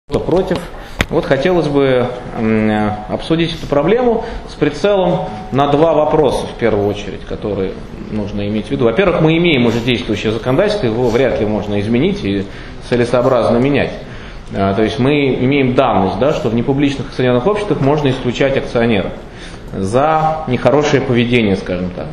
кто против. Вот хотелось бы обсудить эту проблему с прицелом на два вопроса, в первую очередь, которые нужно иметь в виду. Во-первых, мы имеем уже действующее законодательство, его вряд ли можно изменить и целесообразно менять. То есть мы имеем данность, да, что в непубличных акционерных обществах можно исключать акционеров за нехорошее поведение, скажем так.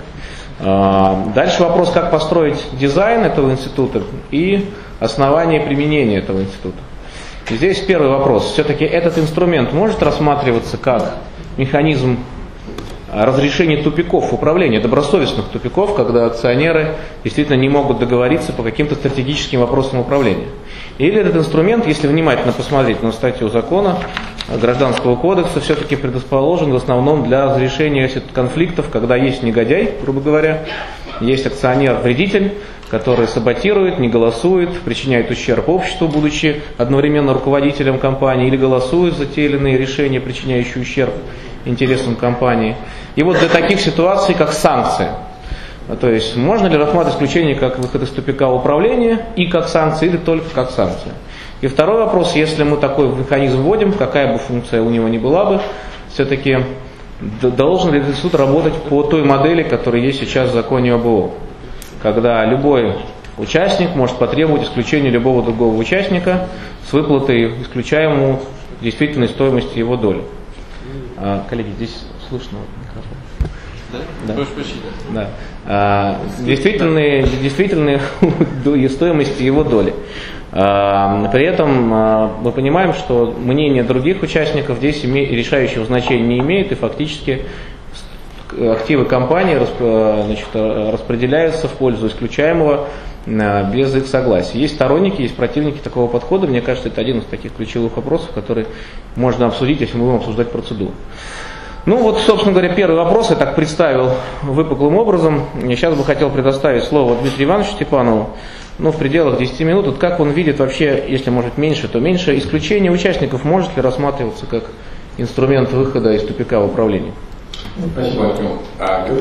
Дальше вопрос, как построить дизайн этого института и основания применения этого института. И здесь первый вопрос. Все-таки этот инструмент может рассматриваться как механизм разрешения тупиков в управлении, добросовестных тупиков, когда акционеры действительно не могут договориться по каким-то стратегическим вопросам управления. Или этот инструмент, если внимательно посмотреть на статью закона Гражданского кодекса, все-таки предрасположен в основном для разрешения конфликтов, когда есть негодяй, грубо говоря, есть акционер-вредитель, который саботирует, не голосует, причиняет ущерб обществу, будучи одновременно руководителем компании, или голосует за те или иные решения, причиняющие ущерб интересам компании. И вот для таких ситуаций, как санкции. То есть, можно ли рассматривать исключение как выход из тупика управления и как санкции, или только как санкция? И второй вопрос, если мы такой механизм вводим, какая бы функция у него ни была бы, все-таки должен ли суд работать по той модели, которая есть сейчас в законе ОБО, когда любой участник может потребовать исключения любого другого участника с выплатой исключаемому действительной стоимости его доли. Коллеги, здесь слышно микрофон. Да? Да. Действительной стоимости его доли. При этом мы понимаем, что мнение других участников здесь решающего значения не имеет, и фактически активы компании распределяются в пользу исключаемого без их согласия. Есть сторонники, есть противники такого подхода. Мне кажется, это один из таких ключевых вопросов, который можно обсудить, если мы будем обсуждать процедуру. Ну вот, собственно говоря, первый вопрос я так представил выпуклым образом. Я сейчас бы хотел предоставить слово Дмитрию Ивановичу Степанову, в пределах 10 минут. Вот как он видит вообще, если может меньше, то меньше, исключение участников может ли рассматриваться как инструмент выхода из тупика в управлении? Спасибо, Артем.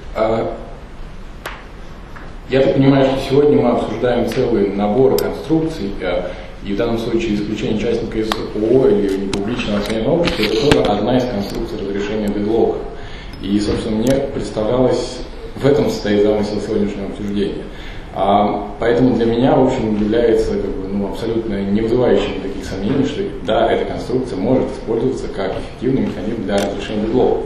Я так понимаю, что сегодня мы обсуждаем целый набор конструкций, и в данном случае исключение участника из ООО или непубличного акционерного общества – это тоже одна из конструкций разрешения дедлока. И, собственно, мне представлялось, в этом состоит замысел сегодняшнего обсуждения. Поэтому для меня, в общем, является абсолютно не вызывающим таких сомнений, что да, эта конструкция может использоваться как эффективный механизм для разрешения дедлоков.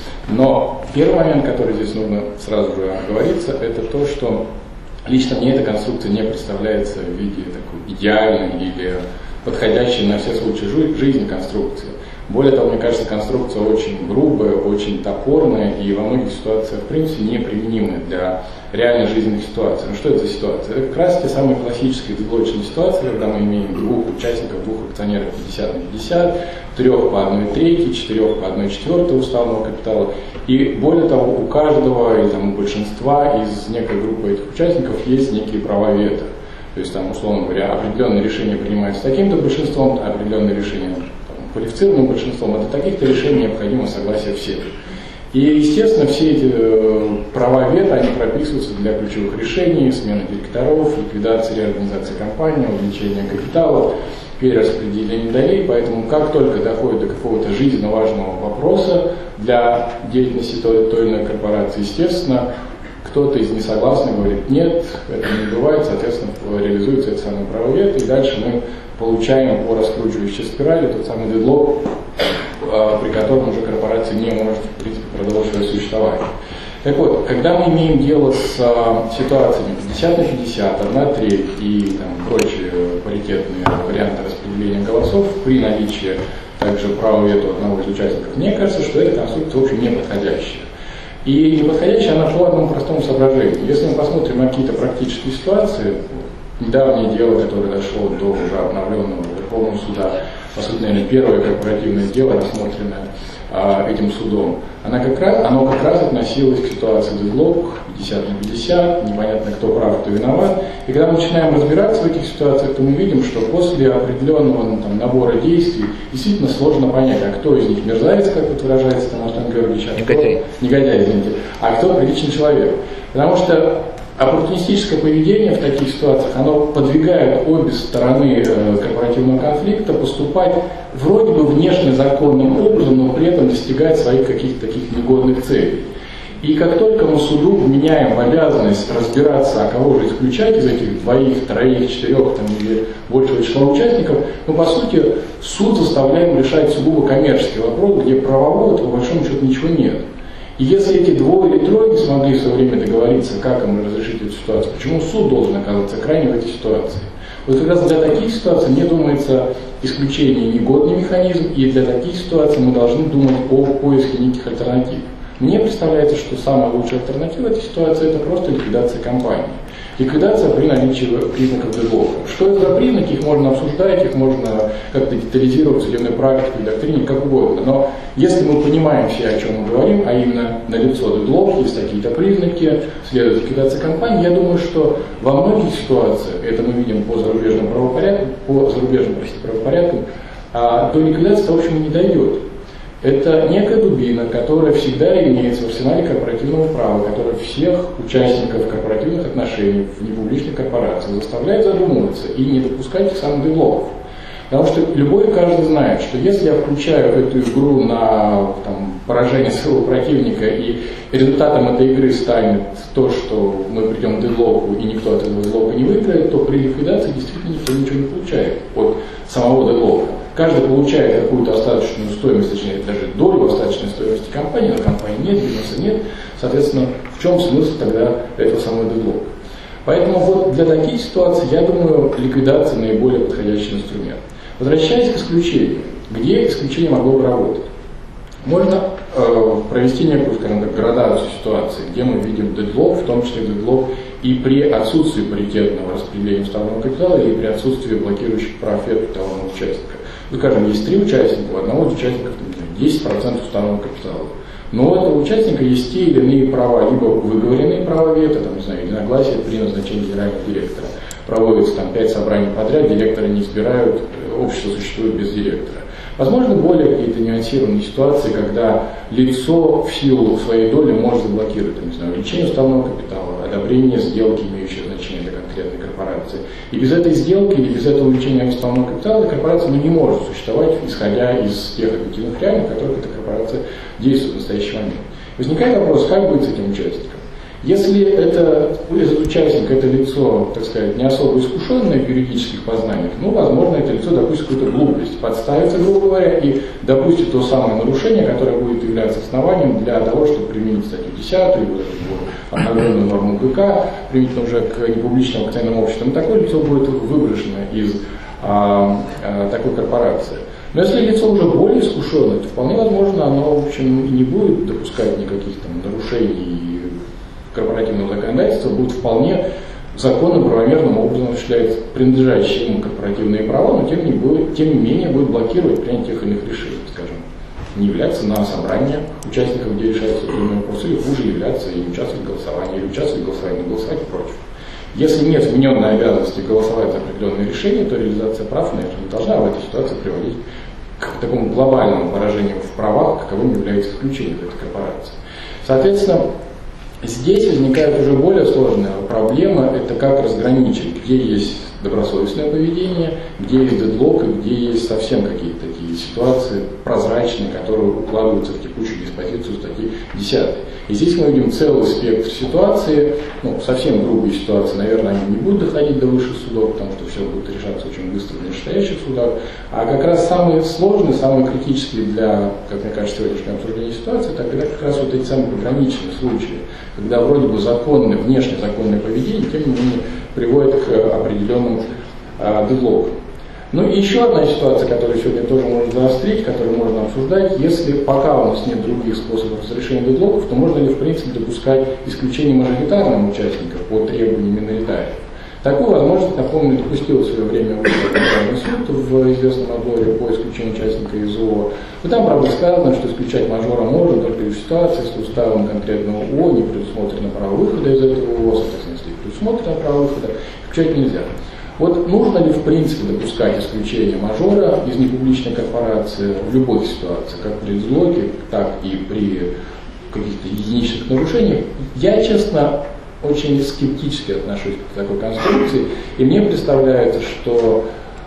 Но первый момент, который здесь нужно сразу же оговориться, это то, что лично мне эта конструкция не представляется в виде такой идеальной или подходящей на все случаи жизни конструкции. Более того, мне кажется, конструкция очень грубая, очень топорная и во многих ситуациях, в принципе, неприменимая для реальной жизненных ситуаций. Что это за ситуация? Это как раз те самые классические дедлочные ситуации, когда мы имеем двух участников, двух акционеров 50/50, 3 по 1/3, 4 по 1/4 уставного капитала. И более того, у каждого или у большинства из некой группы этих участников есть некие права вето. То есть, условно говоря, определенные решения принимаются таким-то большинством, определенные решения квалифицированным большинством, от таких-то решений необходимо согласие всех. И, естественно, все эти права вето, они прописываются для ключевых решений, смены директоров, ликвидации, реорганизации компании, увеличения капитала, перераспределения долей. Поэтому, как только доходит до какого-то жизненно важного вопроса для деятельности той или иной корпорации, естественно, кто-то из несогласных говорит, нет, это не бывает, соответственно, реализуется это самое право вето, и дальше мы получаем по раскручивающей спирали тот самый дедлок, при котором уже корпорация не может, в принципе, продолжить свое существование. Так вот, когда мы имеем дело с ситуациями 50/50, 1/3 и прочие паритетные варианты распределения голосов при наличии также права вето одного из участников, мне кажется, что эта конструкция, в общем, не подходящая. И неподходящая она по одному простому соображению. Если мы посмотрим на какие-то практические ситуации, недавнее дело, которое дошло до уже обновленного Верховного суда, по сути, наверное, первое корпоративное дело, рассмотренное этим судом, оно как раз относилось к ситуации дедлок, 50/50, непонятно, кто прав, кто виноват. И когда мы начинаем разбираться в этих ситуациях, то мы видим, что после определенного набора действий действительно сложно понять, а кто из них мерзавец, как вот выражается Антон Георгиевич, а кто негодяй, извините, а кто приличный человек. Потому что Оппортунистическое поведение в таких ситуациях, оно подвигает обе стороны корпоративного конфликта поступать вроде бы внешне законным образом, но при этом достигать своих каких-то таких негодных целей. И как только мы суду вменяем в обязанность разбираться, а кого же исключать из этих двоих, троих, четырех там, или большего числа участников, мы по сути суд заставляем решать сугубо коммерческий вопрос, где правового, по большому счету, ничего нет. И если эти двое или трое не смогли в свое время договориться, как им разрешить эту ситуацию, почему суд должен оказаться крайне в этой ситуации? Вот как раз для таких ситуаций, мне думается, исключение негодный механизм, и для таких ситуаций мы должны думать о поиске неких альтернатив. Мне представляется, что самая лучшая альтернатива этой ситуации – это просто ликвидация компании. Ликвидация при наличии признаков дедлока. Что это за признаки, их можно обсуждать, их можно как-то детализировать в судебной практике, в доктрине, как угодно. Но если мы понимаем все, о чем мы говорим, а именно налицо дедлок, есть какие-то признаки, следует ликвидация компании, я думаю, что во многих ситуациях, это мы видим по зарубежным правопорядкам, до ликвидации, в общем, не дойдет. Это некая дубина, которая всегда имеется в арсенале корпоративного права, которая всех участников корпоративных отношений в непубличных корпорациях заставляет задумываться и не допускать тех самых дедлоков. Потому что любой и каждый знает, что если я включаю эту игру на поражение своего противника, и результатом этой игры станет то, что мы придем к дедлоку, и никто от этого дедлока не выиграет, то при ликвидации действительно никто ничего не получает от самого дедлока. Каждый получает какую-то остаточную стоимость, точнее даже долю остаточной стоимости компании, но компании нет, бизнеса нет. Соответственно, в чем смысл тогда этого самого дедлока? Поэтому вот для таких ситуаций, я думаю, ликвидация наиболее подходящий инструмент. Возвращаясь к исключению, где исключение могло бы работать? Можно провести некую, скажем так, градацию ситуации, где мы видим дедлок, в том числе дедлок и при отсутствии паритетного распределения уставного капитала, или при отсутствии блокирующих прав этого участника. Ну, скажем, есть 3 участника, у одного из участников 10% уставного капитала. Но у этого участника есть те или иные права, либо выговоренные права вето, единогласие при назначении генерального директора. Проводится 5 собраний подряд, директора не избирают, общество существует без директора. Возможно, более какие-то нюансированные ситуации, когда лицо в силу своей доли может заблокировать, увеличение уставного капитала, одобрение сделки, имеющей значение для конкретной корпорации. И без этой сделки или без этого увеличения уставного капитала корпорация не может существовать, исходя из тех объективных реалий, в которых эта корпорация действует в настоящий момент. Возникает вопрос, как быть с этим участником? Если этот участник, это лицо, так сказать, не особо искушенное в юридических познаниях, возможно, это лицо допустит какую-то глупость, подставится, грубо говоря, и допустит то самое нарушение, которое будет являться основанием для того, чтобы применить статью 10 или обновленную норму ГК, применительно уже к непубличным акционерным обществам. Такое лицо будет выброшено из такой корпорации. Но если лицо уже более искушенное, то вполне возможно, оно, в общем, не будет допускать никаких нарушений корпоративного законодательства, будет вполне законным, правомерным образом осуществлять принадлежащие ему корпоративные права, но тем не менее будет блокировать принятие тех или иных решений, скажем, не являться на собраниях участников, где решаются определенные вопросы, или хуже являться и участвовать в голосовании, или участвовать в голосовании, не голосовать и прочее. Если нет вмененной обязанности голосовать за определенные решения, то реализация прав, наверное, не должна в этой ситуации приводить к такому глобальному поражению в правах, каковым является исключение этой корпорации. Соответственно, здесь возникает уже более сложная проблема, это как разграничить, где есть добросовестное поведение, где есть дедлок, и где есть совсем какие-то такие ситуации прозрачные, которые укладываются в текущую диспозицию статьи 10. И здесь мы видим целый спектр ситуации, совсем грубые ситуации, наверное, они не будут доходить до высших судов, потому что все будет решаться очень быстро в нижестоящих судах, а как раз самые сложные, самые критические для, как мне кажется, сегодняшнего обсуждения ситуации, это как раз вот эти самые пограничные случаи, когда вроде бы законное, внешне законное поведение, тем не менее, приводит к определенным дедлокам. Ну и еще одна ситуация, которую сегодня тоже можно заострить, которую можно обсуждать, если пока у нас нет других способов разрешения дедлоков, то можно ли в принципе допускать исключение мажоритарным участникам по требованию миноритариев. Такую возможность, напомню, допустил в свое время Конституционный суд в известном отборе по исключению участника из ООО. И там, правда, сказано, что исключать мажора можно только в ситуации, если уставом конкретного ООО не предусмотрено право выхода из этого ООО, соответственно, если предусмотрено право выхода, исключать нельзя. Вот нужно ли в принципе допускать исключение мажора из непубличной корпорации в любой ситуации, как при дедлоке, так и при каких-то единичных нарушениях? Я, честно, очень скептически отношусь к такой конструкции, и мне представляется, что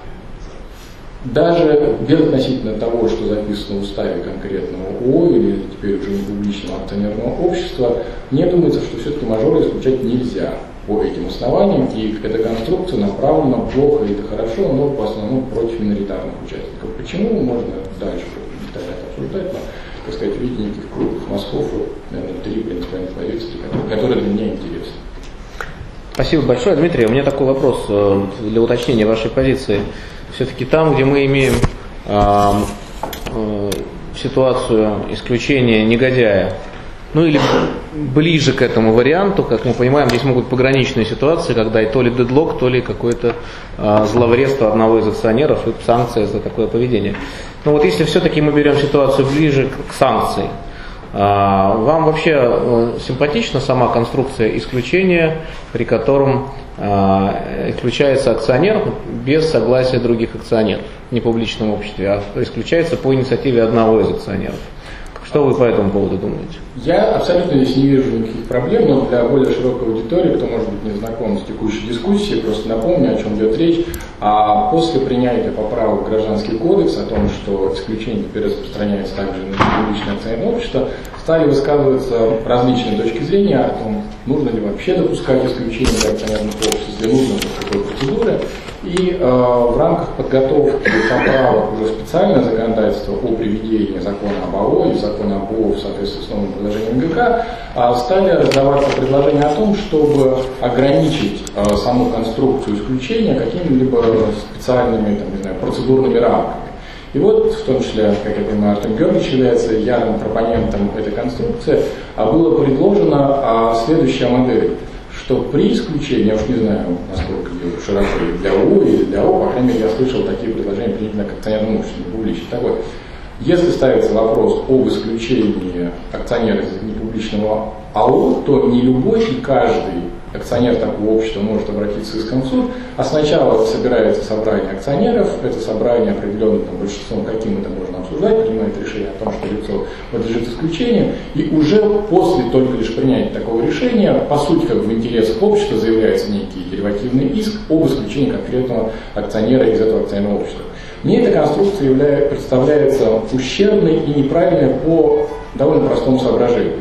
даже безотносительно того, что записано в уставе конкретного ООО или теперь уже не публичного акционерного общества, мне думается, что все-таки мажоры исключать нельзя по этим основаниям, и эта конструкция направлена плохо или хорошо, но в основном против миноритарных участников. Почему, можно дальше детально обсуждать, но, так сказать, видеть никаких крупных мазков, наверное, 3 принципиальных позиции, которые для меня интересны. Спасибо большое, Дмитрий. У меня такой вопрос для уточнения вашей позиции. Все-таки там, где мы имеем ситуацию исключения негодяя, ну или ближе к этому варианту, как мы понимаем, здесь могут быть пограничные ситуации, когда и то ли дедлок, то ли какое-то зловредство одного из акционеров и санкция за такое поведение. Но вот если все-таки мы берем ситуацию ближе к санкции, вам вообще симпатична сама конструкция исключения, при котором исключается акционер без согласия других акционеров в непубличном обществе, а исключается по инициативе одного из акционеров? Что вы по этому поводу думаете? Я абсолютно здесь не вижу никаких проблем, но для более широкой аудитории, кто может быть не знаком с текущей дискуссией, просто напомню, о чем идет речь. После принятия поправок в Гражданский кодекс о том, что исключение теперь распространяется также на публичное акционерное общество, стали высказываться различные точки зрения о том, нужно ли вообще допускать исключение для акционерных обществ, если нужно, то какой процедуры. И в рамках подготовки поправок уже специальное законодательство о приведении закона об АО и закона об ООО в соответствии с новым предложением ГК стали раздаваться предложения о том, чтобы ограничить саму конструкцию исключения какими-либо специальными процедурными рамками. И вот, в том числе, как я понимаю, Артем Георгиевич является ярым пропонентом этой конструкции, было предложено следующая модель, что при исключении, я уж не знаю, насколько широко для ООО или для ООО, по крайней мере, я слышал такие предложения применительно к акционерному обществу, не публично. Так вот, если ставится вопрос об исключении акционера из непубличного АО, то не любой и каждый акционер такого общества может обратиться в иском в суд, а сначала собирается собрание акционеров, это собрание определенным большинством, каким это можно обсуждать, принимает решение о том, что лицо подлежит исключению, и уже после только лишь принятия такого решения, по сути, как в интересах общества, заявляется некий деривативный иск об исключении конкретного акционера из этого акционерного общества. Мне эта конструкция представляется ущербной и неправильной по довольно простому соображению.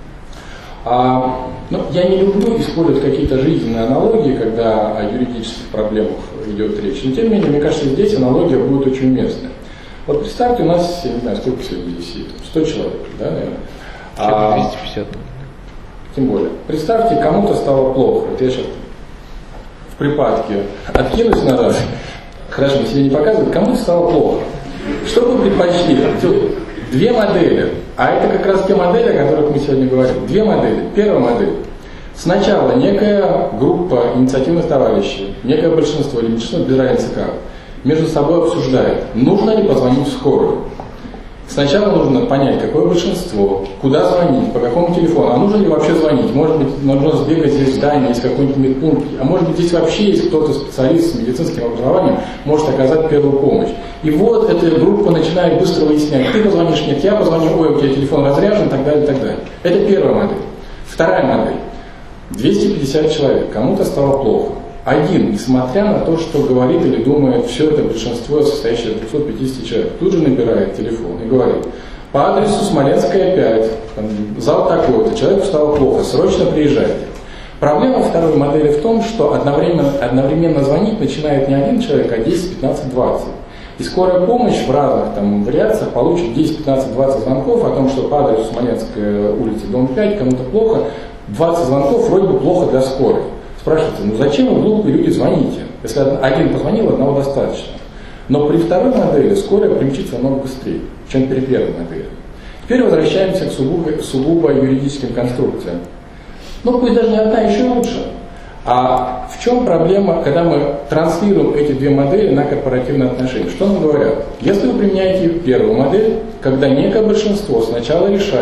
Но я не люблю использовать какие-то жизненные аналогии, когда о юридических проблемах идет речь. Но тем не менее, мне кажется, здесь аналогия будет очень уместная. Вот представьте, у нас, я не знаю, сколько сегодня здесь сидит, 100 человек, да, наверное? 250. Тем более. Представьте, кому-то стало плохо. Вот я сейчас в припадке откинусь назад. Хорошо, себе не показывают. Кому-то стало плохо. Что вы предпочли? Две модели. А это как раз те модели, о которых мы сегодня говорим. Две модели. Первая модель. Сначала некая группа инициативных товарищей, некое большинство или меньшинство, без разницы как, между собой обсуждает, нужно ли позвонить в скорую. Сначала нужно понять, какое большинство, куда звонить, по какому телефону, а нужно ли вообще звонить. Может быть, нужно сбегать здесь в здание, есть какой-нибудь медпункт, а может быть, здесь вообще есть кто-то специалист с медицинским образованием, может оказать первую помощь. И вот эта группа начинает быстро выяснять, ты позвонишь, нет, я позвоню, ой, у тебя телефон разряжен, и так далее, и так далее. Это первая модель. Вторая модель. 250 человек, кому-то стало плохо. Один, несмотря на то, что говорит или думает все это большинство, состоящее из 250 человек, тут же набирает телефон и говорит: по адресу Смоленская 5, зал такой-то, человеку стало плохо, срочно приезжайте. Проблема второй модели в том, что одновременно звонить начинает не один человек, а 10, 15, 20. И скорая помощь в разных вариациях получит 10, 15, 20 звонков о том, что по адресу Смоленская улица, дом 5, кому-то плохо. 20 звонков вроде бы плохо для скорой. Спрашивается, ну зачем вы, глупые люди, звоните? Если один позвонил, одного достаточно. Но при второй модели скорая примчится намного быстрее, чем при первой модели. Теперь возвращаемся к сугубо юридическим конструкциям. Ну, пусть даже не одна, еще лучше. А в чем проблема, когда мы транслируем эти две модели на корпоративные отношения? Что нам говорят? Если вы применяете первую модель, когда некое большинство сначала решает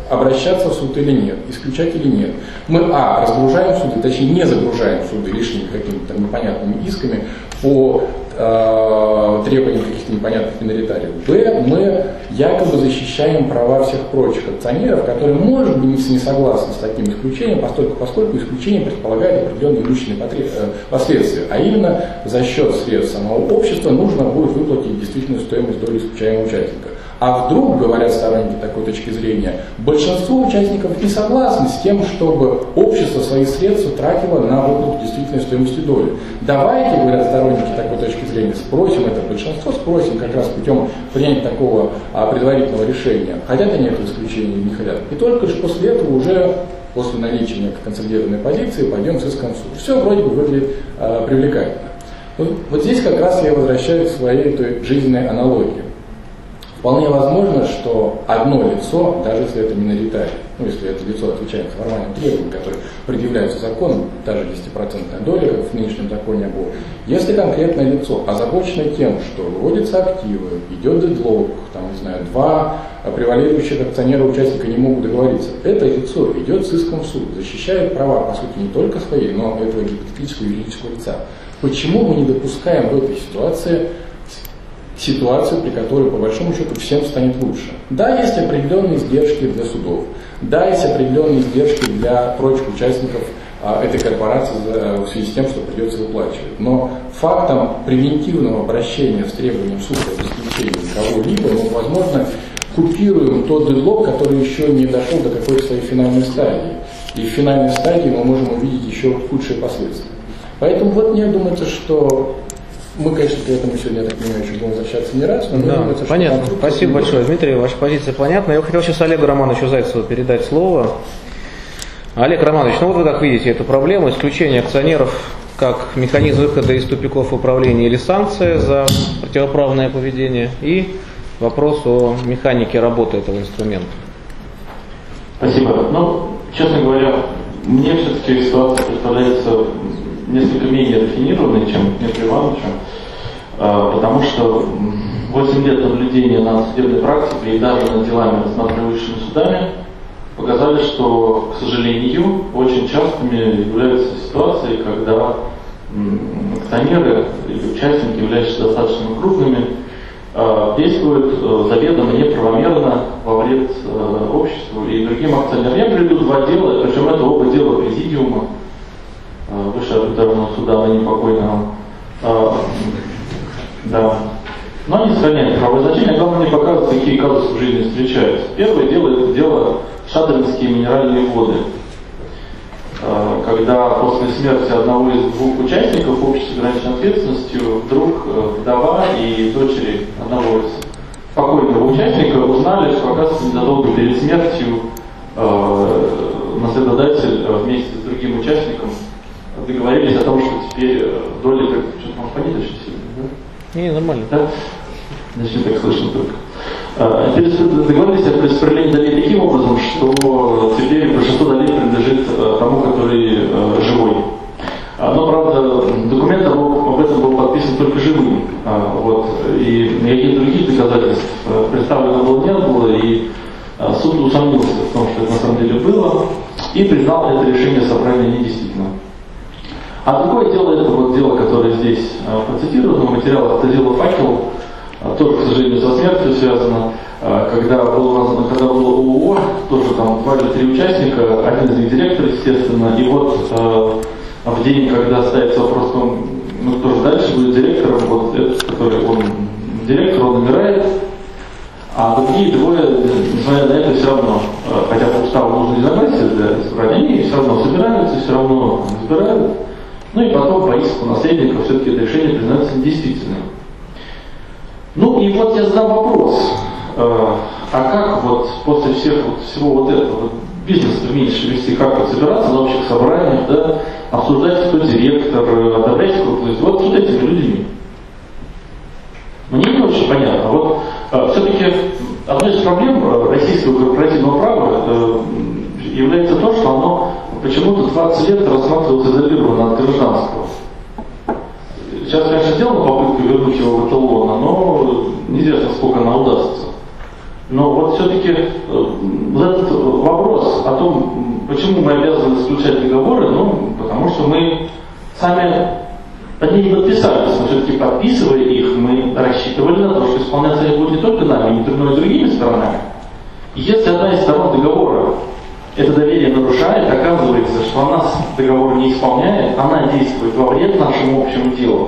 обращаться в суд или нет, исключать или нет. Мы, разгружаем суды, точнее не загружаем суды лишними какими-то там непонятными исками по требованиям каких-то непонятных миноритариев. Мы якобы защищаем права всех прочих акционеров, которые, может быть, не согласны с таким исключением, поскольку исключение предполагает определенные имущественные последствия. А именно за счет средств самого общества нужно будет выплатить действительную стоимость доли исключаемого участника. А вдруг, говорят сторонники такой точки зрения, большинство участников не согласны с тем, чтобы общество свои средства тратило на выплату действительной стоимости доли. Давайте, говорят сторонники такой точки зрения, спросим это большинство, спросим как раз путем принятия такого предварительного решения, хотят они это исключение или не хотят. И только лишь после этого уже, после наличия некой консолидированной позиции, пойдем с иском в суд. Все вроде бы выглядит привлекательно. Вот здесь как раз я возвращаюсь к своей той жизненной аналогии. Вполне возможно, что одно лицо, даже если это миноритарий, если это лицо отвечает формальным требованиям, которые предъявляются законом, даже 10% доля, как в нынешнем законе об ООО, если конкретное лицо озабочено тем, что выводятся активы, идет дедлок, там, не знаю, два превалирующих акционера участника не могут договориться, это лицо идет с иском в суд, защищает права, по сути, не только свои, но этого гипотетического юридического лица. Почему мы не допускаем в этой ситуацию, при которой, по большому счету, всем станет лучше? Да, есть определенные издержки для судов, да, есть определенные издержки для прочих участников этой корпорации в связи с тем, что придется выплачивать. Но фактом превентивного обращения с требованием суда об исключении кого-либо, мы, возможно, купируем тот дедлок, который еще не дошел до какой-то своей финальной стадии. И в финальной стадии мы можем увидеть еще худшие последствия. Поэтому вот мне думается, что мы, конечно, к этому сегодня, я так понимаю, еще будем возвращаться не раз. Но да, думается, понятно. Спасибо большое, Дмитрий, ваша позиция понятна. Я хотел сейчас Олегу Романовичу Зайцеву передать слово. Олег Романович, ну вот вы как видите эту проблему, исключение акционеров как механизм выхода из тупиков управления или санкция за противоправное поведение, и вопрос о механике работы этого инструмента. Спасибо. Ну, честно говоря, мне все-таки ситуация представляется несколько менее рафинированной, чем Дмитрию Ивановичу, потому что 8 лет наблюдения над судебной практикой и даже над делами, рассмотренными высшими судами, показали, что, к сожалению, очень частыми являются ситуации, когда акционеры или участники, являющиеся достаточно крупными, действуют заведомо неправомерно во вред обществу и другим акционерам. Я приведу два дела, причем это оба дела президиума Высшего арбитражного суда, ныне покойного. Да. Но они сохраняют правовое значение, главное мне показывать, какие казусы в жизни встречаются. Первое дело – это дело Шадринские минеральные воды. Когда после смерти одного из двух участников общества с ограниченной ответственностью вдруг вдова и дочери одного из покойного участника узнали, что, оказывается, незадолго перед смертью наследодатель вместе с другим участником договорились о том, что теперь доли, что-то может понять очень сильно, да? Не, нормально. Да? Значит, так слышно только. Договорились о распределении долей таким образом, что теперь большинство долей принадлежит тому, который живой. Но, правда, документ об этом был подписан только живым. Вот, и никаких других доказательств представлено не было, и суд усомнился в том, что это на самом деле было, и признал это решение собрания недействительным. А другое дело, это вот дело, которое здесь процитировано в материалах, это дело «Факел», тоже, к сожалению, со смертью связано, когда было ООО, тоже там 2 или 3 участника, один из них директор, естественно, и вот в день, когда ставится вопрос о том, ну кто же дальше будет директором, вот этот, который он директор, он умирает, а другие двое, несмотря на это, все равно, хотя по уставу нужно единогласие для избрания, они все равно собираются, все равно избирают, ну и потом по иску наследника все-таки это решение признается недействительным. Ну и вот я задам вопрос, а как вот после всего вот этого бизнеса меньше вести, как вот собираться на общих собраниях, да, обсуждать, кто директор, одобрять крупность, вот с этими людьми? Мне не очень понятно. Вот все-таки одной из проблем российского корпоративного права является то, что оно почему-то 20 лет рассматривалось изолированно от гражданского. Сейчас, конечно, сделана попытка вернуть его в эталон, но неизвестно, сколько она удастся. Но вот все-таки этот вопрос о том, почему мы обязаны заключать договоры, потому что мы сами под ними не подписались, но все-таки подписывая их, мы рассчитывали на то, что исполняться они будут не только нами, но и другими сторонами. И если одна из сторон договора это доверие нарушает, оказывается, что она договор не исполняет, она действует во вред нашему общему делу,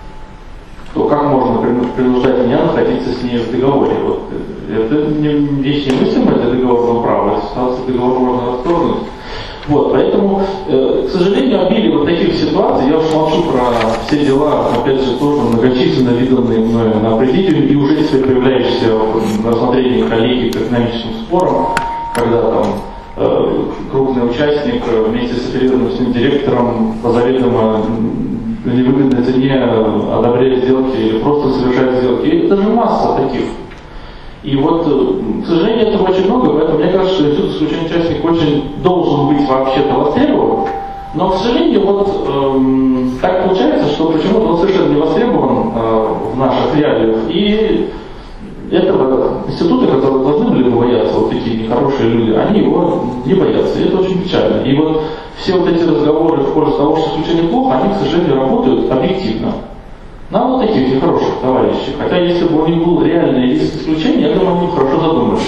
то как можно принуждать меня находиться с ней в договоре? Вот, это вещь немыслимая для договорного права, ситуацию договор можно расторгнуть. Вот, поэтому, к сожалению, обилие вот таких ситуаций, я уж молчу про все дела, опять же, тоже многочисленно виданные мною на президиуме и уже теперь появляющиеся на рассмотрении коллеги к экономическим спорам, когда там крупный участник вместе с аффилированным с ним директором по заведомо невыгодной цене одобряет сделки или просто совершает сделки. И это же масса таких. И вот, к сожалению, этого очень много, поэтому мне кажется, что институт исключения участник очень должен быть вообще-то востребован. Но, к сожалению, вот так получается, что почему-то он совершенно не востребован в наших реалиях. И этого института, которые должны были бы бояться, вот такие нехорошие люди, они его не боятся. И это очень печально. И вот все вот эти разговоры в пользу того, что исключение плохо, они, к сожалению, работают объективно. На вот таких нехороших товарищей. Хотя если бы у них был реальный риск исключения, я думаю, они бы хорошо задумались.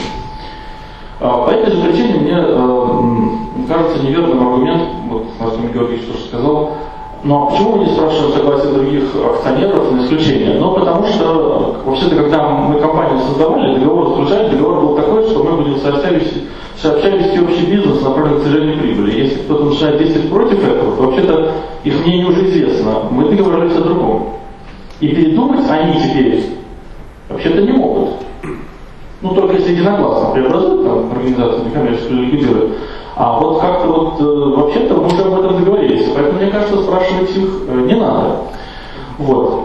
По этой же причине мне кажется неверным аргумент, вот Артемий Георгиевич тоже сказал, но почему мы не спрашиваем согласие других акционеров на исключение? Ну, потому что, вообще-то, когда мы компанию создавали, договор заключали, договор был такой, что мы будем сообща вести общий бизнес, направленный к достижению прибыли. Если кто-то начинает действовать против этого, то вообще-то их мнение уже известно. Мы договорились о другом. И передумать они теперь вообще-то не могут. Ну, только если единогласно преобразуют там организацию некоммерческую ликвидируют. А вот как-то вот вообще-то мы уже об этом договорились. Поэтому, мне кажется, спрашивать их не надо. Вот.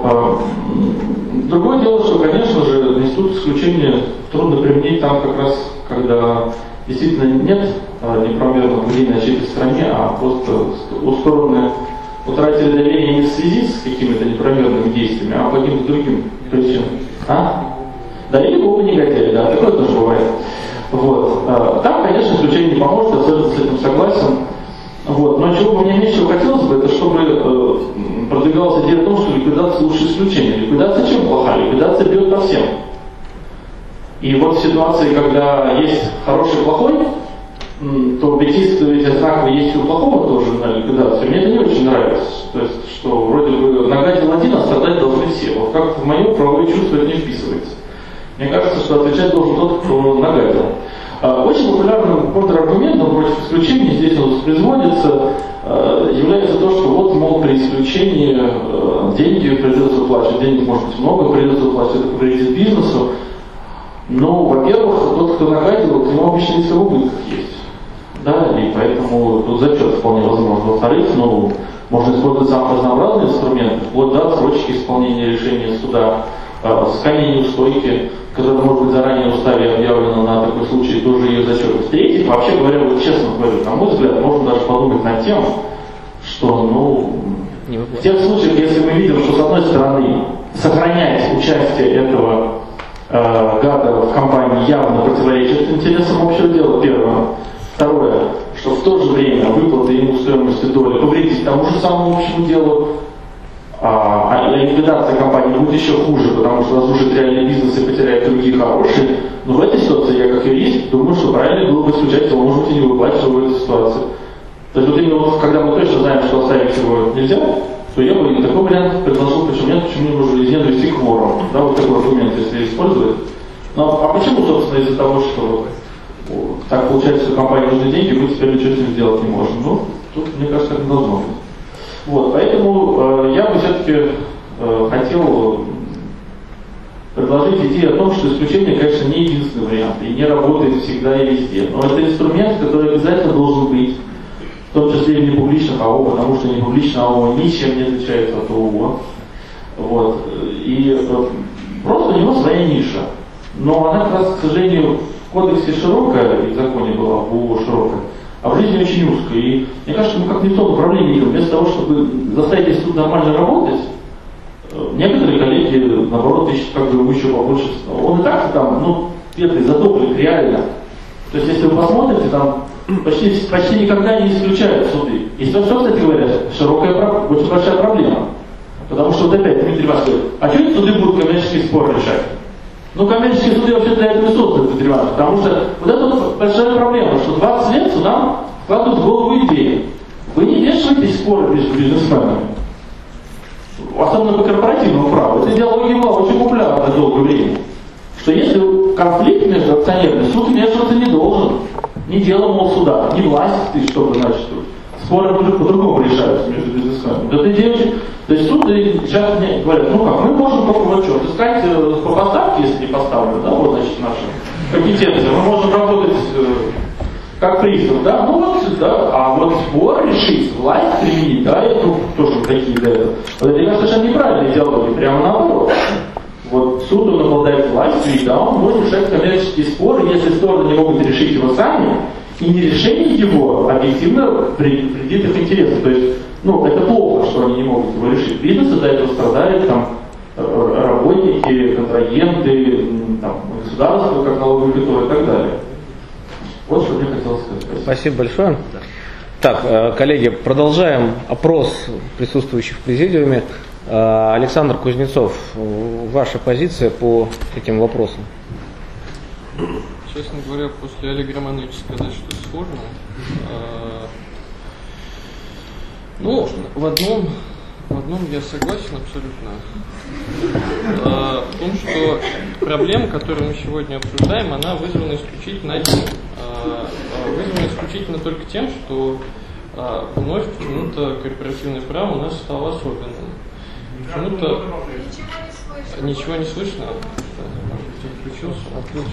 Другое дело, что, конечно же, институт исключения трудно применить там как раз, когда действительно нет неправомерного влияния на чьей-то стране, а просто у стороны утратили доверие не в связи с какими-то неправомерными действиями, а по каким-то другим причинам. Да, или оба негодяи, да, такое тоже бывает. Вот. Там, конечно, исключение не поможет, я абсолютно с этим согласен. Вот. Но чего бы мне меньше хотелось бы, это чтобы продвигалась идея о том, что ликвидация лучше исключения. Ликвидация чем плоха? Ликвидация бьет по всем. И вот в ситуации, когда есть хороший и плохой, то объективствовать одинаково есть и у плохого тоже на ликвидацию. Мне это не очень нравится. То есть, что вроде бы нагадил один, а страдать должны все. Вот как-то в мое правовое чувство это не вписывается. Мне кажется, что отвечать должен тот, кто нагадил. Очень популярным контраргументом против исключения, здесь он воспроизводится, является то, что вот, мол, при исключении деньги придется выплачивать, денег может быть много, придется выплачивать, это повредит бизнесу. Но, во-первых, тот, кто нагадил, к нему обычно риск в убытках есть. Да, и поэтому тут зачет вполне возможен. Во-вторых, можно использовать самые разнообразные инструменты, вплоть до отсрочки исполнения решения суда, взыскания неустойки, которая может быть заранее в уставе объявлена на такой случай, тоже ее зачет. В-третьих, вообще говоря, вот честно говоря, на мой взгляд, можно даже подумать над тем, что, в тех случаях, если мы видим, что с одной стороны сохранять участие этого гада в компании явно противоречит интересам общего дела, первое. Второе, что в то же время выплата ему стоимости доли повредит тому же самому общему делу, а ликвидация компании будет еще хуже, потому что разрушит реальный бизнес и потеряет другие хорошие. Но в этой ситуации я как юрист думаю, что правильно было бы исключать его, может быть, и не выплачивать в этой ситуации. То есть вот именно когда мы точно знаем, что оставить его нельзя, то я бы такой вариант предложил, почему не нужно из вести кворум. Да, вот такой аргумент, если использовать. А почему, собственно, из-за того, что так получается, что компании нужны деньги, мы теперь ничего с ним сделать не можем. Тут, мне кажется, так не должно быть. Вот, поэтому я бы все-таки хотел предложить идею о том, что исключение, конечно, не единственный вариант и не работает всегда и везде. Но это инструмент, который обязательно должен быть, в том числе и в непубличных АО, потому что непубличное АО ничем не отличается от ООО. Вот. И просто у него своя ниша. Но она как раз, к сожалению, в кодексе широкая, и в законе была в ООО широкая, а в жизни очень узкая. И мне кажется, мы как-то не в том направлении идем. Вместо того, чтобы заставить институт нормально работать, некоторые коллеги, наоборот, ищут как бы ему еще побольше. Он и так там, специалисты затоплены реально. То есть, если вы посмотрите, там почти никогда не исключают суды. И что, кстати говоря, очень большая проблема. Потому что вот опять Дмитрий Иванович говорит, а что эти суды будут коммерческий спор решать? Ну, коммерческие суды вообще для этого и созданы, Дмитрий Иванович. Потому что вот это вот большая проблема, что 20 лет судам вкладывают в голову идеи. Вы не вешаете споры между бизнесменами. Особенно по корпоративному праву. Эта идеология была очень популярна долгое время. Что если конфликт между акционерами, суд вмешиваться не должен. Не дело, мол, суда, не власти, чтобы, значит, споры по-другому решаются между бизнесменами. Это идея очень... То есть суд сейчас мне говорят, ну как, мы можем попробовать что, искать по поставке, если не поставлено, да, вот, значит, наши компетенции. Мы можем работать как пристав, да, ну вот, да, а вот спор решить, власть применить, да, это тоже такие, да, это для меня совершенно неправильная идеология, прямо наоборот. Вот суд, он обладает властью, и да, он может решать коммерческие споры, если стороны не могут решить его сами, и не решение его объективно вредит их интересам. То есть, ну, это плохо, что они не могут его решить. Бизнес из-за этого страдает, там, работники, контрагенты, там, государство, как налоговый контроль и так далее. Вот что мне хотелось сказать. Спасибо большое. Так, коллеги, продолжаем опрос присутствующих в президиуме. Александр Кузнецов, ваша позиция по этим вопросам? Честно говоря, после Олега Романовича сказать, что сложно. Ну, в одном я согласен абсолютно. В том, что проблема, которую мы сегодня обсуждаем, она вызвана исключительно одним. Вызвана исключительно только тем, что вновь почему-то корпоративное право у нас стало особенным. Почему-то ничего не слышно. Отключился.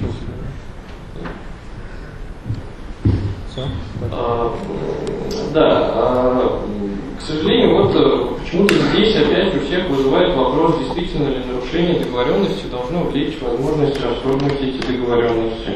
К сожалению, вот почему-то здесь опять у всех вызывает вопрос, действительно ли нарушение договоренности должно влечь возможность расторгнуть эти договоренности.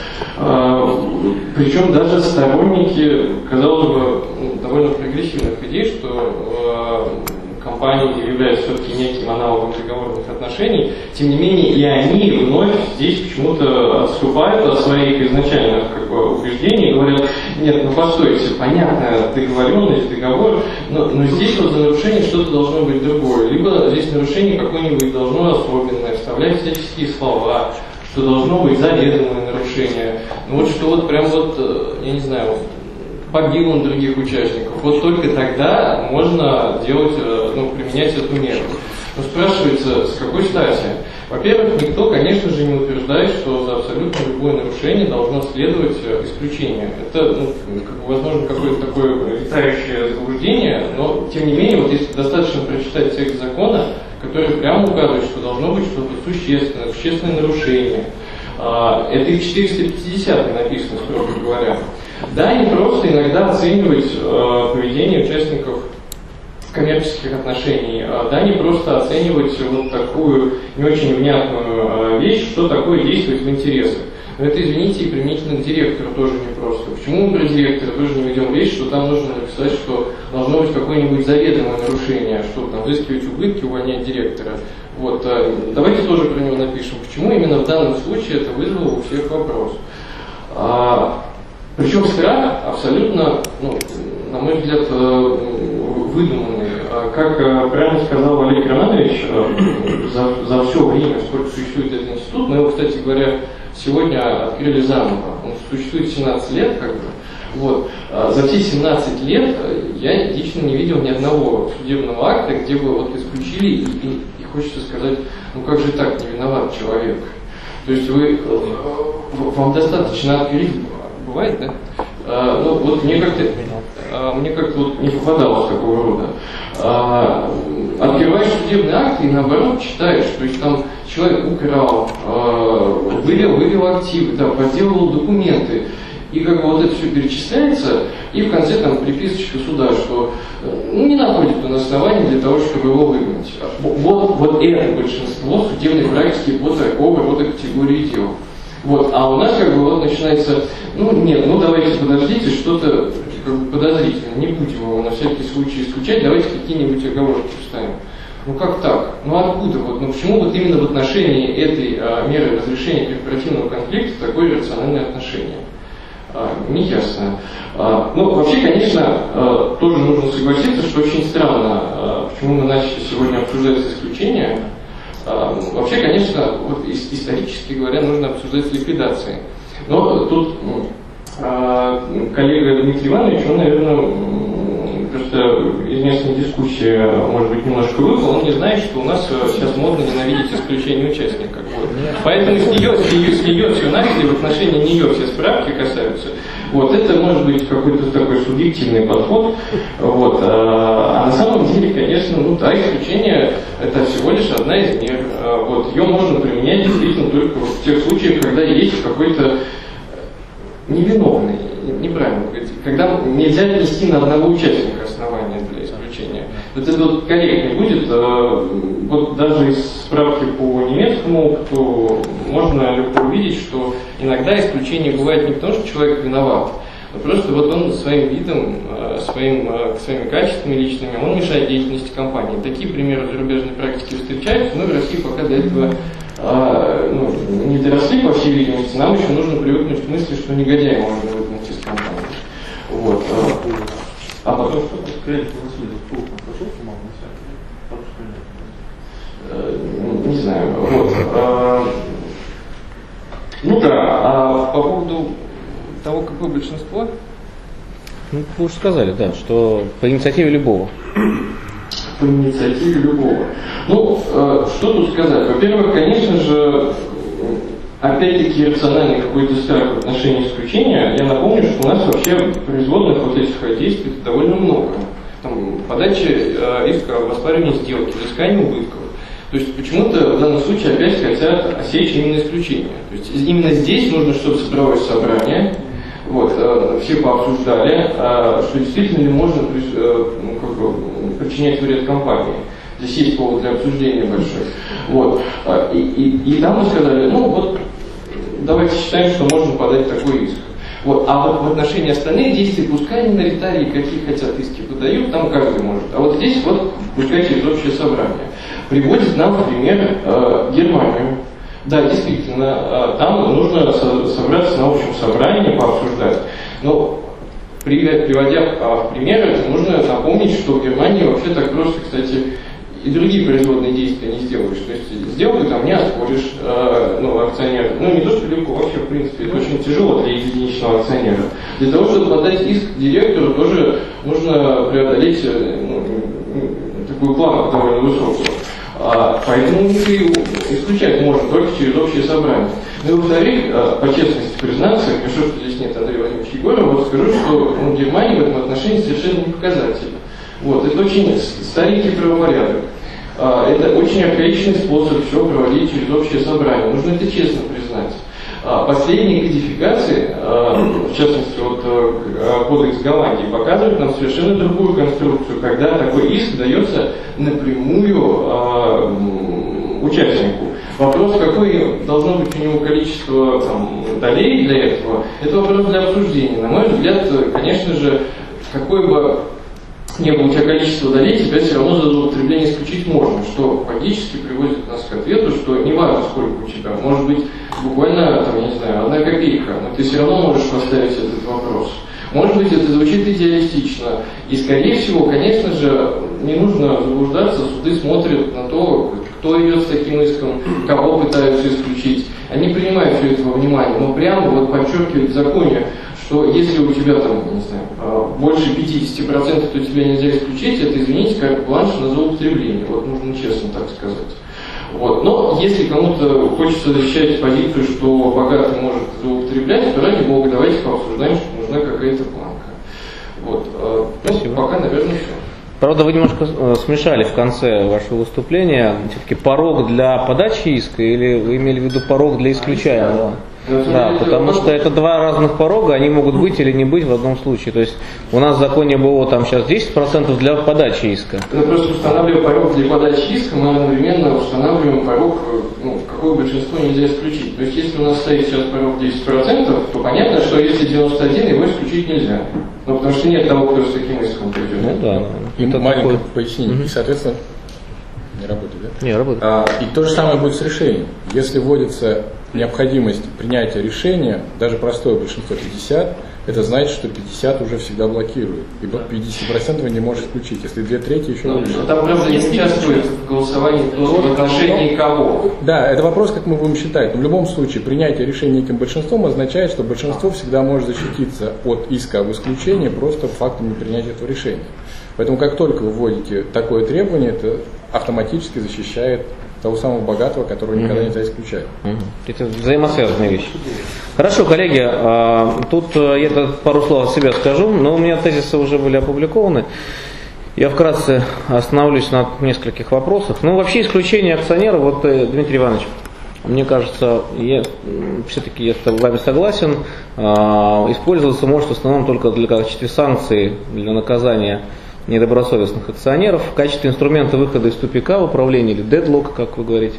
Причем даже сторонники, казалось бы, довольно прогрессивных идей, что компании являются все-таки неким аналогом договорных отношений, тем не менее и они вновь здесь почему-то отступают от своих изначальных убеждений и говорят, нет, ну постойте, понятно, договоренность, договор, но здесь вот за нарушение что-то должно быть другое, либо здесь нарушение какое-нибудь должно особенное, вставлять всяческие слова, что должно быть заведомое нарушение, ну вот что вот прям вот, я не знаю, побил он других участников. Вот только тогда можно делать, применять эту меру. Но спрашивается, с какой стати? Во-первых, никто, конечно же, не утверждает, что за абсолютно любое нарушение должно следовать исключение. Это, возможно, какое-то такое летающее заблуждение, но, тем не менее, вот если достаточно прочитать текст закона, который прямо указывает, что должно быть что-то существенное нарушение. Это и в 450 написано, строго говоря. Да, не просто иногда оценивать поведение участников коммерческих отношений, да, не просто оценивать вот такую не очень внятную вещь, что такое действовать в интересах. Но это, извините, и применительно к директору тоже непросто. Почему мы про директора тоже не ведем речь, что там нужно написать, что должно быть какое-нибудь заведомое нарушение, что там взыскивать убытки, увольнять директора. Вот, давайте тоже про него напишем. Почему именно в данном случае это вызвало у всех вопрос. Причем страх абсолютно, на мой взгляд, выдуманный. Как правильно сказал Олег Романович, за все время, сколько существует этот институт, мы его, кстати говоря, сегодня открыли заново. Он существует 17 лет, Вот. За все 17 лет я лично не видел ни одного судебного акта, где бы вот исключили, и хочется сказать, как же так, не виноват человек. То есть вам достаточно открыть. Бывает, да? Вот мне как-то вот не попадалось такого рода. Открываешь судебный акт и наоборот читаешь, то есть там человек украл, вывел активы, да, подделывал документы, и как бы вот это все перечисляется, и в конце там приписочка суда, что не находит он оснований для того, чтобы его выгнать. Вот это большинство судебной практики по такого рода категории дел. Вот, а у нас как бы вот начинается, давайте подождите, что-то как бы подозрительно, не будем его на всякий случай исключать, давайте какие-нибудь оговорки вставим. Ну как так? Ну откуда? Вот, ну почему вот именно в отношении этой меры разрешения корпоративного конфликта такое рациональное отношение? Не ясно. Ну, вообще, конечно, тоже нужно согласиться, что очень странно, почему мы начали сегодня обсуждать исключения. Вообще, конечно, вот исторически говоря, нужно обсуждать ликвидации. Но тут коллега Дмитрий Иванович, он, наверное, просто из местной дискуссии, может быть, немножко выпал, он не знает, что у нас сейчас модно ненавидеть исключение участников. Вот. Поэтому с нее сценарий в отношении нее все справки касаются. Вот, это может быть какой-то такой субъективный подход. Вот. А на самом деле, конечно, ну да, исключение это всего лишь одна из мер. Вот. Ее можно применять действительно только в тех случаях, когда есть какой-то невиновный, неправильно говорить, когда нельзя отнести на одного участника основания для исключения. Вот это вот корректнее будет. Вот даже из справки по немецкому опыту можно легко увидеть, что иногда исключение бывает не потому, что человек виноват, а просто вот он своим видом, своими качествами личными, он мешает деятельности компании. Такие примеры в зарубежной практике встречаются, но в России пока до этого не доросли, по всей видимости. Нам еще нужно привыкнуть к мысли, что негодяя можно выгнать из компании. Вот. А потом что? Не знаю. Вот. Ну да, а по поводу того, какое большинство? Ну, вы уже сказали, да, что по инициативе любого. По инициативе любого. Ну, что тут сказать? Во-первых, конечно же, опять-таки рациональный какой-то страх в отношении исключения. Я напомню, что у нас вообще производных вот этих действий довольно много. Там, подача иска об оспаривании сделки, взыскание убытков. То есть почему-то в данном случае опять хотят осечь именно исключение. То есть именно здесь нужно, чтобы собралось собрание, вот, все пообсуждали, что действительно ли можно причинять вред компании. Здесь есть повод для обсуждения большой. Вот. И там мы сказали, ну вот, давайте считаем, что можно подать такой иск. Вот. А вот в отношении остальных действий, пускай миноритарии какие хотят иски подают, там каждый может. А вот здесь вот, пускай через общее собрание. Приводит нам в пример Германию. Да, действительно, там нужно собраться на общем собрании, пообсуждать. Но приводя в пример, нужно напомнить, что в Германии вообще так просто, кстати, и другие производные действия не сделаешь. То есть сделку там не оспоришь, акционер. Ну, не то, что легко, вообще, в принципе, это очень тяжело для единичного акционера. Для того, чтобы подать иск директору, тоже нужно преодолеть такую планку довольно высокую. Поэтому и исключать можно только через общее собрание. Ну и во-вторых, по честности признаться, хорошо, что здесь нет Андрея Владимировича Егорова, вот скажу, что Германия в этом отношении совершенно не показательна. Вот, это очень старенький правопорядок. Это очень архаичный способ все проводить через общее собрание. Нужно это честно признать. Последние кодификации, в частности, вот кодекс Голландии, показывают нам совершенно другую конструкцию, когда такой иск дается напрямую участнику. Вопрос, какое должно быть у него количество долей для этого, это вопрос для обсуждения. На мой взгляд, конечно же, какое бы ни было у тебя количество долей, тебя все равно за злоупотребление исключить можно, что логически приводит нас к ответу, что не важно, сколько у тебя, может быть, буквально, я не знаю, 1 копейка, но ты все равно можешь поставить этот вопрос. Может быть, это звучит идеалистично. И, скорее всего, конечно же, не нужно заблуждаться, суды смотрят на то, кто идет с таким иском, кого пытаются исключить. Они принимают все это во внимание, но прямо вот подчеркивают в законе, что если у тебя больше 50%, то тебя нельзя исключить, это, извините, как бланш на злоупотребление. Вот нужно честно так сказать. Вот. Но если кому-то хочется защищать позицию, что богатый может злоупотреблять, то ради бога, давайте пообсуждаем, что нужна какая-то планка. Вот. Спасибо. Пока, наверное, все. Правда, вы немножко смешали в конце вашего выступления. Все-таки порог для подачи иска или вы имели в виду порог для исключаемого? Да, потому что это два разных порога, они могут быть или не быть в одном случае. То есть у нас в законе БО там сейчас 10% для подачи иска. Мы просто устанавливаем порог для подачи иска, мы одновременно устанавливаем порог, какое большинство нельзя исключить. То есть если у нас стоит сейчас порог 10%, то понятно, что если 91, его исключить нельзя. Потому что нет того, кто с таким иском придет. Ну да. И маленькое пояснение. И, соответственно, Не, работает. И то же самое будет с решением. Если вводится необходимость принятия решения, даже простое большинство 50, это значит, что 50 уже всегда блокирует. Ибо 50% не может включить, если 2/3 еще не решит. Там просто не участвует в голосовании в отношении кого. Да, это вопрос, как мы будем считать. Но в любом случае, принятие решения неким большинством означает, что большинство всегда может защититься от иска об исключении просто фактом непринятия этого решения. Поэтому как только вы вводите такое требование, это автоматически защищает того самого богатого, которого никогда нельзя исключать. Это взаимосвязанные вещи. Хорошо, коллеги, тут я пару слов от себя скажу, но у меня тезисы уже были опубликованы. Я вкратце остановлюсь на нескольких вопросах. Ну, вообще исключение акционера, вот, Дмитрий Иванович, мне кажется, все-таки я с вами согласен, использоваться может в основном только в качестве санкции для наказания недобросовестных акционеров, в качестве инструмента выхода из тупика в управлении или дедлок, как вы говорите,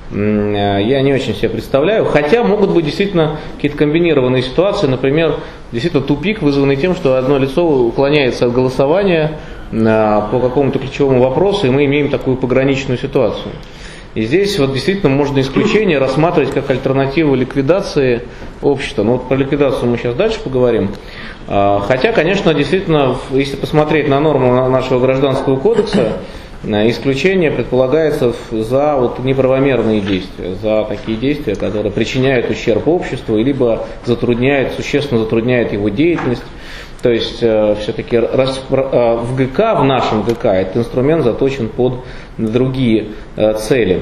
я не очень себе представляю. Хотя могут быть действительно какие-то комбинированные ситуации, например, действительно тупик, вызванный тем, что одно лицо уклоняется от голосования по какому-то ключевому вопросу, и мы имеем такую пограничную ситуацию. И здесь вот действительно можно исключение рассматривать как альтернативу ликвидации общества. Но вот про ликвидацию мы сейчас дальше поговорим. Хотя, конечно, действительно, если посмотреть на норму нашего гражданского кодекса, исключение предполагается за вот неправомерные действия, за такие действия, которые причиняют ущерб обществу, либо существенно затрудняют его деятельность. То есть все-таки в ГК, в нашем ГК, этот инструмент заточен под другие цели.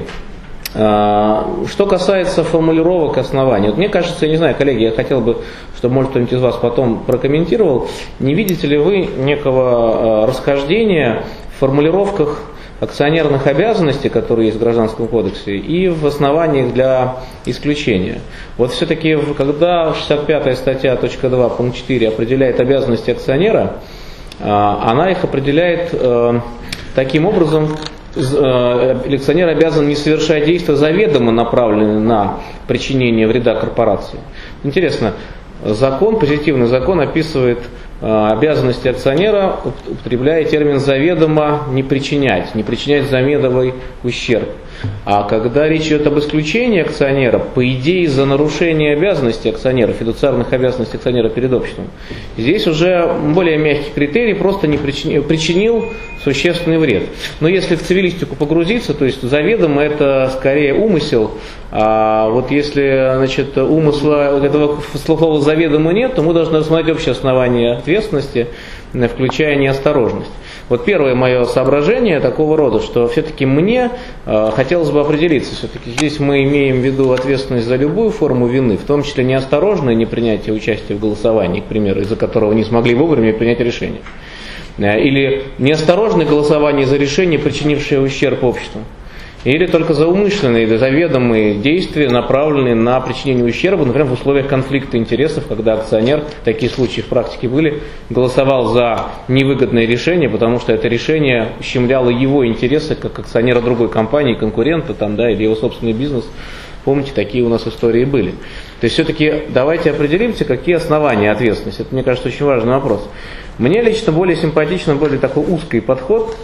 Что касается формулировок оснований, вот мне кажется, я не знаю, коллеги, я хотел бы, чтобы, может, кто-нибудь из вас потом прокомментировал, не видите ли вы некого расхождения в формулировках акционерных обязанностей, которые есть в Гражданском кодексе, и в основаниях для исключения. Вот все-таки, когда 65-я статья, точка 2, пункт 4 определяет обязанности акционера, она их определяет таким образом, акционер обязан не совершать действия, заведомо направленные на причинение вреда корпорации. Интересно, позитивный закон описывает обязанности акционера, употребляя термин «заведомо не причинять заведомый ущерб». А когда речь идет об исключении акционера, по идее, за нарушение обязанностей акционера, фидуциарных обязанностей акционера перед обществом, здесь уже более мягкий критерий, просто не причинил существенный вред. Но если в цивилистику погрузиться, то есть заведомо это скорее умысел, а вот если умысла этого слова заведомо нет, то мы должны рассмотреть общее основание ответственности, включая неосторожность. Вот первое мое соображение такого рода, что все-таки мне хотелось бы определиться, все-таки здесь мы имеем в виду ответственность за любую форму вины, в том числе неосторожное непринятие участия в голосовании, к примеру, из-за которого не смогли вовремя принять решение. Или неосторожное голосование за решение, причинившее ущерб обществу. Или только за умышленные, заведомые действия, направленные на причинение ущерба, например, в условиях конфликта интересов, когда акционер, такие случаи в практике были, голосовал за невыгодное решение, потому что это решение ущемляло его интересы как акционера другой компании, конкурента или его собственный бизнес. Помните, такие у нас истории были. То есть все-таки давайте определимся, какие основания ответственности. Это, мне кажется, очень важный вопрос. Мне лично более симпатичен более такой узкий подход,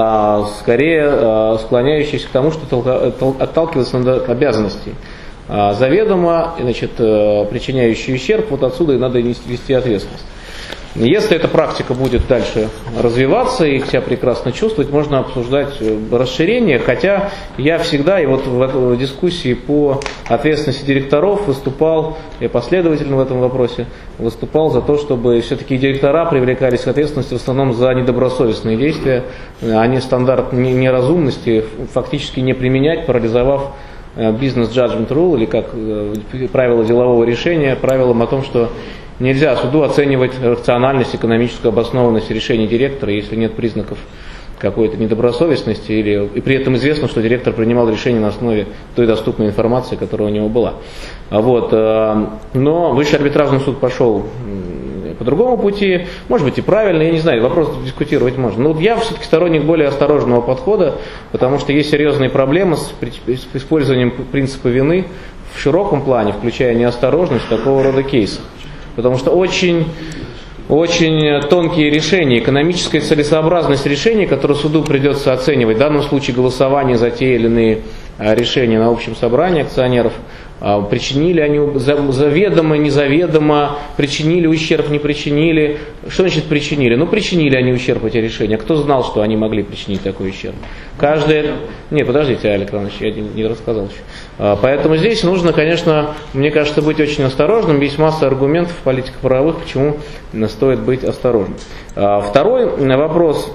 скорее склоняющийся к тому, что отталкиваться от обязанностей. Заведомо, причиняющий ущерб, вот отсюда и надо вести ответственность. Если эта практика будет дальше развиваться и себя прекрасно чувствовать, можно обсуждать расширение, хотя я всегда, и вот в дискуссии по ответственности директоров выступал, я последовательно в этом вопросе выступал за то, чтобы все-таки директора привлекались к ответственности в основном за недобросовестные действия, а не стандарт неразумности фактически не применять, парализовав бизнес-judgment rule, или как правило делового решения, правилом о том, что нельзя суду оценивать рациональность, экономическую обоснованность решений директора, если нет признаков какой-то недобросовестности, и при этом известно, что директор принимал решение на основе той доступной информации, которая у него была. Но Высший арбитражный суд пошел по другому пути, может быть и правильно, я не знаю, вопрос дискутировать можно. Но я все-таки сторонник более осторожного подхода, потому что есть серьезные проблемы с использованием принципа вины в широком плане, включая неосторожность в такого рода кейсах. Потому что очень очень тонкие решения, экономическая целесообразность решений, которые суду придется оценивать. В данном случае голосование за те или иные решения на общем собрании акционеров. Причинили они заведомо, незаведомо, причинили ущерб, не причинили. Что значит причинили? Ну, причинили они ущерб, эти решения. Кто знал, что они могли причинить такой ущерб? Не, подождите, Олег Иванович, я не рассказал еще. Поэтому здесь нужно, конечно, мне кажется, быть очень осторожным. Есть масса аргументов политико-правовых, почему стоит быть осторожным. Второй вопрос.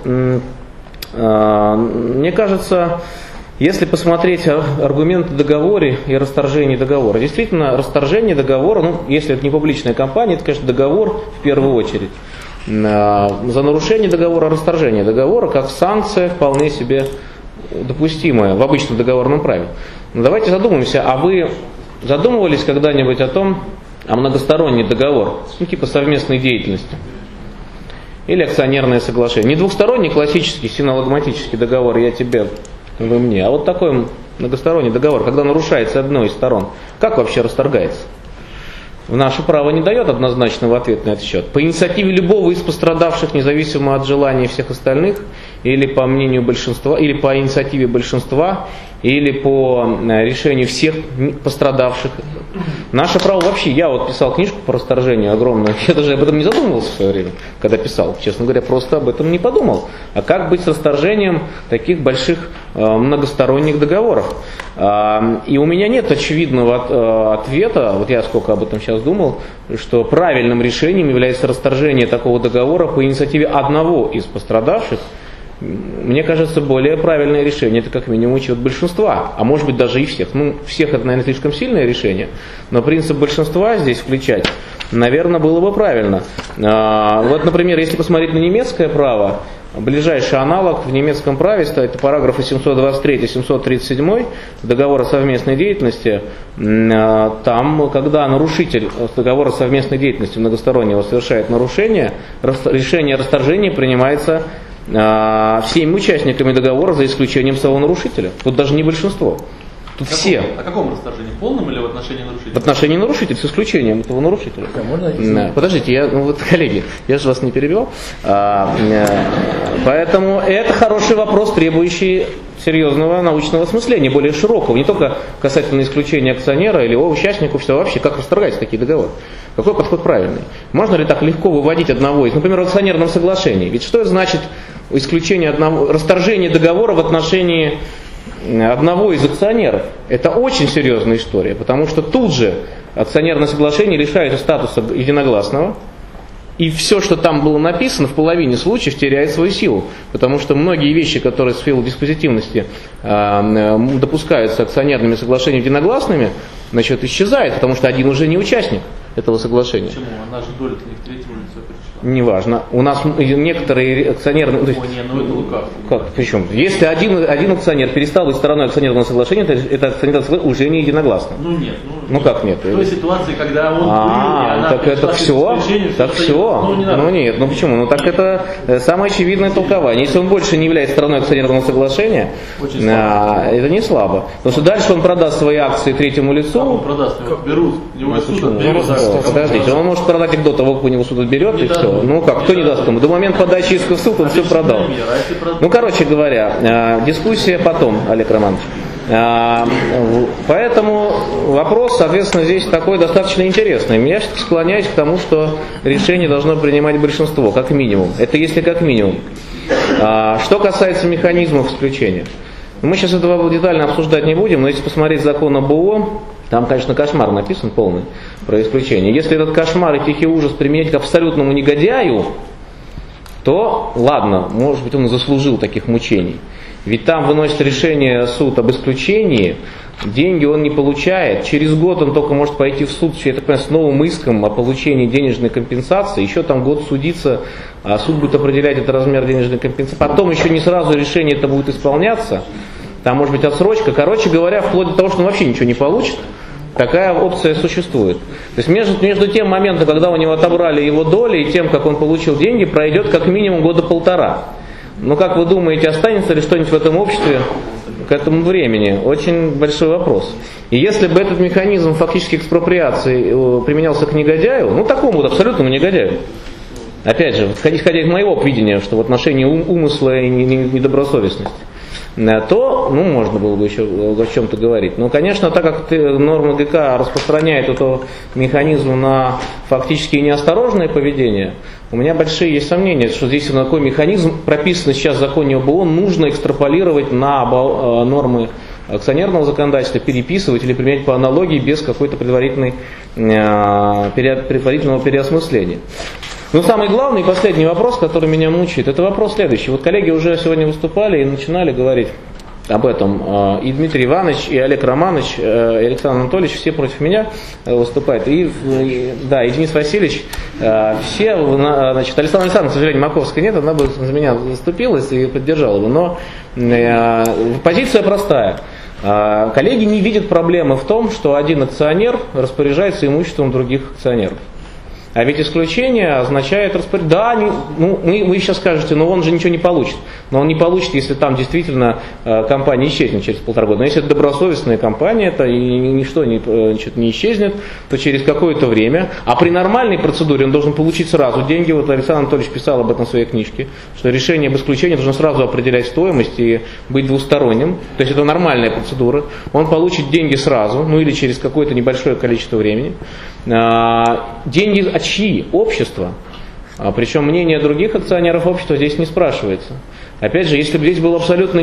Мне кажется, если посмотреть аргументы в договоре и расторжении договора, действительно, расторжение договора, ну, если это не публичная компания, это, конечно, договор в первую очередь. За нарушение договора, расторжение договора, как санкция, вполне себе допустимая в обычном договорном праве. Но давайте задумаемся, а вы задумывались когда-нибудь о многосторонний договор, ну, типа совместной деятельности? Или акционерное соглашение? Не двухсторонний классический синологматический договор «я тебе, вы мне», а вот такой многосторонний договор, когда нарушается одной из сторон. Как вообще расторгается? Наше право не дает однозначного ответа на этот счет. По инициативе любого из пострадавших, независимо от желания всех остальных, или по мнению большинства, или по инициативе большинства, или по решению всех пострадавших. Наше право вообще, я вот писал книжку по расторжению огромную, я даже об этом не задумывался в свое время, когда писал, честно говоря, просто об этом не подумал. А как быть с расторжением таких больших многосторонних договоров? И у меня нет очевидного ответа, вот я сколько об этом сейчас думал, что правильным решением является расторжение такого договора по инициативе одного из пострадавших. Мне кажется, более правильное решение, это как минимум учет большинства, а может быть даже и всех. Ну, всех это, наверное, слишком сильное решение, но принцип большинства здесь включать, наверное, было бы правильно. Вот, например, если посмотреть на немецкое право, ближайший аналог в немецком праве, это параграфы 723-737 договора совместной деятельности. Там, когда нарушитель договора совместной деятельности многостороннего совершает нарушение, решение о расторжении принимается всеми участниками договора, за исключением самого нарушителя. Тут даже не большинство. Тут все. О каком расторжении? Полном или в отношении нарушителя? В отношении нарушителя, с исключением этого нарушителя. Подождите, коллеги, я же вас не перебивал. Поэтому это хороший вопрос, требующий серьезного научного осмысления, более широкого, не только касательно исключения акционера или участников, все вообще, как расторгать такие договоры. Какой подход правильный? Можно ли так легко выводить одного из, например, в акционерном соглашении? Ведь что значит исключение расторжение договора в отношении одного из акционеров? Это очень серьезная история, потому что тут же акционерное соглашение лишается статуса единогласного, и все, что там было написано, в половине случаев теряет свою силу, потому что многие вещи, которые с силу диспозитивности допускаются акционерными соглашениями единогласными, значит, исчезает, потому что один уже не участник этого соглашения. Почему? Она же доля-то не в третьем лице пришла. Неважно. У нас некоторые акционерные... это лукавство. Как? Причем? Если один акционер перестал быть стороной акционерного соглашения, это акционерное соглашение уже не единогласно. Ну нет. Ну как нет? В той ситуации, когда он она так это все? Так все? Ну нет, ну почему? Ну так это самое очевидное толкование. Если он больше не является стороной акционерного соглашения, это не слабо. Потому что дальше он продаст свои акции третьему лицу. Как он продаст? Берут, его суд отберет. Подождите, он может продать их до того, как у него суд отберет, и все. Ну как, кто не даст ему? До момента подачи иска в суд он все продал. Ну, короче говоря, дискуссия потом, Олег Романович. Поэтому вопрос, соответственно, здесь такой достаточно интересный. Я склоняюсь к тому, что решение должно принимать большинство, как минимум. Это если как минимум. Что касается механизмов исключения. Мы сейчас этого детально обсуждать не будем, но если посмотреть закон об ООО, там, конечно, кошмар написан полный про исключение. Если этот кошмар и тихий ужас применять к абсолютному негодяю, то ладно, может быть, он и заслужил таких мучений. Ведь там выносит решение суд об исключении, деньги он не получает, через год он только может пойти в суд, я так понимаю, с новым иском о получении денежной компенсации, еще там год судиться, а суд будет определять этот размер денежной компенсации, потом еще не сразу решение это будет исполняться, там может быть отсрочка, короче говоря, вплоть до того, что он вообще ничего не получит. Такая опция существует. То есть между тем моментом, когда у него отобрали его доли, и тем, как он получил деньги, пройдет как минимум года полтора. Но как вы думаете, останется ли что-нибудь в этом обществе к этому времени? Очень большой вопрос. И если бы этот механизм фактически экспроприации применялся к негодяю, ну такому вот абсолютному негодяю, Опять же, исходя из моего видения, что в отношении умысла и недобросовестности, то, можно было бы еще о чем-то говорить. Но, конечно, так как норма ГК распространяет этот механизм на фактически неосторожное поведение, у меня большие есть сомнения, что здесь такой механизм, прописанный сейчас в законе об ООН, нужно экстраполировать на нормы акционерного законодательства, переписывать или применять по аналогии без какой-то предварительного переосмысления. Но самый главный и последний вопрос, который меня мучает, это вопрос следующий. Вот коллеги уже сегодня выступали и начинали говорить об этом. И Дмитрий Иванович, и Олег Романович, и Александр Анатольевич, все против меня выступают. И Денис Васильевич, все, значит, Александра Александровна, к сожалению, Маковской нет, она бы за меня заступилась и поддержала бы. Но позиция простая. Коллеги не видят проблемы в том, что один акционер распоряжается имуществом других акционеров. А ведь исключение означает распоряжение. Вы сейчас скажете, он же ничего не получит. Но он не получит, если там действительно компания исчезнет через 1,5 года. Но если это добросовестная компания, то и ничто не исчезнет, то через какое-то время. А при нормальной процедуре он должен получить сразу деньги. Вот Александр Анатольевич писал об этом в своей книжке, что решение об исключении должно сразу определять стоимость и быть двусторонним. То есть это нормальная процедура. Он получит деньги сразу, или через какое-то небольшое количество времени. Деньги от чьи? Общества. Причем мнение других акционеров общества здесь не спрашивается. Опять же, если бы здесь было абсолютно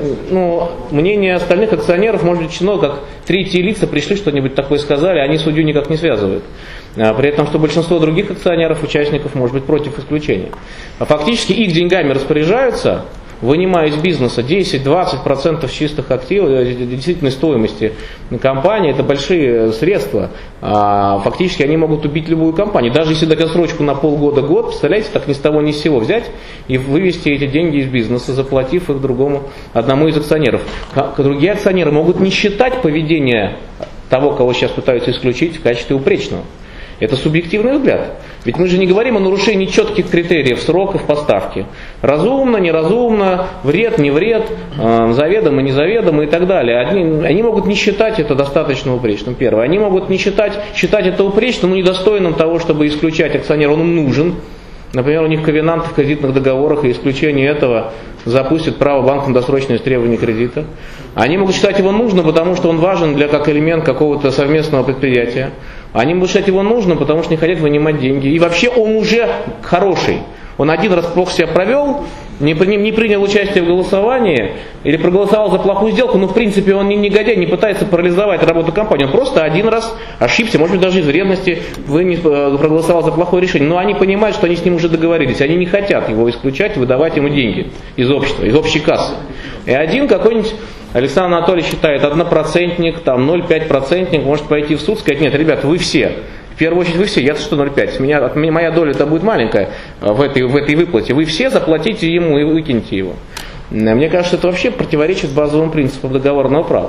мнение остальных акционеров, может быть, как третьи лица пришли, что-нибудь такое сказали, они судью никак не связывают. При этом, что большинство других акционеров, участников, может быть, против исключения. Фактически их деньгами распоряжаются, вынимая из бизнеса 10-20% чистых активов, действительной стоимости компании, это большие средства. Фактически они могут убить любую компанию. Даже если дать отсрочку на полгода-год, представляете, так ни с того ни с сего взять и вывести эти деньги из бизнеса, заплатив их одному из акционеров. Другие акционеры могут не считать поведение того, кого сейчас пытаются исключить, в качестве упречного. Это субъективный взгляд. Ведь мы же не говорим о нарушении четких критериев, сроков поставки. Разумно, неразумно, вред, не вред, заведомо, незаведомо и так далее. Они могут не считать это достаточно упречным. Первое. Они могут не считать это упречным, но недостойным того, чтобы исключать акционера. Он им нужен. Например, у них ковенанты в кредитных договорах, и исключение этого запустит право банка на досрочное истребование кредита. Они могут считать его нужным, потому что он важен как элемент какого-то совместного предприятия. Они могут считать его нужным, потому что не хотят вынимать деньги. И вообще он уже хороший. Он один раз плохо себя провел, не принял участие в голосовании или проголосовал за плохую сделку, но в принципе он не негодяй, не пытается парализовать работу компании. Он просто один раз ошибся, может быть даже из вредности проголосовал за плохое решение. Но они понимают, что они с ним уже договорились. Они не хотят его исключать, выдавать ему деньги из общества, из общей кассы. И один какой-нибудь Александр Анатольевич считает, 1%, 0,5% может пойти в суд и сказать: нет, ребята, вы все. В первую очередь вы все, я-то что 0,5, моя доля-то будет маленькая в этой выплате. Вы все заплатите ему и выкиньте его. Мне кажется, это вообще противоречит базовым принципам договорного права.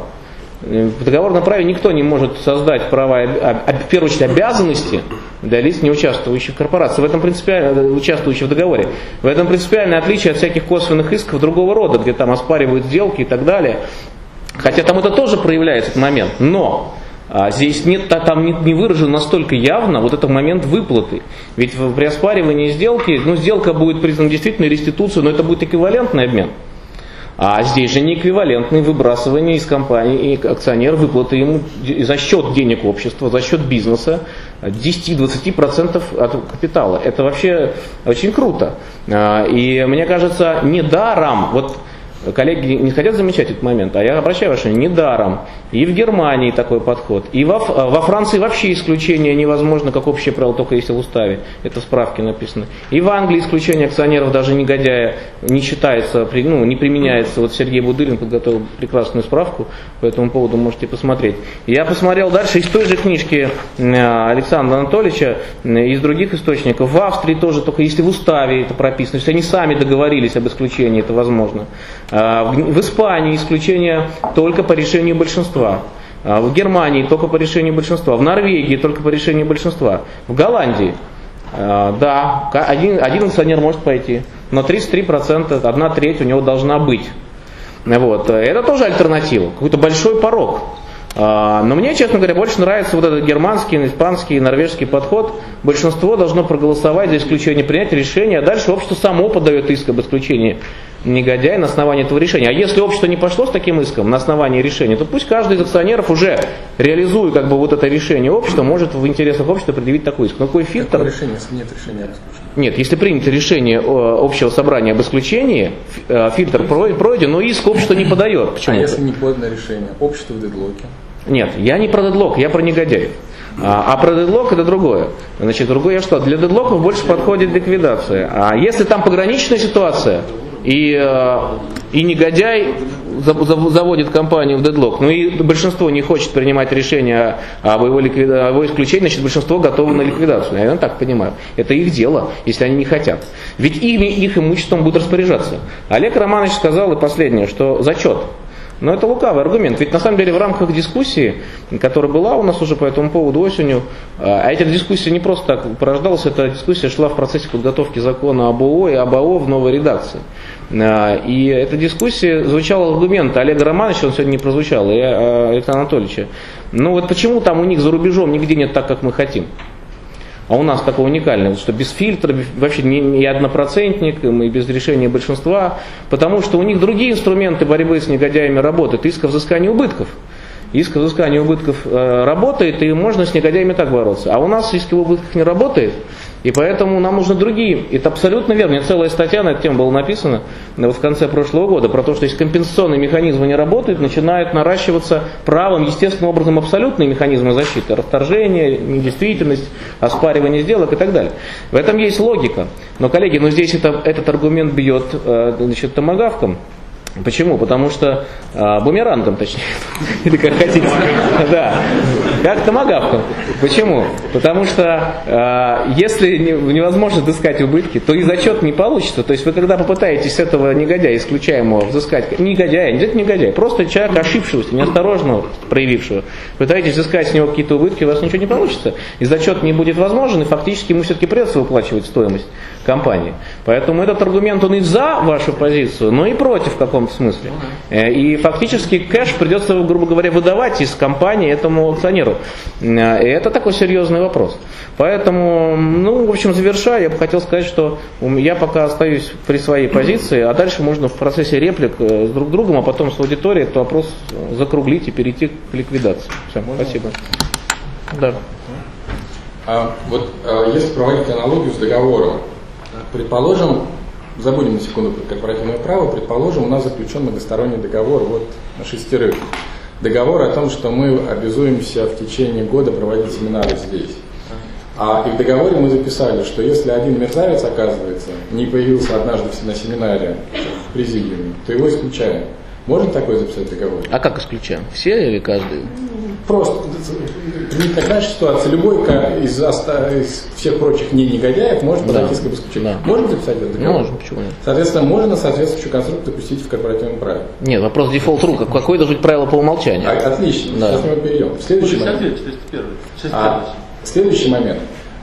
В договорном праве никто не может создать права, в первую очередь обязанности для лиц, не участвующих в корпорации, участвующих в договоре. В этом принципиальное отличие от всяких косвенных исков другого рода, где там оспаривают сделки и так далее. Хотя там это тоже проявляется этот момент, но здесь там не выражен настолько явно вот этот момент выплаты. Ведь при оспаривании сделки, сделка будет признана действительно реституцией, но это будет эквивалентный обмен. А здесь же не эквивалентное выбрасывание из компании, и акционер выплаты ему за счет денег общества, за счет бизнеса 10-20% от капитала. Это вообще очень круто. И мне кажется, недаром, коллеги не хотят замечать этот момент, а я обращаю ваше внимание, недаром. И в Германии такой подход, и во Франции вообще исключение невозможно, как общее правило, только если в уставе. Это в справке написано. И в Англии исключение акционеров, даже негодяя, не считается, не применяется. Сергей Будырин подготовил прекрасную справку по этому поводу, можете посмотреть. Я посмотрел дальше из той же книжки Александра Анатольевича, из других источников. В Австрии тоже, только если в уставе это прописано, если они сами договорились об исключении, это возможно. В Испании исключение только по решению большинства. В Германии только по решению большинства. В Норвегии только по решению большинства. В Голландии, да, один акционер может пойти, но 33%, 1/3 у него должна быть. Это тоже альтернатива, какой-то большой порог. Но мне, честно говоря, больше нравится вот этот германский, испанский, норвежский подход. Большинство должно проголосовать за исключение, принять решение, а дальше общество само подает иск об исключении негодяя на основании этого решения. А если общество не пошло с таким иском на основании решения, то пусть каждый из акционеров, уже реализуя как бы вот это решение общества, может в интересах общества предъявить такой иск. Но какой фильтр? Какое решение, если нет решения об исключении? Нет, если принято решение общего собрания об исключении, фильтр пройден, но иск общество не подает. Почему? А если не подано решение? Общество в дедлоке? Нет, я не про дедлок, я про негодяев. А про дедлок это другое. Значит, другое я что? Для дедлоков больше подходит ликвидация. А если там пограничная ситуация, и негодяй заводит компанию в дедлок, ну и большинство не хочет принимать решение об его исключении, значит большинство готово на ликвидацию. Я так понимаю. Это их дело, если они не хотят. Ведь их имуществом будут распоряжаться. Олег Романович сказал, и последнее, что зачет. Но это лукавый аргумент. Ведь на самом деле в рамках дискуссии, которая была у нас уже по этому поводу осенью, а эта дискуссия не просто так порождалась, эта дискуссия шла в процессе подготовки закона об ООО и об АО в новой редакции. И эта дискуссия звучал аргумент Олега Романовича, он сегодня не прозвучал, и Александра Анатольевича. Ну вот почему там у них за рубежом нигде нет так, как мы хотим? А у нас такое уникальное, что без фильтра, вообще не однопроцентник, и без решения большинства, потому что у них другие инструменты борьбы с негодяями работают. Иск о взыскании убытков. Иск о взыскании убытков работает, и можно с негодяями так бороться. А у нас иск об убытках не работает, и поэтому нам нужны другие. Это абсолютно верно. Целая статья на эту тему была написана вот в конце прошлого года, про то, что если компенсационные механизмы не работают, начинают наращиваться правом, естественным образом, абсолютные механизмы защиты. Расторжение, недействительность, оспаривание сделок и так далее. В этом есть логика. Но, коллеги, здесь этот аргумент бьет томагавком. Почему? Потому что бумерангом, точнее, или как хотите. Да, как томагавком. Почему? Потому что если невозможно взыскать убытки, то и зачет не получится. То есть вы когда попытаетесь с этого негодяя, исключаемого, взыскать, негодяя, не это негодяй, просто человека ошибшегося, неосторожного проявившего, пытаетесь взыскать с него какие-то убытки, у вас ничего не получится. И зачет не будет возможен, и фактически ему все-таки придется выплачивать стоимость компании. Поэтому этот аргумент, он и за вашу позицию, но и против в каком-то смысле. И фактически кэш придется, грубо говоря, выдавать из компании этому акционеру. И это такой серьезный вопрос. Поэтому, в общем, завершая, я бы хотел сказать, что я пока остаюсь при своей позиции, а дальше можно в процессе реплик с друг другом, а потом с аудиторией этот вопрос закруглить и перейти к ликвидации. Все, спасибо. Да. Если проводить аналогию с договором, предположим, забудем на секунду про корпоративное право, предположим, у нас заключен многосторонний договор на 6. Договор о том, что мы обязуемся в течение года проводить семинары здесь. И в договоре мы записали, что если один мерзавец, оказывается, не появился однажды на семинаре в президиуме, то его исключаем. Можно такое записать в договоре? А как исключаем? Все или каждый? Просто такая ситуация. Любой из всех прочих негодяев может подать иск об исключении. Да. Можно записать этот договор? Можно, почему нет? Соответственно, можно соответствующую конструкцию допустить в корпоративном праве. Нет, вопрос дефолт ру. Какое должно быть правило по умолчанию? Отлично. Да. Сейчас мы его перейдем. Следующий момент.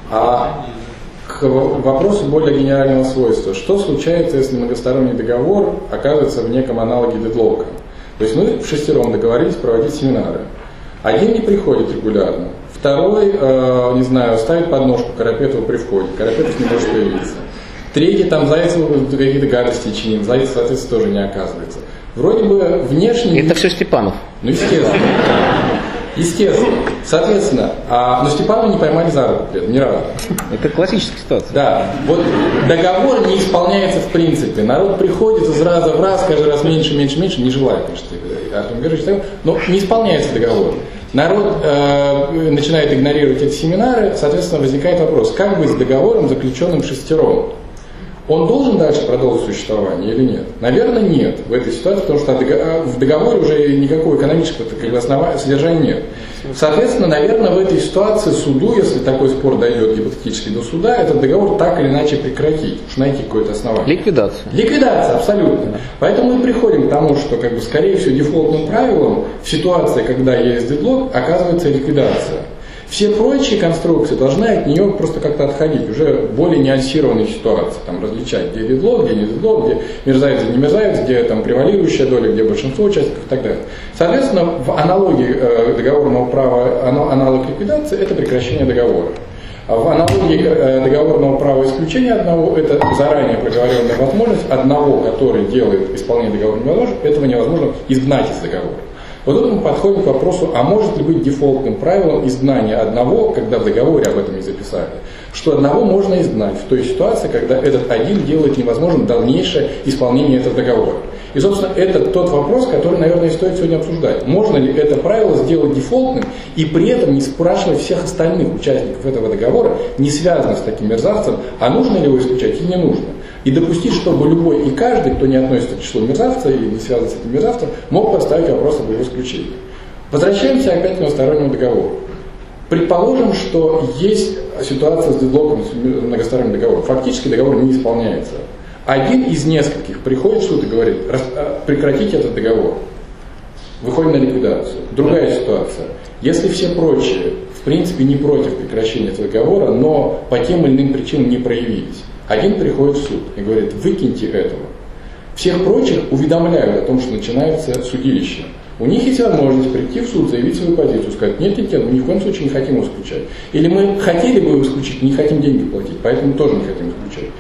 К вопросу более генерального свойства. Что случается, если многосторонний договор оказывается в неком аналоге дедлока? То есть мы в 6 договорились проводить семинары. Один не приходит регулярно, второй, ставит подножку Карапетову при входе, Карапетов не может появиться. Третий Зайцеву какие-то гадости чинит, Зайцев, соответственно, тоже не оказывается. Вроде бы внешне... Это все Степанов. Естественно. Соответственно, но Степанова не поймали за руку при этом, ни разу. Это классическая ситуация. Да. Договор не исполняется в принципе. Народ приходит из раза в раз, каждый раз меньше, не желает, конечно, Артем Георгиевич, но не исполняется договор. Народ начинает игнорировать эти семинары, соответственно, возникает вопрос, как быть с договором, заключенным 6? Он должен дальше продолжить существование или нет? Наверное, нет в этой ситуации, потому что в договоре уже никакого экономического содержания нет. Соответственно, наверное, в этой ситуации суду, если такой спор дойдет гипотетически до суда, этот договор так или иначе прекратить, уж найти какое-то основание. Ликвидация, абсолютно. Поэтому мы приходим к тому, что, скорее всего, дефолтным правилом в ситуации, когда есть дедлок, оказывается ликвидация. Все прочие конструкции должны от нее просто как-то отходить, уже более нюансированные ситуации, там, различать, где дедлог, где не дедлог, где мерзавец, где не мерзавец, где там превалирующая доля, где большинство участников и так далее. Соответственно, в аналогии договорного права аналог ликвидации – это прекращение договора. В аналогии договорного права исключения одного – это заранее проговоренная возможность одного, который делает исполнение договора невозможным, этого невозможно изгнать из договора. Вот тут мы подходим к вопросу, а может ли быть дефолтным правилом изгнания одного, когда в договоре об этом не записали, что одного можно изгнать в той ситуации, когда этот один делает невозможным дальнейшее исполнение этого договора. И, собственно, это тот вопрос, который, наверное, стоит сегодня обсуждать. Можно ли это правило сделать дефолтным и при этом не спрашивать всех остальных участников этого договора, не связанных с таким мерзавцем, а нужно ли его исключать или не нужно. И допустить, чтобы любой и каждый, кто не относится к числу мерзавца или не связан с этим мерзавцем, мог поставить вопрос об его исключении. Возвращаемся опять к многостороннему договору. Предположим, что есть ситуация с дедлоком, с многосторонним договором. Фактически договор не исполняется. Один из нескольких приходит в суд и говорит: прекратите этот договор. Выходим на ликвидацию. Другая ситуация. Если все прочие, в принципе, не против прекращения этого договора, но по тем или иным причинам не проявились, один приходит в суд и говорит: выкиньте этого. Всех прочих уведомляют о том, что начинается судилище. У них есть возможность прийти в суд, заявить свою позицию, сказать: нет, мы ни в коем случае не хотим его исключать. Или мы хотели бы его исключить, не хотим деньги платить, поэтому тоже не хотим исключать.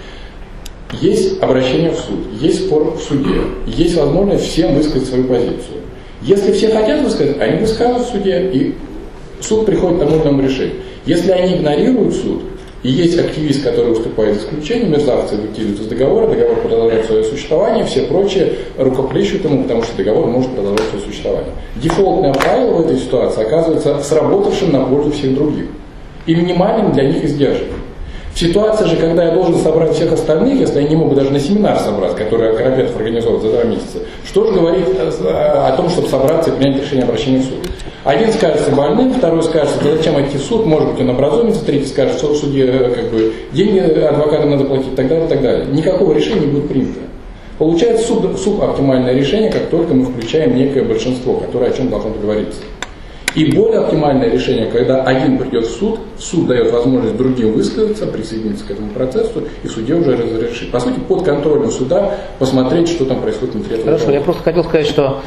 Есть обращение в суд, есть спор в суде, есть возможность всем высказать свою позицию. Если все хотят высказать, они высказывают в суде, и суд приходит к тому или иному решению. Если они игнорируют суд, и есть активист, который выступает за исключение, мерзавцы выкидывают из договора, договор продолжает свое существование, все прочие рукоплещут ему, потому что договор может продолжать свое существование. Дефолтное правило в этой ситуации оказывается сработавшим на пользу всех других и минимальным для них издержком. В ситуации же, когда я должен собрать всех остальных, если они не могут даже на семинар собрать, который Карапетов организовал за 2 месяца, что же говорить о том, чтобы собраться и принять решение обращения в суд? Один скажется больным, второй скажет: зачем идти в суд, может быть он образумится, третий скажет, что в суде деньги адвокатам надо платить, и так далее, и так далее. Никакого решения не будет принято. Получается субоптимальное решение, как только мы включаем некое большинство, которое о чем должно договориться. И более оптимальное решение, когда один придет в суд дает возможность другим высказаться, присоединиться к этому процессу, и в суде уже разрешить. По сути, под контролем суда посмотреть, что там происходит внутри. Хорошо, я просто хотел сказать, что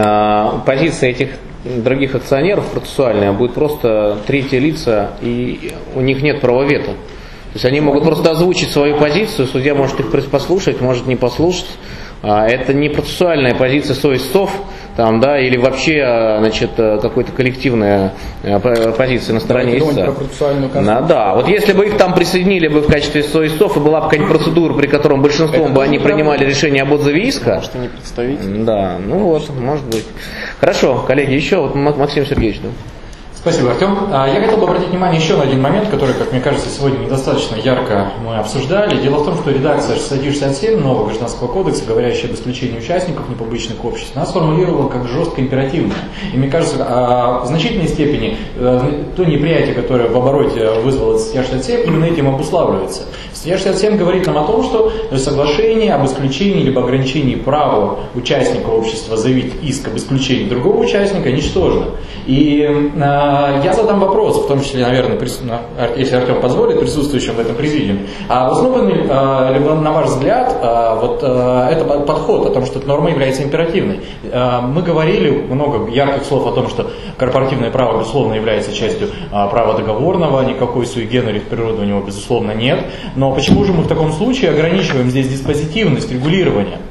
позиция этих других акционеров процессуальная будет просто третьи лица, и у них нет права вето. То есть они могут просто озвучить свою позицию, судья может их послушать, может не послушать. Это не процессуальная позиция соистов, там, да, или вообще, значит, какая-то коллективная позиция на стороне истца. Да, вот если бы их там присоединили бы в качестве соистов, и была бы какая-нибудь процедура, при котором большинством бы они принимали решение об отзыве иска. Может, они представители. Да, ну вот, может быть. Хорошо, коллеги, еще вот Максим Сергеевич. Да. Спасибо, Артем. Я хотел бы обратить внимание еще на один момент, который, как мне кажется, сегодня недостаточно ярко мы обсуждали. Дело в том, что редакция 6167 нового Гражданского кодекса, говорящая об исключении участников непубличных обществ, она сформулировала как жестко императивное. И мне кажется, в значительной степени то неприятие, которое в обороте вызвало статья 67, именно этим обуславливается. Статья 67 говорит нам о том, что соглашение об исключении либо ограничении права участника общества заявить иск об исключении другого участника ничтожно. И я задам вопрос, в том числе, наверное, если Артем позволит, присутствующим в этом президиуме. Основан ли, на ваш взгляд, вот этот подход о том, что эта норма является императивной? Мы говорили много ярких слов о том, что корпоративное право, безусловно, является частью права договорного, никакой суи генерис природы у него, безусловно, нет. Но почему же мы в таком случае ограничиваем здесь диспозитивность регулирования?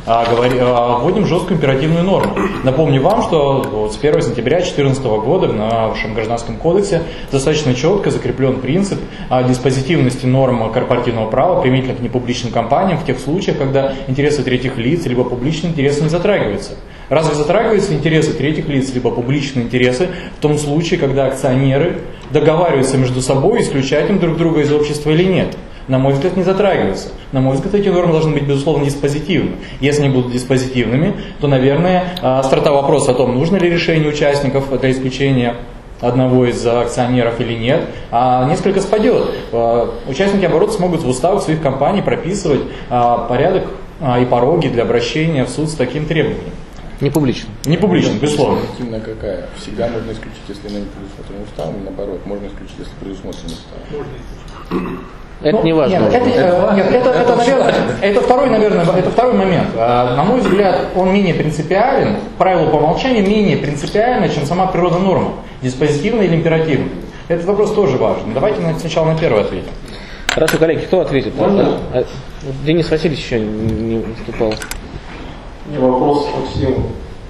Вводим жесткую императивную норму. Напомню вам, что с 1 сентября 2014 года в нашем Гражданском кодексе достаточно четко закреплен принцип диспозитивности норм корпоративного права применительно к непубличным компаниям в тех случаях, когда интересы третьих лиц либо публичные интересы не затрагиваются. Разве затрагиваются интересы третьих лиц либо публичные интересы в том случае, когда акционеры договариваются между собой, исключать им друг друга из общества или нет? На мой взгляд, не затрагиваются. На мой взгляд, эти нормы должны быть, безусловно, диспозитивны. Если они будут диспозитивными, то, наверное, стартовой вопрос о том, нужно ли решение участников для исключения одного из акционеров или нет, несколько спадет. Участники оборота смогут в уставах своих компаний прописывать порядок и пороги для обращения в суд с таким требованием. Не публично. Не публично, безусловно. Именно какая? Всегда можно исключить, если она не предусмотрена уставом, и наоборот, можно исключить, если предусмотрена уставом. Это не важно. Это, наверное, это второй момент. На мой взгляд, он менее принципиален, правило по умолчанию менее принципиально, чем сама природа нормы, диспозитивная или императивная. Этот вопрос тоже важен. Давайте сначала на первый ответим. Хорошо, коллеги, кто ответит? Можно? Денис Васильевич еще не выступал. Вопрос к Максиму.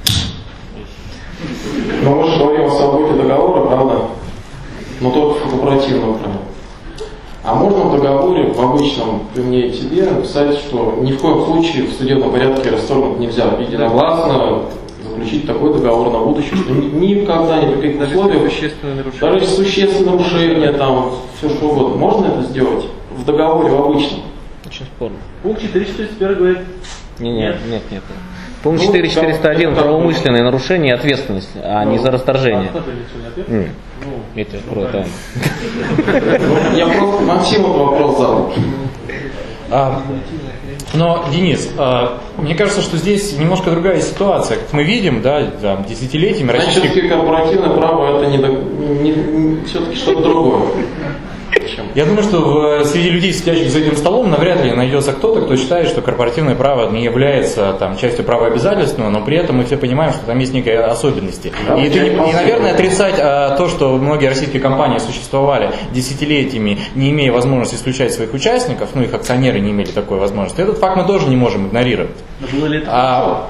Но мы же говорим о свободе договора, правда? Но только в корпоративном плане. А можно в договоре, в обычном при мне и тебе, написать, что ни в коем случае в судебном порядке расторгнуть нельзя. Единогласно заключить такой договор на будущее, что никогда, ни при каких условиях, даже существенное нарушение, там, все что угодно. Можно это сделать в договоре, в обычном? Очень спорно. Пункт 441 говорит. Нет. Пункт 4.401 про умышленное нарушение и ответственность, а не за расторжение. Это круто. Я просто Максиму вопрос задал. Но, Денис, мне кажется, что здесь немножко другая ситуация. Как мы видим, да, десятилетиями российские... Все-таки корпоративное право это все-таки что-то другое. Я думаю, что среди людей, сидящих за этим столом, навряд ли найдется кто-то, кто считает, что корпоративное право не является частью права обязательственного, но при этом мы все понимаем, что там есть некие особенности. И, наверное, отрицать то, что многие российские компании существовали десятилетиями, не имея возможности исключать своих участников, их акционеры не имели такой возможности, этот факт мы тоже не можем игнорировать. Было ли это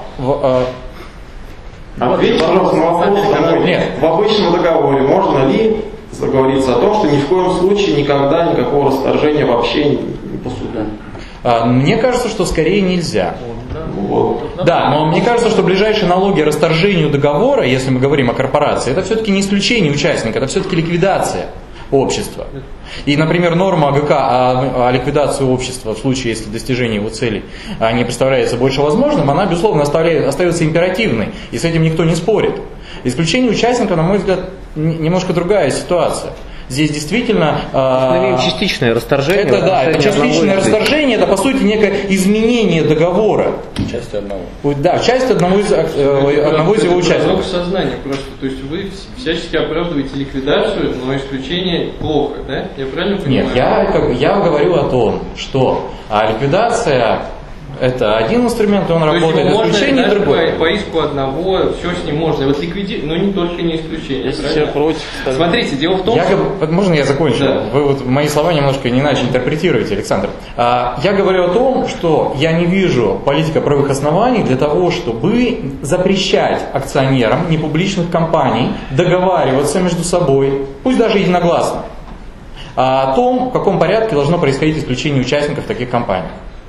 ответьте, пожалуйста, на вопрос. Нет, в обычном договоре можно ли говорится о том, что ни в коем случае никогда никакого расторжения вообще не по суду? Мне кажется, что скорее нельзя. Да, но мне кажется, что ближайшая аналогия расторжению договора, если мы говорим о корпорации, это все-таки не исключение участника, это все-таки ликвидация общества. И, например, норма АГК о ликвидации общества в случае, если достижение его целей не представляется больше возможным, она, безусловно, остается императивной, и с этим никто не спорит. Исключение участника, на мой взгляд, немножко другая ситуация. Здесь действительно... частичное расторжение. Это частичное расторжение, это по сути некое изменение договора. Части одного. Да, часть одного из его участников. Это сознание просто. То есть вы всячески оправдываете ликвидацию, но исключение плохо, да? Я правильно понимаю? Нет, я говорю о том, что ликвидация... Это один инструмент, и он работает, исключение другой. По иску одного, все с ним можно. Вот ликвидировать, но не только не исключение. Если все против. Смотрите, дело в том, что... Можно я закончу? Да. Вы мои слова немножко не иначе интерпретируете, Александр. Я говорю о том, что я не вижу политико-правовых оснований для того, чтобы запрещать акционерам непубличных компаний договариваться между собой, пусть даже единогласно, о том, в каком порядке должно происходить исключение участников таких компаний.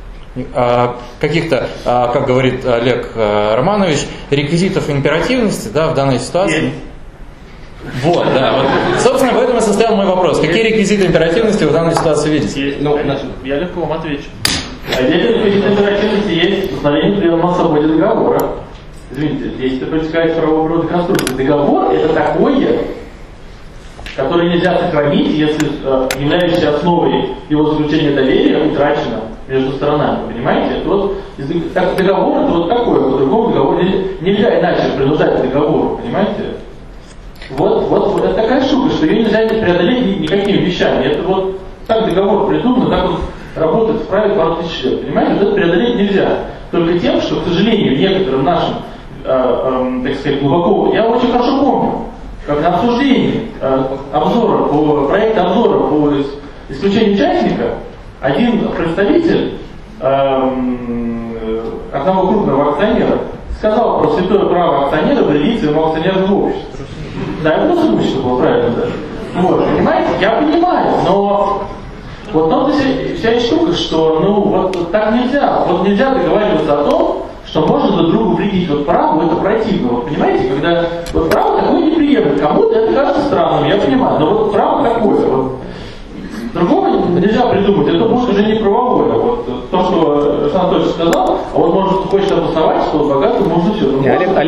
Каких-то, как говорит Олег Романович, реквизитов императивности, да, в данной ситуации. Вот. Собственно, в этом и состоял мой вопрос. Какие реквизиты императивности в данной ситуации видите? Я легко вам отвечу. Реквизит императивности есть установление приема свободе договора. Извините, здесь это протекает правовой природы конструкции. Договор это такое, которое нельзя сохранить, если являющаяся основой его заключения доверия утрачено между сторонами, понимаете? Это договор это вот такой, по-другому договор нельзя иначе принуждать договор, понимаете? Вот это такая штука, что ее нельзя преодолеть никакими вещами. Это вот так договор придуман, так он работает в праве пару тысяч лет, понимаете? Вот это преодолеть нельзя. Только тем, что, к сожалению, некоторым нашим, так сказать, глубоко, я очень хорошо помню, как на обсуждении проекта обзора по исключению участника, один представитель одного крупного акционера сказал про святое право акционера вредить своему акционерному обществу. Да, это просто было правильно даже. Вот, понимаете, я понимаю, но вот там вся эта штука, что вот так нельзя. Вот нельзя договариваться о том, что можно друг другу вредить. Вот право это противно. Вот понимаете, когда вот право такое неприемлемо. Кому-то это кажется странным, я понимаю, но вот право такое. Вот. Другого нельзя придумать, это будет уже не правовое. Вот то, что Александр Анатольевич сказал, а вот может хочешь обосновать, что богатым можно все.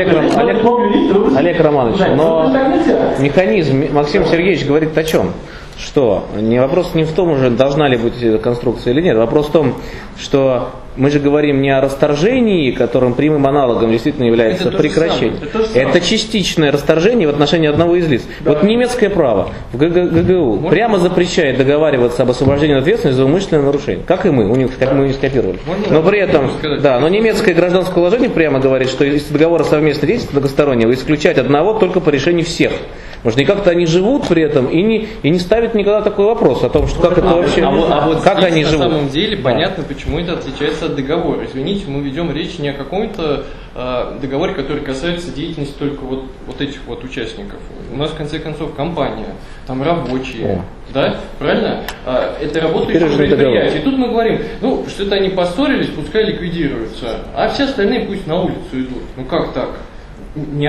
Олег Романович, но механизм, Максим Сергеевич говорит о чем? что вопрос не в том уже, должна ли быть эта конструкция или нет. Вопрос в том, что мы же говорим не о расторжении, которым прямым аналогом действительно является прекращение. Это частичное расторжение в отношении одного из лиц. Да. Вот немецкое право в ГГУ прямо запрещает договариваться об освобождении от ответственности за умышленное нарушение. Как и мы, у них мы не скопировали. Но при этом, да, но немецкое гражданское уложение прямо говорит, что из договора совместной деятельности многостороннего исключать одного только по решению всех. Может, не как-то они живут при этом и не ставят никогда такой вопрос о том, что как это вообще, как здесь, они живут. На самом деле понятно, почему это отличается от договора. Извините, мы ведем речь не о каком-то договоре, который касается деятельности только вот этих вот участников. У нас в конце концов компания, там рабочие, да, правильно? Это работающие предприятия. И тут мы говорим, что-то они поссорились, пускай ликвидируются, а все остальные пусть на улицу идут. Ну как так? Ни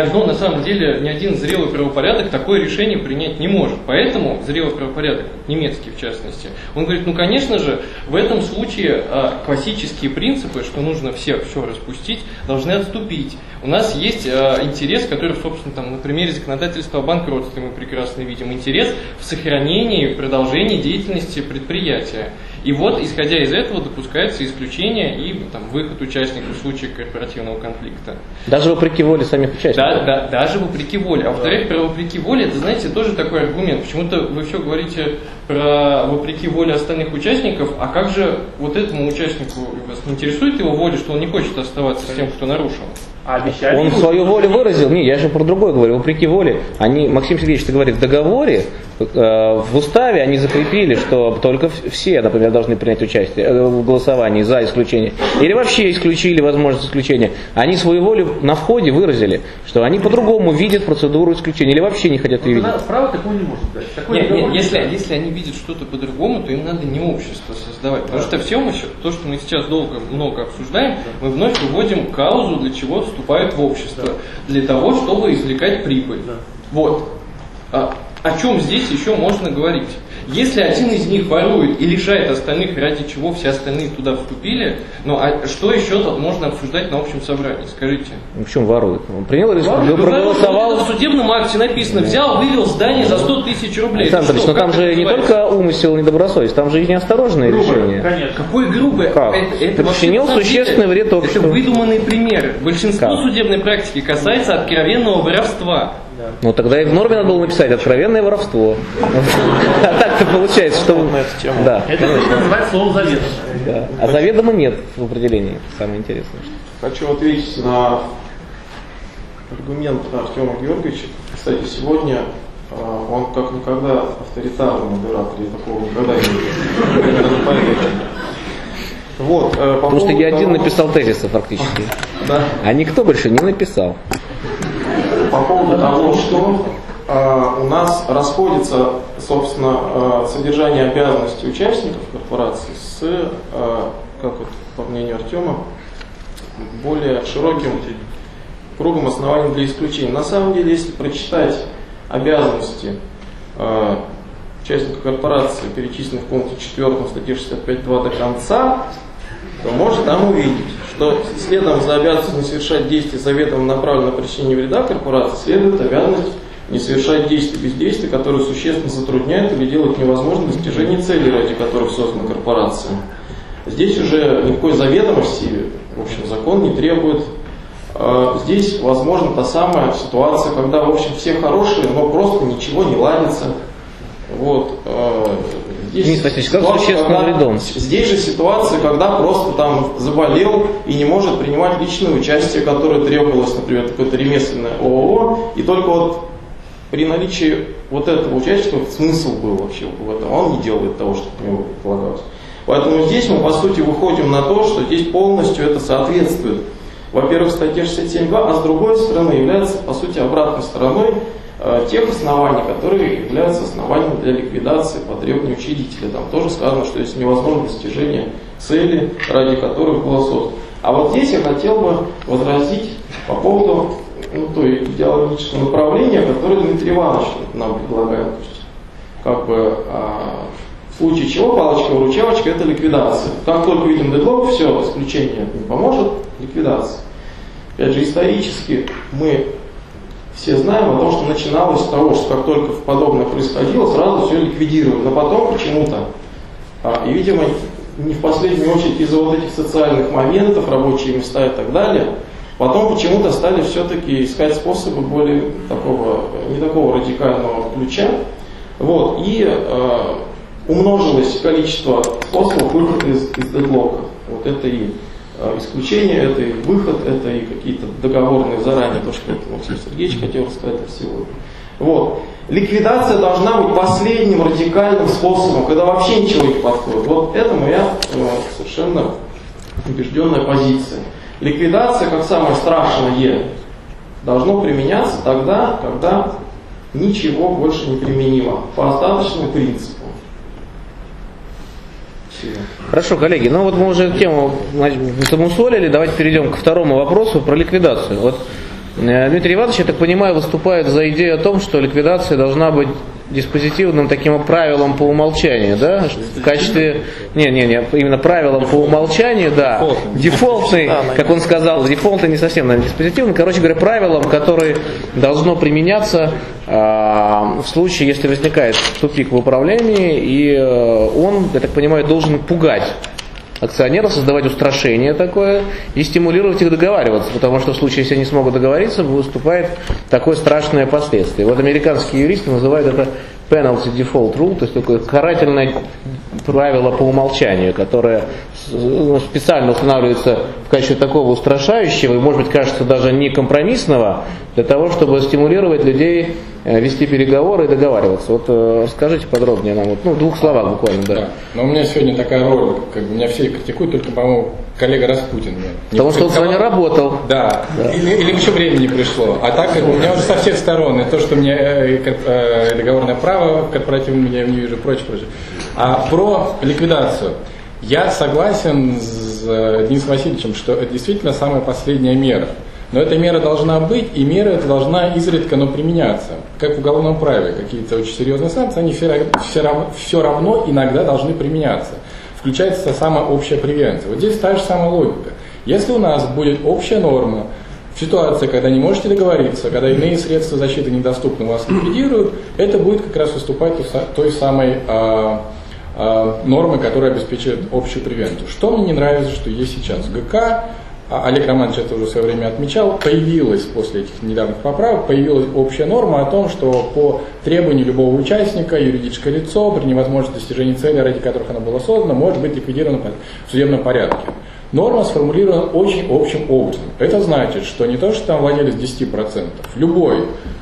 один зрелый правопорядок такое решение принять не может. Поэтому зрелый правопорядок, немецкий в частности, он говорит, конечно же, в этом случае классические принципы, что нужно все распустить, должны отступить. У нас есть интерес, который, собственно, на примере законодательства о банкротстве мы прекрасно видим, интерес в сохранении и продолжении деятельности предприятия. И вот, исходя из этого, допускается исключение и выход участников в случае корпоративного конфликта. Даже вопреки воле самих участников? Да, даже вопреки воле. А во-вторых, про вопреки воле, это, знаете, тоже такой аргумент. Почему-то вы все говорите про вопреки воле остальных участников, а как же вот этому участнику, вас не интересует его воля, что он не хочет оставаться с тем, кто нарушил? Он свою волю выразил. Не, я же про другое говорю. Вопреки воле, Максим Сергеевич, ты говоришь, в договоре, в уставе они закрепили, что только все, например, должны принять участие в голосовании за исключение. Или вообще исключили возможность исключения. Они свою волю на входе выразили, что они по-другому видят процедуру исключения. Или вообще не хотят ее видеть. Право такого не может дать. Если они видят что-то по-другому, то им надо не общество создавать. Потому что все то, что мы сейчас много обсуждаем, мы вновь выводим каузу, для чего вступают в общество. Для того, чтобы извлекать прибыль. Вот. О чем здесь еще можно говорить? Если один из них ворует и лишает остальных, ради чего все остальные туда вступили, а что еще тут можно обсуждать на общем собрании? Скажите. Почему ворует? Он принял решение, проголосовал. В судебном акте написано, взял, вывел здание за 100 тысяч рублей. Александр Ильич, но там же не только умысел и недобросовестность, там же и неосторожное решение. Конечно. Какое грубое? Как? Это причинил существенный вред обществу. Это выдуманные примеры. Большинство судебной практики касается откровенного воровства. Ну тогда и в норме надо было написать откровенное воровство. А так-то получается, что... Да. Это называется словом заведомо. А заведомо нет в определении. Самое интересное. Хочу ответить на аргумент Артема Георгиевича. Кстати, сегодня он как никогда авторитарный модератор, я такого никогда не видел. Даже поверил. Потому что я один написал тезисы фактически. Да. А никто больше не написал. По поводу того, что у нас расходится, собственно, содержание обязанностей участников корпорации с, по мнению Артема, более широким кругом оснований для исключения. На самом деле, если прочитать обязанности участника корпорации, перечисленных в пункте 4 статьи 65.2 до конца, то можно там увидеть, что следом за обязанностью не совершать действия заведомо направленного на причинение вреда корпорации следует обязанность не совершать действия бездействия, которые существенно затрудняют или делают невозможным достижение целей, ради которых создана корпорация. Здесь уже никакой заведомости, в общем, закон не требует. Здесь, возможно, та самая ситуация, когда, в общем, все хорошие, но просто ничего не ладится. Здесь же ситуация, когда просто там заболел и не может принимать личное участие, которое требовалось, например, какое-то ремесленное ООО, и только при наличии этого участия смысл был вообще в этом, он не делает того, что от него предполагалось. Поэтому здесь мы, по сути, выходим на то, что здесь полностью это соответствует, во-первых, статье 67.2, а с другой стороны является, по сути, обратной стороной тех оснований, которые являются основаниями для ликвидации по требованию учредителя. Там тоже сказано, что есть невозможно достижение цели, ради которых было создано. А здесь я хотел бы возразить по поводу той идеологического направления, которое Дмитрий Иванович нам предлагает. В случае чего палочка-выручалочка — это ликвидация. Как только видим дедлок, все, исключение не поможет, ликвидация. Опять же, исторически мы все знаем о том, что начиналось с того, что как только подобное происходило, сразу все ликвидировали. Но потом почему-то, и, видимо, не в последнюю очередь из-за вот этих социальных моментов, рабочие места и так далее, потом почему-то стали все-таки искать способы более не такого радикального ключа. Вот, и умножилось количество способов выхода из дедлока. Вот это и исключение, это и выход, это и какие-то договорные заранее, то, что Максим Сергеевич хотел рассказать сегодня. Вот. Ликвидация должна быть последним радикальным способом, когда вообще ничего не подходит. Вот это моя совершенно убежденная позиция. Ликвидация, как самое страшное, должно применяться тогда, когда ничего больше не применимо. По остаточному принципу. Хорошо, коллеги, ну вот мы уже тему замусолили, давайте перейдем ко второму вопросу про ликвидацию. Вот Дмитрий Иванович, я так понимаю, выступает за идею о том, что ликвидация должна быть диспозитивным таким правилом по умолчанию, да? В качестве, именно правилом по умолчанию, да, дефолтный, как он сказал, дефолтный не совсем, наверное, диспозитивный, короче говоря, правилом, которое должно применяться в случае, если возникает тупик в управлении, и он, я так понимаю, должен пугать акционеров, создавать устрашение такое и стимулировать их договариваться, потому что в случае, если они смогут договориться, выступает такое страшное последствие. Вот американские юристы называют это penalty default rule, то есть такое карательное правило по умолчанию, которое специально устанавливается в качестве такого устрашающего и, может быть, кажется даже не компромиссного, для того, чтобы стимулировать людей вести переговоры и договариваться. Вот расскажите подробнее нам, в двух словах буквально. Да. Но у меня сегодня такая роль, меня все критикуют, только, по-моему, коллега Распутин. Потому что он с вами работал. Да. Или еще времени не пришло. А так у меня уже со всех сторон. И то, что мне договорное право корпоративное я не вижу, прочее. А про ликвидацию. Я согласен с Денисом Васильевичем, что это действительно самая последняя мера. Но эта мера должна быть, и мера эта должна изредка, но применяться. Как в уголовном праве, какие-то очень серьезные санкции, они все равно иногда должны применяться. Включается самая общая превенция. Вот здесь та же самая логика. Если у нас будет общая норма, в ситуации, когда не можете договориться, когда иные средства защиты недоступны, вас ликвидируют, это будет как раз выступать той самой нормой, которая обеспечивает общую превенцию. Что мне не нравится, что есть сейчас ГК, Олег Романович это уже в свое время отмечал, появилась после этих недавних поправок, появилась общая норма о том, что по требованию любого участника юридическое лицо при невозможности достижения цели, ради которых оно было создано, может быть ликвидировано в судебном порядке. Норма сформулирована очень общим образом. Это значит, что не то, что там владелец 10%, любой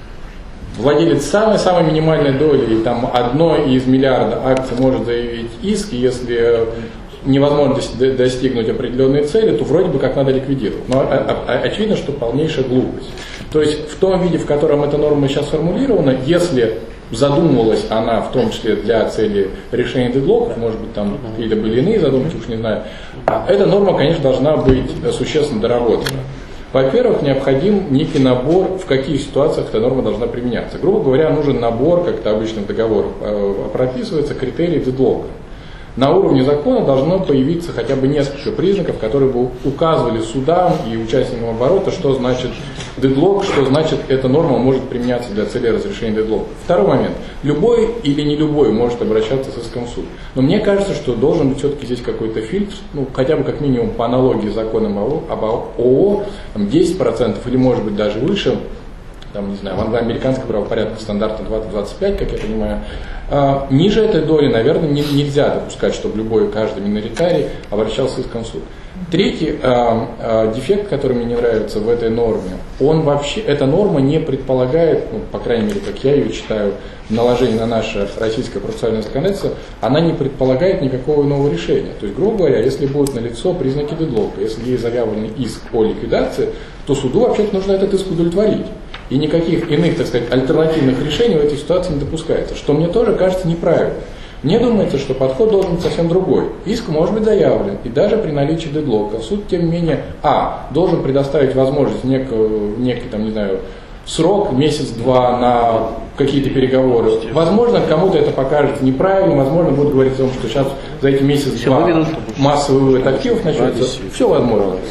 владелец самой минимальной доли, и там 1 из миллиарда акций может заявить иск, и если невозможно достигнуть определенной цели, то вроде бы как надо ликвидировать. Но очевидно, что полнейшая глупость. То есть в том виде, в котором эта норма сейчас сформулирована, если задумывалась она в том числе для цели решения дедлоков, может быть там какие-то были иные задумки, уж не знаю, эта норма, конечно, должна быть существенно доработана. Во-первых, необходим некий набор, в каких ситуациях эта норма должна применяться. Грубо говоря, нужен набор, как это обычно в договорах прописывается, критерий дедлока. На уровне закона должно появиться хотя бы несколько признаков, которые бы указывали судам и участникам оборота, что значит дедлок, что значит эта норма может применяться для цели разрешения дедлока. Второй момент. Любой или не любой может обращаться с иском в суд. Но мне кажется, что должен быть все-таки здесь какой-то фильтр, хотя бы как минимум по аналогии с законом об ООО, 10% или может быть даже выше, не знаю, в англо-американском правопорядке стандарта 20-25, как я понимаю. Ниже этой доли, наверное, нельзя допускать, чтобы любой, каждый миноритарий обращался с иском в суд. Третий дефект, который мне не нравится в этой норме, эта норма не предполагает, по крайней мере, как я ее читаю, в наложении на наше российское процессуальное законодательство, она не предполагает никакого иного решения. То есть, грубо говоря, если будут налицо признаки дедлока, если есть заявленный иск о ликвидации, то суду вообще-то нужно этот иск удовлетворить. И никаких иных, так сказать, альтернативных решений в этой ситуации не допускается, что мне тоже кажется неправильно. Мне думается, что подход должен быть совсем другой. Иск может быть заявлен, и даже при наличии дедлока суд, тем не менее, должен предоставить возможность некий, срок, месяц-два на какие-то переговоры. Возможно, кому-то это покажется неправильным, возможно, будут говорить о том, что сейчас за эти месяц-два массовый вывод активов начнется. Все возможно.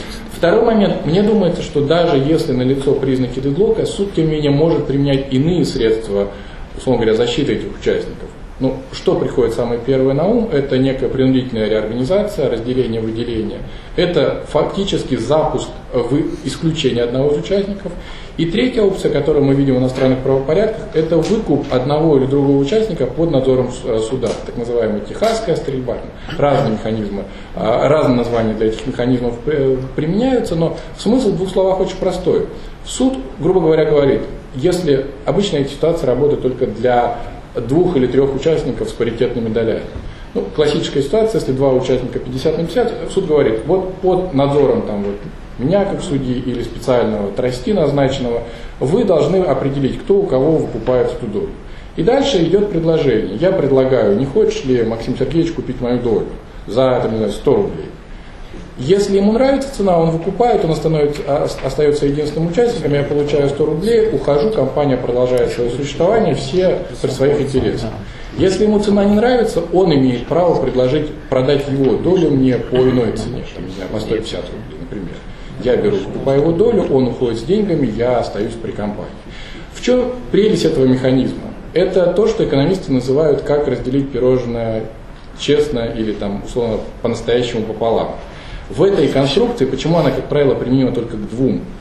Второй момент. Мне думается, что даже если налицо признаки дедлока, суд, тем не менее, может применять иные средства, условно говоря, защиты этих участников. Ну, что приходит самое первое на ум? Это некая принудительная реорганизация, разделение, выделение. Это фактически запуск исключения одного из участников. И третья опция, которую мы видим в иностранных правопорядках, это выкуп одного или другого участника под надзором суда, так называемая техасская стрельба. Разные механизмы, разные названия для этих механизмов применяются, но смысл в двух словах очень простой. Суд, грубо говоря, говорит, если обычно эти ситуации работают только для 2 или 3 участников с паритетными долями. Ну, классическая ситуация, если 2 участника 50 на 50, суд говорит, вот под надзором там, вот, меня как судьи или специального трасти назначенного, вы должны определить, кто у кого выкупает эту долю. И дальше идет предложение. Я предлагаю, не хочешь ли, Максим Сергеевич, купить мою долю за, там, не знаю, 100 рублей. Если ему нравится цена, он выкупает, он остается единственным участником, я получаю 100 рублей, ухожу, компания продолжает свое существование, все при своих интересах. Если ему цена не нравится, он имеет право предложить продать его долю мне по иной цене, там, не знаю, по 150 рублей, например. Я беру, покупаю его долю, он уходит с деньгами, я остаюсь при компании. В чем прелесть этого механизма? Это то, что экономисты называют, как разделить пирожное честно или там, условно, по-настоящему пополам. В этой конструкции, почему она, как правило, применима только к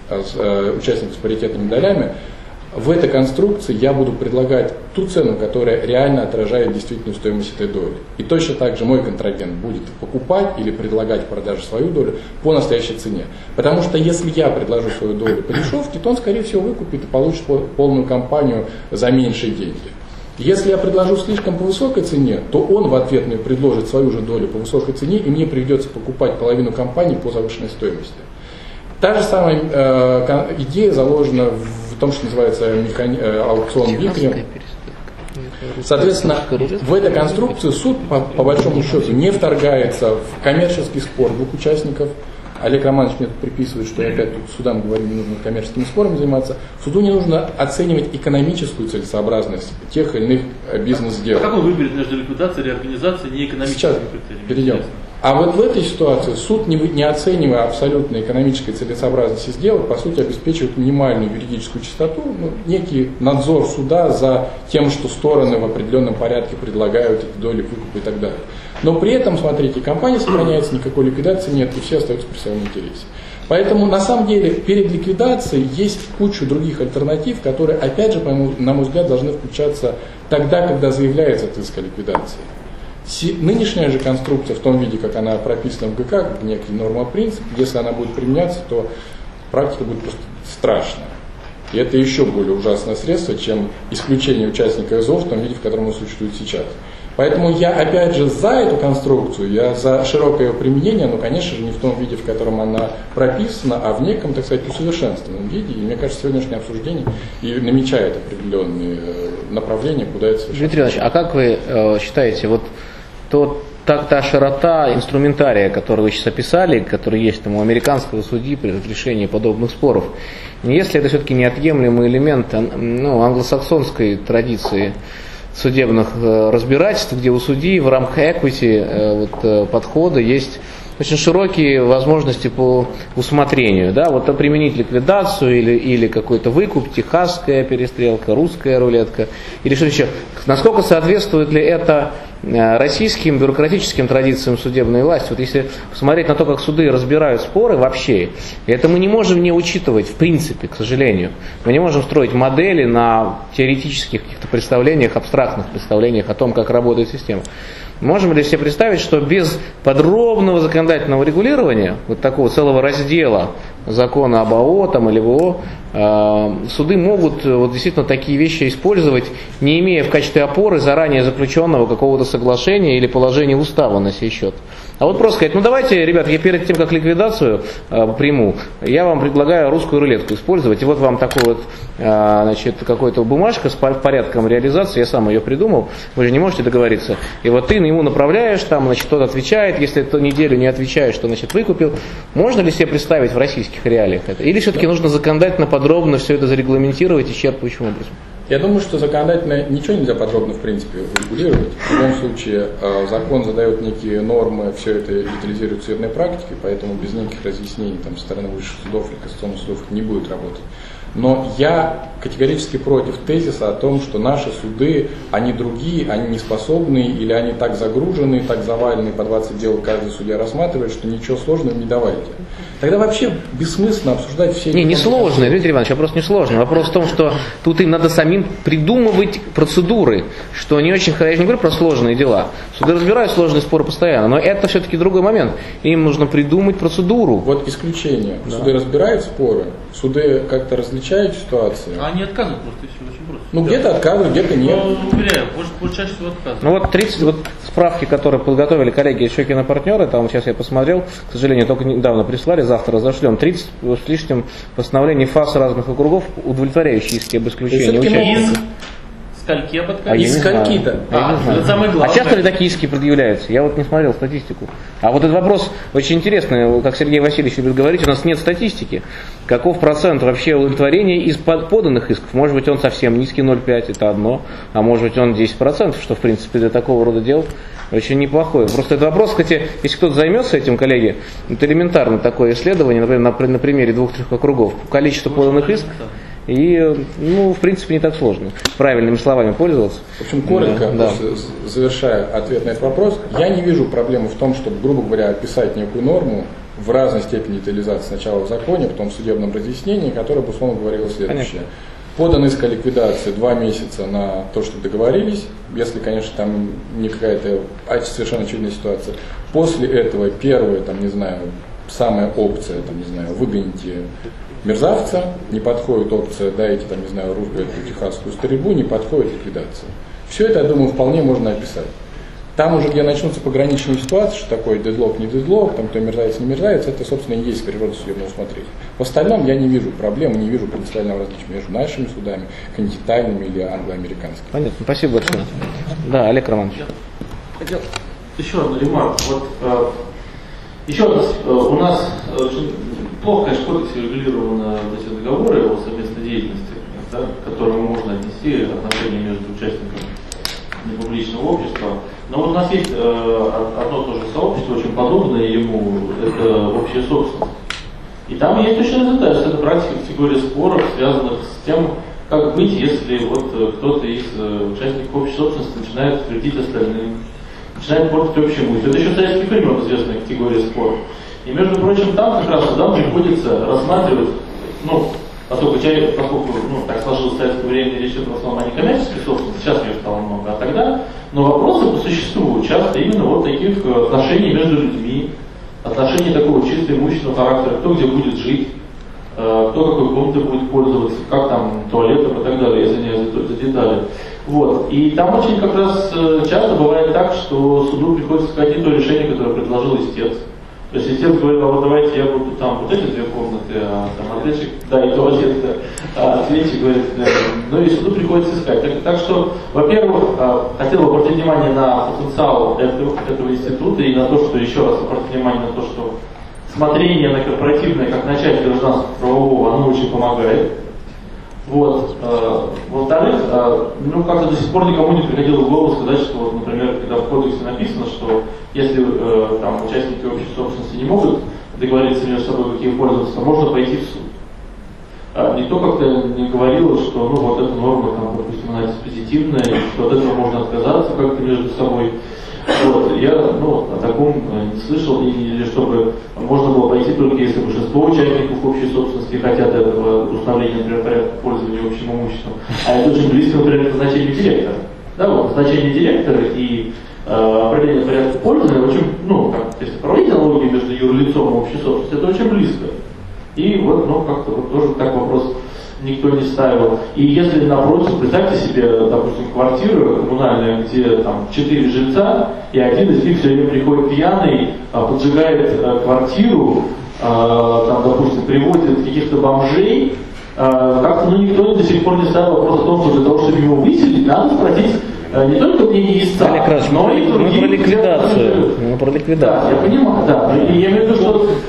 2 участникам с паритетными долями, в этой конструкции я буду предлагать ту цену, которая реально отражает действительную стоимость этой доли. И точно так же мой контрагент будет покупать или предлагать в продаже свою долю по настоящей цене. Потому что если я предложу свою долю по дешевке, то он, скорее всего, выкупит и получит полную компанию за меньшие деньги. Если я предложу слишком по высокой цене, то он в ответ мне предложит свою же долю по высокой цене, и мне придется покупать половину компании по завышенной стоимости. Та же самая идея заложена в том, что называется аукцион Бикли. Соответственно, в этой конструкции суд, по большому счету, не вторгается в коммерческий спор 2 участников. Олег Романович мне тут приписывает, что я опять тут судам говорю, не нужно коммерческими спорами заниматься. Суду не нужно оценивать экономическую целесообразность тех или иных бизнес-сделок. А как он выберет между ликвидацией и реорганизацией не экономическими критериями? Перейдем. А вот в этой ситуации суд, не оценивая абсолютно экономической целесообразности сделок, по сути обеспечивает минимальную юридическую чистоту, некий надзор суда за тем, что стороны в определенном порядке предлагают эти доли выкупа и так далее. Но при этом, смотрите, компания сохраняется, никакой ликвидации нет, и все остаются при своем интересе. Поэтому, на самом деле, перед ликвидацией есть куча других альтернатив, которые, опять же, на мой взгляд, должны включаться тогда, когда заявляется иск о ликвидации. Нынешняя же конструкция в том виде, как она прописана в ГК, как некий норма-принцип, если она будет применяться, то практика будет просто страшная. И это еще более ужасное средство, чем исключение участника СО в том виде, в котором он существует сейчас. Поэтому я, опять же, за эту конструкцию, я за широкое ее применение, но, конечно же, не в том виде, в котором она прописана, а в неком, так сказать, усовершенствованном виде. И мне кажется, сегодняшнее обсуждение и намечает определенные направления, куда это совершенно. Дмитрий Иванович, а как вы считаете, вот та широта инструментария, которую вы сейчас описали, который есть там у американского судьи при разрешении подобных споров, если это все-таки неотъемлемый элемент англосаксонской традиции судебных разбирательств, где у судьи в рамках equity подхода есть очень широкие возможности по усмотрению. Да? Вот применить ликвидацию или какой-то выкуп, техасская перестрелка, русская рулетка или что еще. Насколько соответствует ли это российским бюрократическим традициям судебной власти? Вот если посмотреть на то, как суды разбирают споры вообще, это мы не можем не учитывать в принципе, к сожалению. Мы не можем строить модели на теоретических каких-то представлениях, абстрактных представлениях о том, как работает система. Можем ли себе представить, что без подробного законодательного регулирования, вот такого целого раздела закона об АО там, или ВО, суды могут действительно такие вещи использовать, не имея в качестве опоры заранее заключенного какого-то соглашения или положения устава на сей счет. А вот просто сказать, давайте, ребят, я перед тем, как ликвидацию приму, я вам предлагаю русскую рулетку использовать, и вот вам такой какой-то бумажка с порядком реализации, я сам ее придумал, вы же не можете договориться, и вот ты ему направляешь, тот отвечает, если эту неделю не отвечаешь, то, выкупил. Можно ли себе представить в российских реалиях это? Или все-таки нужно законодательно подробно все это зарегламентировать исчерпывающим образом? Я думаю, что законодательно ничего нельзя подробно, в принципе, регулировать. В любом случае, закон задает некие нормы, все это детализирует в судебной практике, поэтому без неких разъяснений там, со стороны высших судов или кассационных судов не будет работать. Но я категорически против тезиса о том, что наши суды, они другие, они не способны, или они так загружены, так завалены, по 20 дел каждый судья рассматривает, что ничего сложного не давайте. Тогда вообще бессмысленно обсуждать все эти... Не сложно, Дмитрий Иванович, вопрос не сложный. Вопрос в том, что тут им надо самим придумывать процедуры, что не очень хорошо. Я не говорю про сложные дела. Суды разбирают сложные споры постоянно, но это все-таки другой момент. Им нужно придумать процедуру. Вот исключение. Да. Суды разбирают споры, суды как-то различают ситуации. А они отказывают просто, если очень просто. Ну, где-то отказывают, где-то нет. Ну, уверяю, может чаще всего отказывают. Ну вот 30 вот справки, которые подготовили коллеги из Щекина партнеры, там сейчас я посмотрел, к сожалению, только недавно прислали, завтра разошлем, 30 с лишним постановлений ФАС разных округов, удовлетворяющие иски об исключении участников. Скольки об А я Из не знаю. скольки-то? это самое главное. А часто ли такие иски предъявляются? Я вот не смотрел статистику. А вот этот вопрос очень интересный, как Сергей Васильевич любит говорить, у нас нет статистики. Каков процент вообще удовлетворения из поданных исков? Может быть, он совсем низкий, 0,5, это одно, а может быть, он 10%, что, в принципе, для такого рода дел очень неплохой. Просто этот вопрос, кстати, если кто-то займется этим, коллеги, это элементарно такое исследование, например, на примере 2-3 округов. Количество поданных исков. И, в принципе, не так сложно правильными словами пользоваться. В общем, коротко, Да. завершая ответ на этот вопрос, я не вижу проблемы в том, чтобы, грубо говоря, описать некую норму в разной степени детализации сначала в законе, потом в судебном разъяснении, которое бы, условно, говорило следующее. Подан иск о ликвидации 2 месяца на то, что договорились, если, конечно, там не какая-то совершенно очевидная ситуация. После этого первая, самая опция, выгоните мерзавца, не подходит опция, дайте, ружье, эту техасскую стрельбу, не подходит ликвидация. Все это, я думаю, вполне можно описать. Там уже, где начнутся пограничные ситуации, что такое дедлок, не дедлок, там кто мерзавец, не мерзавец, это, собственно, и есть природа судебного смотрителя. В остальном я не вижу проблем, не вижу принципиального различия между нашими судами, континентальными или англоамериканскими. Понятно, спасибо большое. Да, Олег Романович. Хотел Еще одну ремарку. Еще раз, у нас плохо, конечно, в кодексе регулированы эти договоры о совместной деятельности, да, к которым можно отнести отношения между участниками непубличного общества. Но вот у нас есть одно тоже сообщество, очень подобное ему, это общая собственность. И там есть точно задача, это практика категории споров, связанных с тем, как быть, если кто-то из участников общей собственности начинает вредить остальным, начинает портить общее имущество. Это еще советский пример, известная категория споров. И, между прочим, там как раз судам приходится рассматривать, поскольку так сложилось в советское время, речь идет в основном о некоммерческой собственности, сейчас ее стало много, а тогда, но вопросы по существу часто именно таких отношений между людьми, отношений такого чисто имущественного характера, кто где будет жить, кто какой комнатой будет пользоваться, как там туалетом и так далее, я извиняюсь за детали. И там очень как раз часто бывает так, что суду приходится сказать не то решение, которое предложил истец. То есть истец говорит, давайте я буду там эти 2 комнаты, а там ответчик, и туалет, а ответчик говорит, и суду приходится искать. Так что, во-первых, хотел бы обратить внимание на потенциал этого института и на то, что еще раз обратить внимание на то, что смотрение на корпоративное как на часть гражданского правового, оно очень помогает. Во-вторых, как-то до сих пор никому не приходило в голову сказать, что, например, когда в кодексе написано, что если участники общей собственности не могут договориться между собой, какие пользоваться, то можно пойти в суд. Никто как-то не говорил, что эта норма, допустим, она диспозитивная, и что от этого можно отказаться как-то между собой. Я о таком не слышал, или чтобы можно было пойти только если большинство участников общей собственности хотят этого установления, например, порядка пользования общим имуществом. А это очень близко, например, к назначению директора. Назначение директора и определение порядка пользования очень, если проводить аналогию между юрлицом и общей собственностью, это очень близко. И как-то тоже так вопрос никто не ставил. И если напротив, представьте себе, допустим, квартиру коммунальную, где 4 жильца, и один из них все время приходит пьяный, поджигает квартиру, допустим, приводит каких-то бомжей, как-то никто до сих пор не ставил вопрос о том, что для того, чтобы его выселить, надо спросить не только мнение истца, но и других. Мы про ликвидацию. Да, я понимаю, да. И я имею в виду, что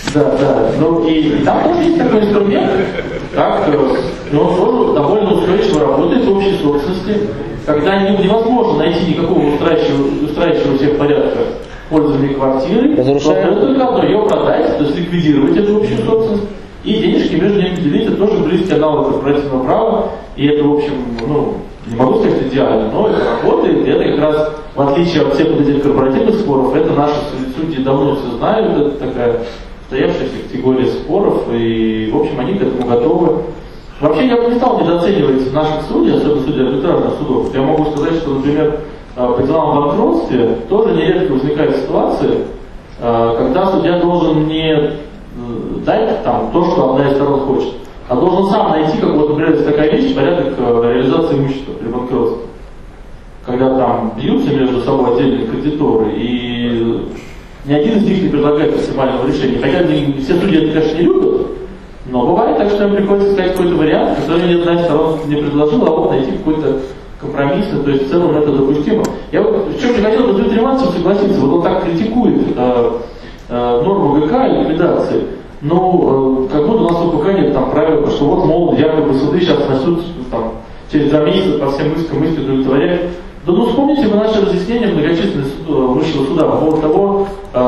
Да. Ну и там тоже есть такой инструмент, как, но он тоже довольно устойчиво работает в общей собственности, когда невозможно найти никакого устраивающего всех порядка пользования квартиры, Разрушаем. только одно, ее продать, то есть ликвидировать эту общую собственность, и денежки между ними делить. Это тоже близкий аналог корпоративного права, и это, в общем, не могу сказать идеально, но это работает, и это как раз, в отличие от всех вот этих корпоративных споров, это наши судьи давно все знают, это такая стоявшаяся категория споров, и, в общем, они к этому готовы. Вообще, я бы не стал недооценивать наших судей, особенно судей арбитражных судов. Я могу сказать, что, например, по делам о банкротстве тоже нередко возникает ситуация, когда судья должен не дать там то, что одна из сторон хочет, а должен сам найти, как вот, например, есть такая вещь, порядок реализации имущества при банкротстве. Когда там бьются между собой отдельные кредиторы, и ни один из них не предлагает максимального решения. Хотя все судьи это, конечно, не любят, но бывает так, что им приходится искать какой-то вариант, который ни одна из сторон не предложила, а вот найти какой-то компромисс, то есть в целом это допустимо. Я вот в чем не хотел бы Дмитрий Иванович согласиться, вот он так критикует норму ГК и ликвидации, но как будто у нас в УПК нет там правила, что вот, мол, якобы суды сейчас начнут там, через 2 месяца по всем искам удовлетворять. Да ну вспомните вы наши разъяснения многочисленных высшего суда по поводу того,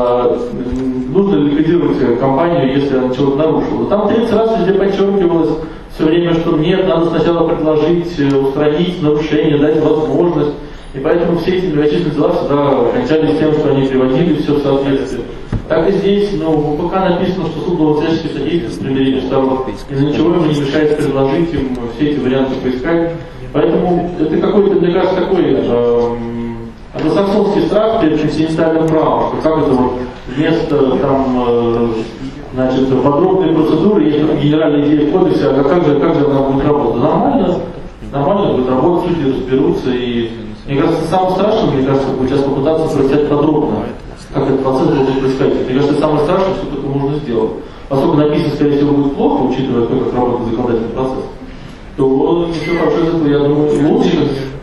нужно ли ликвидировать компанию, если она чего-то нарушила. Там 30 раз везде подчеркивалось все время, что нет, надо сначала предложить устранить нарушение, дать возможность. И поэтому все эти многочисленные дела всегда кончались тем, что они приводили все в соответствие. Так и здесь, в УПК написано, что суд должен всячески содействовать примирению сторон, и ничего ему не мешает предложить им все эти варианты поискать. Поэтому это какой-то, мне кажется, такой англосаксонский страх перед континентальным правом, что как это вот вместо там, подробной процедуры, есть только генеральная идея в кодексе, а как же она будет работать? Нормально будет работать, судьи разберутся, и мне кажется, самое страшное, будет сейчас попытаться рассказать подробно, как этот процесс должен происходить. Мне кажется, самое страшное, что только можно сделать. Поскольку написано, скорее всего, будет плохо, учитывая то, как работает законодательный процесс, то ничего хорошего из этого, я думаю, лучше.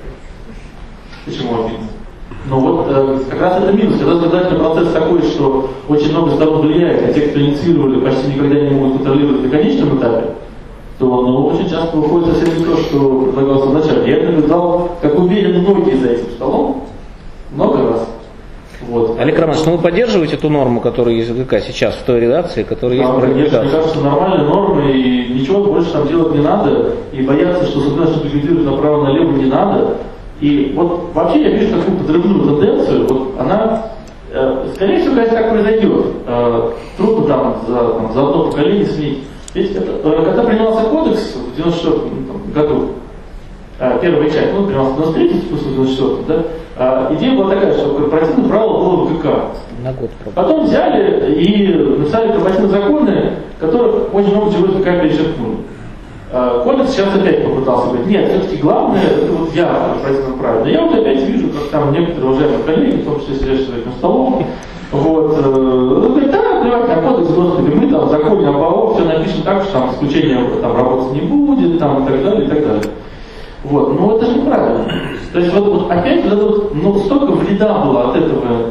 Почему обидно? Но вот как раз это минус. Когда законодательный процесс такой, что очень много сторон влияет, а те, кто инициировали, почти никогда не могут контролировать на конечном этапе, то очень часто выходит совсем не то, что предлагалось вначале. Я это наблюдал, как уверены многие за этим столом, много раз. Вот. Олег Романович, вы поддерживаете ту норму, которая есть в ГК сейчас, в той редакции, которая есть в конечно, мне кажется, нормальные нормы, и ничего больше там делать не надо, и бояться, что суд начнет ликвидировать направо-налево не надо. И вот вообще я вижу такую подрывную тенденцию, вот она, скорее всего, конечно, так произойдет. Трудно там за одно поколение сменить. Ведь когда принимался кодекс в 94 году, первая часть, принимался в 93-м, в 94-м, да, идея была такая, что корпоративное право было в ГК. На год. Потом взяли и написали корпоративные законы, которые очень много чего из ГК перечеркнули. Кодекс сейчас опять попытался говорить, нет, все-таки главное, это вот я в корпоративном праве. Но я вот опять вижу, как там некоторые уважаемые коллеги, в том числе сидящие за этим столом, говорят, да, плевать на кодекс, господи, мы там в законе об АО все напишем так, что там исключения там работать не будет, там, и так далее, и так далее. Вот, но это же неправильно. То есть вот опять столько вреда было от этого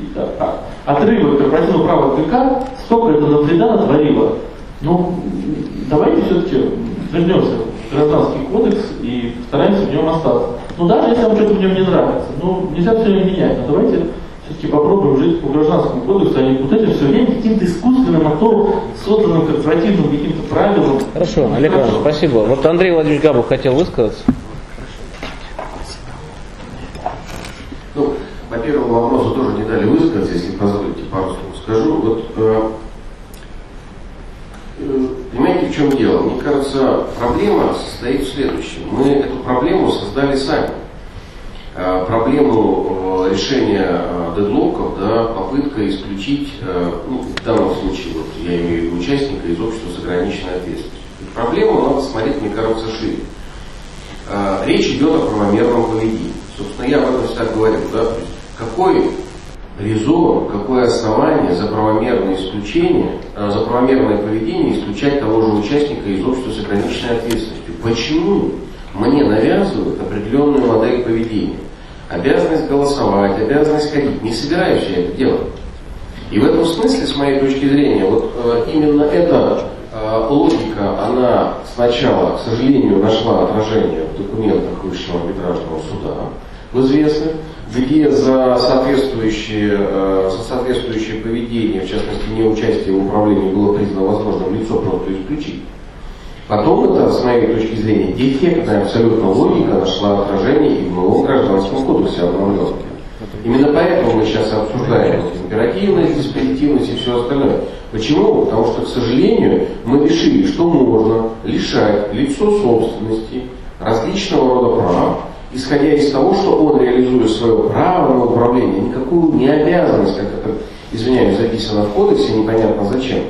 отрыва корпоративного права от ГК, столько это вреда натворило. Давайте все-таки вернемся в Гражданский кодекс и постараемся в нем остаться. Даже если вам что-то в нем не нравится, нельзя все время менять, но давайте все-таки попробуем жить по Гражданскому кодексу, а не вот этим все время каким-то искусственным, созданным корпоративным каким-то правилам. Хорошо, Олег Иванович, спасибо. Вот Андрей Владимирович Габов хотел высказаться. По первому вопросу тоже не дали высказаться, если позволите, пару слов скажу. Понимаете, в чем дело? Мне кажется, проблема состоит в следующем. Мы эту проблему создали сами. Проблему решения дедлоков, попытка исключить, в данном случае, я имею в виду участника из общества с ограниченной ответственностью. Проблему надо смотреть, мне кажется, шире. Речь идет о правомерном поведении. Собственно, я об этом всегда говорил. Какой резон, какое основание за правомерное исключение, за правомерное поведение исключать того же участника из общества с ограниченной ответственностью? Почему мне навязывают определенную модель поведения? Обязанность голосовать, обязанность ходить. Не собираюсь я это делать. И в этом смысле, с моей точки зрения, вот именно эта логика, она сначала, к сожалению, нашла отражение в документах Высшего арбитражного суда, в известных, где за соответствующее поведение, в частности, неучастие в управлении, было признано возможным лицо просто исключить. Потом это, с моей точки зрения, дефектная абсолютно логика нашла отражение и в новом Гражданском кодексе обновленном. Именно поэтому мы сейчас обсуждаем императивность, диспозитивность и все остальное. Почему? Потому что, к сожалению, мы решили, что можно лишать лицо собственности различного рода прав, исходя из того, что он, реализуя свое право на управление, никакую не обязанность, как это, извиняюсь, записано в кодексе, непонятно зачем,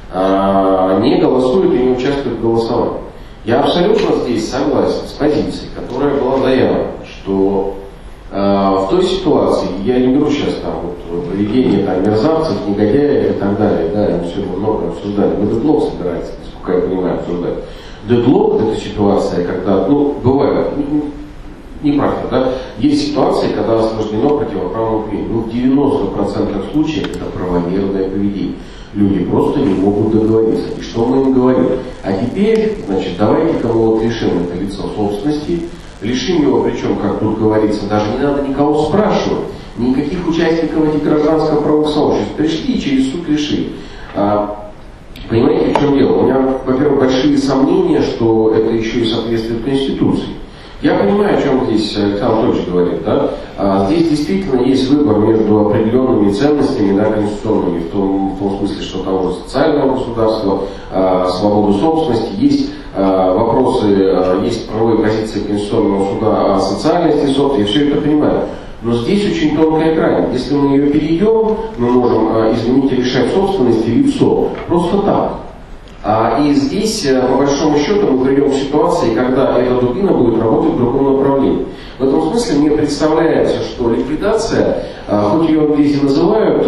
не голосует и не участвует в голосовании. Я абсолютно здесь согласен с позицией, которая была заявлена, что в той ситуации, я не беру сейчас там вот, поведение там, мерзавцев, негодяев и так далее, да, мы сегодня много обсуждали, мы дедлок собираемся, насколько я понимаю, обсуждать. Дедлок — это ситуация, когда, ну, бывает, неправда, да, есть ситуации, когда осуждено противоправное поведение. Ну, в 90% случаев это правомерное поведение. Люди просто не могут договориться. И что мы им говорим? А теперь, значит, давайте-ка мы вот решим это лицо собственности, лишим его, причем, как тут говорится, даже не надо никого спрашивать, никаких участников этих гражданско-правовых сообществ. Пришли и через суд решили. Понимаете, в чем дело? У меня, во-первых, большие сомнения, что это еще и соответствует Конституции. Я понимаю, о чем здесь Александр Анатольевич говорит. Да? Здесь действительно есть выбор между определенными ценностями, да, конституционными, в том смысле, что того же социального государства, свободу собственности. Есть вопросы, есть правовые позиции Конституционного суда о социальности собственности, я все это понимаю. Но здесь очень тонкая грань. Если мы ее перейдем, мы можем, извините, лишать собственности лицо. Просто так. И здесь, по большому счету, мы придем к ситуации, когда эта дубина будет работать в другом направлении. В этом смысле мне представляется, что ликвидация, хоть ее здесь и называют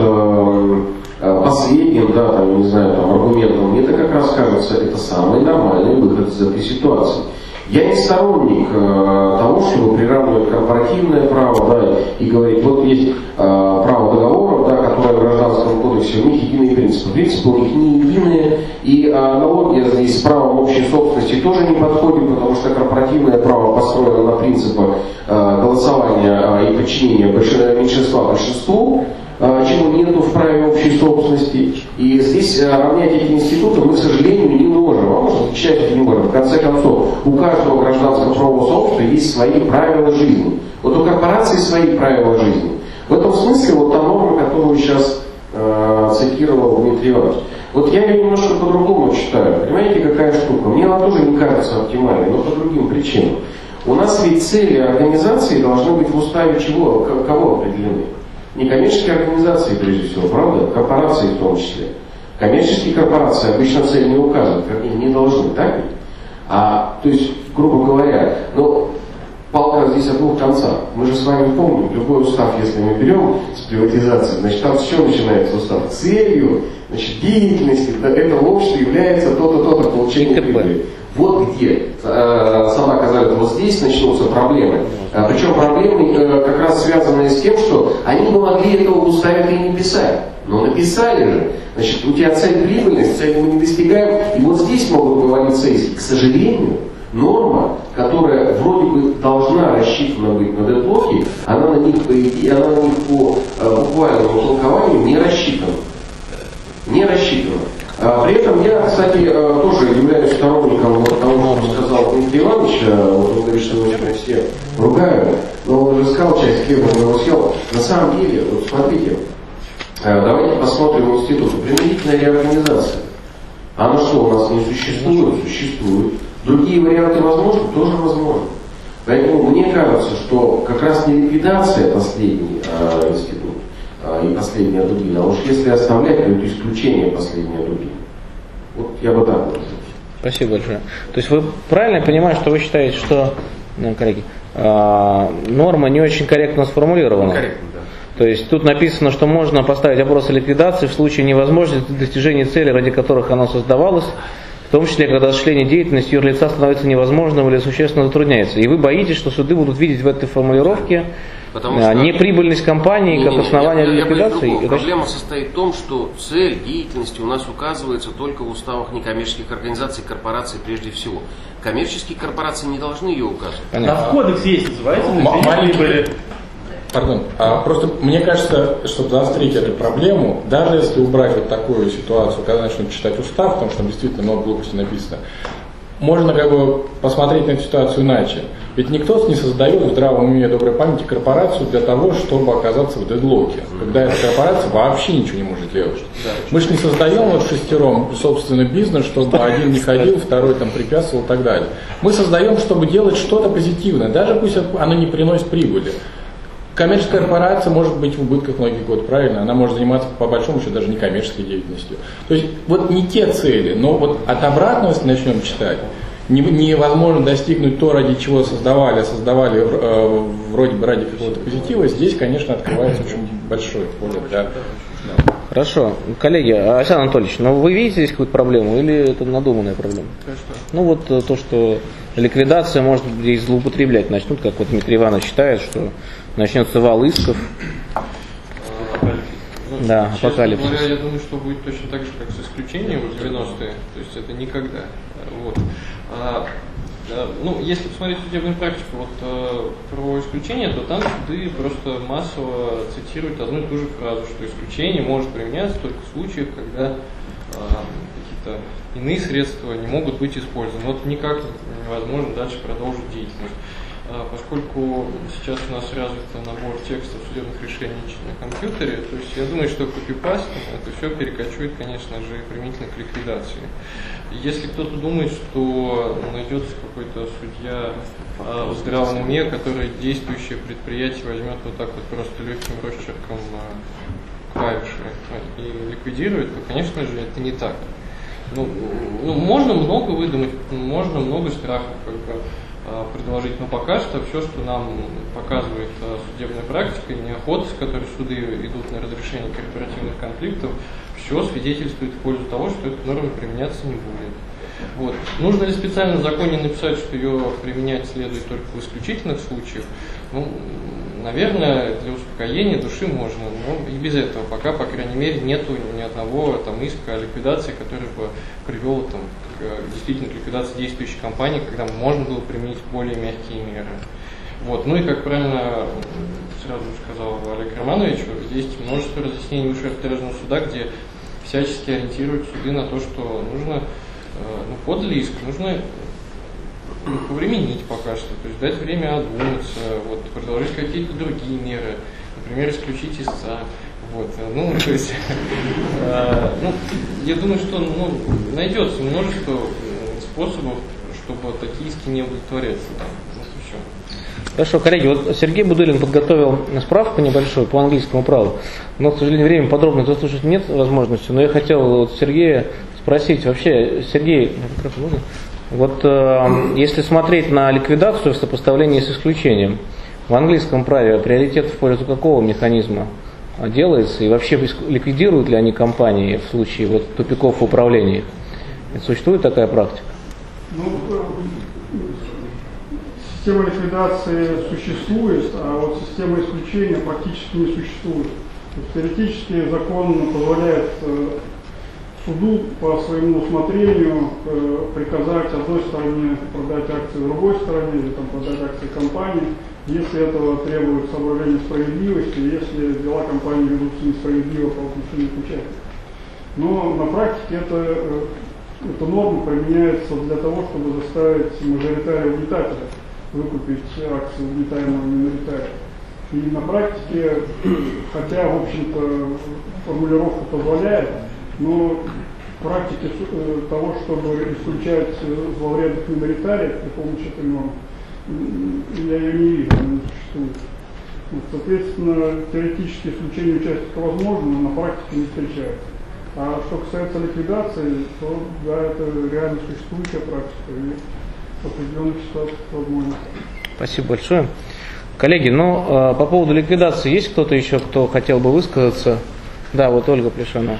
последним, да, там, не знаю, там, аргументом, мне это как раз кажется, это самый нормальный выход из этой ситуации. Я не сторонник того, чтобы приравнивать корпоративное право, да, и говорить, вот есть право договоров, да, которое в Гражданском кодексе, у них единые принципы. Принципы у них не единые, и аналогия здесь с правом общей собственности тоже не подходит, потому что корпоративное право построено на принципах голосования и подчинения меньшинства большинству, чего нету в праве общей собственности. И здесь равнять эти институты мы, к сожалению, не можем. А может, к счастью, не можем. В конце концов, у каждого гражданского правового сообщества есть свои правила жизни. Вот у корпорации свои правила жизни. В этом смысле вот та норма, которую сейчас цитировал Дмитрий Иванович. Вот я ее немножко по-другому читаю. Понимаете, какая штука? Мне она тоже не кажется оптимальной, но по другим причинам. У нас ведь цели организации должны быть в уставе чего? Кого определены? Некоммерческие организации, прежде всего, правда? Корпорации в том числе. Коммерческие корпорации обычно цель не указывают, как они не должны, так ведь? То есть, грубо говоря, палка здесь от двух концов. Мы же с вами помним, любой устав, если мы берем с приватизацией, значит, там с чего начинается устав? Целью, значит, деятельности, этого общества является то-то, то-то, получение прибыли. Вот где, сама Казалина, вот здесь начнутся проблемы. Причем проблемы как раз связанные с тем, что они бы могли этого в уставе и не писать. Но написали же. Значит, у тебя цель прибыльность, цель мы не достигаем. И вот здесь могут вывалиться иски. К сожалению, норма, которая вроде бы должна рассчитана быть на дедлоки, она на них по буквальному толкованию не рассчитана. Не рассчитана. При этом я, кстати, тоже являюсь сторонником того, что сказал Дмитрий Иванович, он говорит, что его все ругают, но он уже сказал, часть хлеба съел. На самом деле, вот смотрите, давайте посмотрим институт. Принудительная реорганизация. Она что, у нас не существует? Существует. Другие варианты возможны? Тоже возможны. Поэтому мне кажется, что как раз не ликвидация последний институт, и последняя дубина. А уж если оставлять, то это исключение последняя дубина. Вот я бы так вот. Спасибо большое. То есть вы правильно понимаете, что вы считаете, что, коллеги, норма не очень корректно сформулирована? Корректно, да. То есть тут написано, что можно поставить вопрос о ликвидации в случае невозможности достижения цели, ради которых оно создавалось, в том числе, когда осуществление деятельности юрлица становится невозможным или существенно затрудняется. И вы боитесь, что суды будут видеть в этой формулировке неприбыльность компании как основание ликвидации. Проблема состоит в том, что цель деятельности у нас указывается только в уставах некоммерческих организаций, корпораций прежде всего. Коммерческие корпорации не должны ее указывать. А в кодексе есть, называется? Пардон, просто мне кажется, чтобы заострить эту проблему, даже если убрать вот такую ситуацию, когда начнут читать устав, потому что там действительно много глупостей написано, можно как бы посмотреть на эту ситуацию иначе. Ведь никто не создает в здравом уме и доброй памяти корпорацию для того, чтобы оказаться в дедлоке, когда эта корпорация вообще ничего не может делать. Мы же не создаем вот шестером собственный бизнес, чтобы один не ходил, второй там препятствовал и так далее. Мы создаем, чтобы делать что-то позитивное, даже пусть оно не приносит прибыли. Коммерческая корпорация может быть в убытках многие годы, правильно? Она может заниматься по большому счету даже не коммерческой деятельностью. То есть вот не те цели, но вот от обратного, если начнем читать, невозможно достигнуть то, ради чего создавали, а создавали вроде бы ради какого-то позитива. Здесь, конечно, открывается очень большое поле для... Хорошо. Коллеги, Александр Анатольевич, но вы видите здесь какую-то проблему или это надуманная проблема? Ну вот то, что ликвидация может здесь злоупотреблять начнут, как вот Дмитрий Иванович считает, что начнется вал исков. Да, апокалипсис. Говоря, я думаю, что будет точно так же, как с исключением в 90-е. То есть это никогда. Вот. Ну, если посмотреть судебную практику вот, про исключение, то там суды просто массово цитируют одну и ту же фразу, что исключение может применяться только в случаях, когда какие-то иные средства не могут быть использованы. Вот никак невозможно дальше продолжить деятельность. Поскольку сейчас у нас развит набор текстов судебных решений на компьютере, то есть я думаю, что копипастом это все перекочует, конечно же, применительно к ликвидации. Если кто-то думает, что найдется какой-то судья в здравом уме, который действующее предприятие возьмет вот так вот просто легким росчерком клавиши и ликвидирует, то, конечно же, это не так. Ну, можно много выдумать, можно много страхов предложить, но пока что все, что нам показывает судебная практика и неохота, с которой суды идут на разрешение корпоративных конфликтов, все свидетельствует в пользу того, что эта норма применяться не будет. Вот. Нужно ли специально в законе написать, что ее применять следует только в исключительных случаях? Ну, наверное, для успокоения души можно, но и без этого пока, по крайней мере, нету ни одного там иска о ликвидации, который бы привел там, к действительно к ликвидации действующей компании, когда можно было применить более мягкие меры. Вот. Ну и, как правильно сразу сказал Олег Романович, есть множество разъяснений Высшего арбитражного суда, где всячески ориентируют суды на то, что нужно, подали иск, нужно повременить пока что, то есть дать время одуматься, вот, продолжить какие-то другие меры, например, исключить истца. Вот, то есть, я думаю, что найдется множество способов, чтобы такие иски не удовлетворяться. Хорошо, коллеги, вот Сергей Будылин подготовил справку небольшую по английскому праву, но, к сожалению, времени подробно заслушать нет возможности, но я хотел вот Сергея спросить, вообще, Сергей, вот если смотреть на ликвидацию в сопоставлении с исключением, в английском праве приоритет в пользу какого механизма делается, и вообще ликвидируют ли они компании в случае вот тупиков в управлении? Существует такая практика? Система ликвидации существует, а вот система исключения практически не существует. Теоретически закон позволяет суду по своему усмотрению приказать одной стороне продать акции другой стороне или там, продать акции компании, если этого требует соображение справедливости, если дела компании ведутся несправедливо по отношению к участникам. Но на практике эта норма применяется для того, чтобы заставить мажоритария-угнетателя выкупить акции угнетаемого миноритария. И на практике, хотя, в общем-то, формулировка позволяет, но в практике того, чтобы исключать зловредных миноритариев при помощи этой нормы, я ее не вижу, она не существует. Соответственно, теоретически исключение участника возможно, но на практике не встречается. А что касается ликвидации, то да, это реально существующая практика и в определенных ситуациях возможно. Спасибо большое. Коллеги, по поводу ликвидации есть кто-то еще, кто хотел бы высказаться? Да, вот Ольга Плешанова.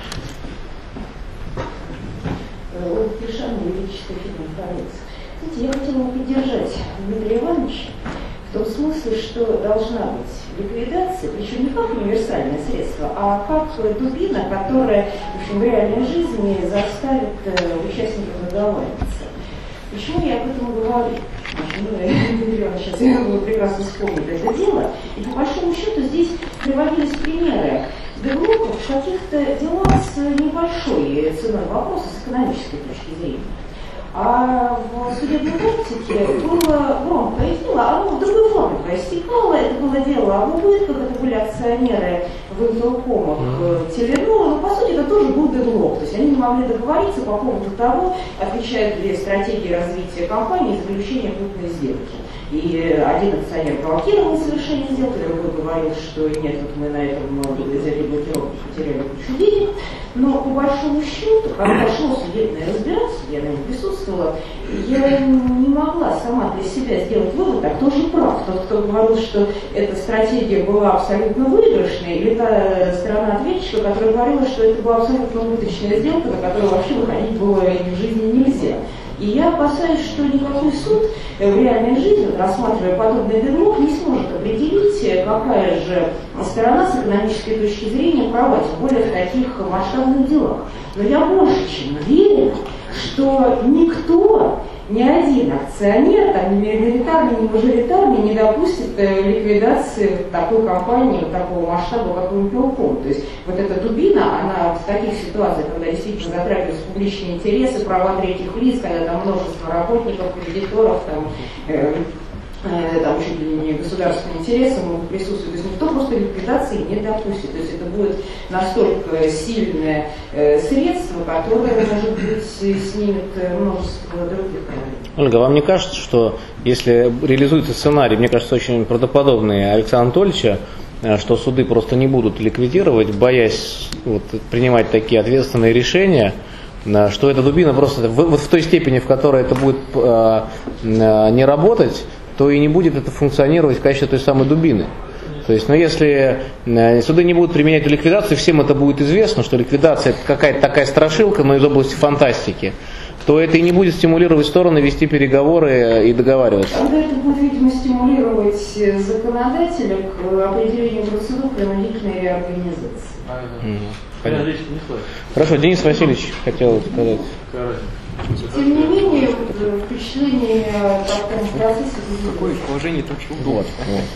Ольга Плешанова, юридическая фирма «Творец». Знаете, я хотела бы поддержать Дмитрия Ивановича в В том смысле, что должна быть ликвидация, причем не как универсальное средство, а как дубина, которая, в общем, в реальной жизни заставит участников договариваться. Почему я об этом говорю? Сейчас я прекрасно вспомнить это дело. И по большому счету здесь приводились примеры девелоперов в каких-то делах с небольшой ценой вопроса с экономической точки зрения. А в судебной практике было громкое дело, оно в другой форме проистекало, это было дело об убытках, это были акционеры в Интелкомах Теленор, но по сути это тоже был дедлок, то есть они не могли договориться по поводу того, отвечает ли стратегия развития компании заключение крупной сделки. И один акционер блокировал совершение сделки, другой говорил, что нет, вот мы на этом из этой блокировки потеряли кучу денег. Но по большому счету, когда шло судебное разбирательство, я на нем присутствовала, я не могла сама для себя сделать вывод, а кто же прав? Тот, кто говорил, что эта стратегия была абсолютно выигрышной, или та сторона ответчика, которая говорила, что это была абсолютно убыточная сделка, на которую вообще выходить было в жизни нельзя. И я опасаюсь, что никакой суд в реальной жизни, рассматривая подобный дедлок, не сможет определить, какая же сторона с экономической точки зрения права, тем более в таких масштабных делах. Но я больше чем уверена, что никто, ни один акционер, там, ни миноритарный, ни мажоритарный, не допустит ликвидации такой компании, такого масштаба, как Интелком. То есть вот эта дубина, она в таких ситуациях, когда действительно затрагиваются публичные интересы, права третьих лиц, когда там множество работников, кредиторов, там чуть ли не государственные интересы могут присутствовать. То есть никто просто ликвидации не допустит. То есть это будет настолько сильное средство, которое, может быть, снимет множество других проблем. Ольга, вам не кажется, что если реализуется сценарий, мне кажется, очень правдоподобный Александра Анатольевича, что суды просто не будут ликвидировать, боясь принимать такие ответственные решения, что эта дубина просто в той степени, в которой это будет не работать, то и не будет это функционировать в качестве той самой дубины. То есть, если суды не будут применять ликвидацию, всем это будет известно, что ликвидация это какая-то такая страшилка, но из области фантастики, то это и не будет стимулировать стороны вести переговоры и договариваться. Тогда это будет, видимо, стимулировать законодателя к определению процедур принудительной реорганизации. Понятно. Хорошо, Денис Васильевич хотел сказать. Тем не менее, впечатление такого процесса... Какое положение так вот.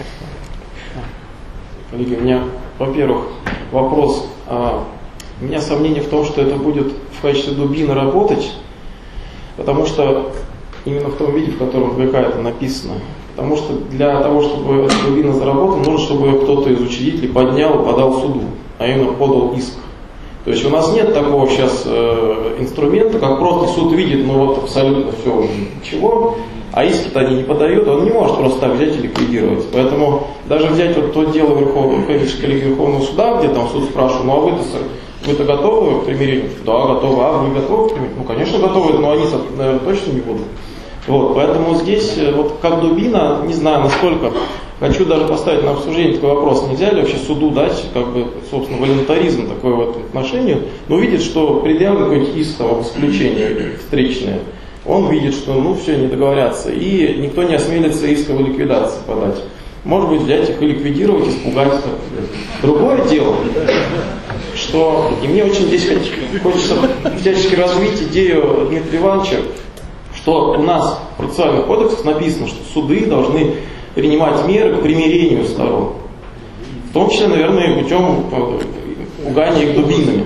Коллеги, у меня, во-первых, вопрос. У меня сомнение в том, что это будет в качестве дубины работать, потому что именно в том виде, в котором ВК это написано. Потому что для того, чтобы эта дубина заработала, нужно, чтобы ее кто-то из учредителей поднял и подал суду, а именно подал иск. То есть у нас нет такого сейчас инструмента, как просто суд видит, абсолютно все уже ничего, а иски-то они не подают, он не может просто так взять и ликвидировать. Поэтому даже взять то дело коллегии Верховного суда, где там суд спрашивает, вы-то готовы к примирению? Да, готовы. А вы готовы к примирению? Конечно, готовы, но они-то, наверное, точно не будут. Поэтому здесь, как дубина, не знаю, насколько... Хочу даже поставить на обсуждение такой вопрос. Нельзя ли вообще суду дать, собственно, волюнтаризм такой в этом отношении, но видит, что предъявлен какой-нибудь иск об исключении встречное. Он видит, что все, не договорятся, и никто не осмелится иск о ликвидации подать. Может быть, взять их и ликвидировать, испугать. Другое дело, что, и мне очень здесь хочется всячески развить идею Дмитрия Ивановича, что у нас в процессуальных кодексах написано, что суды должны принимать меры к примирению сторон. В том числе, наверное, и путем пугания их дубинами.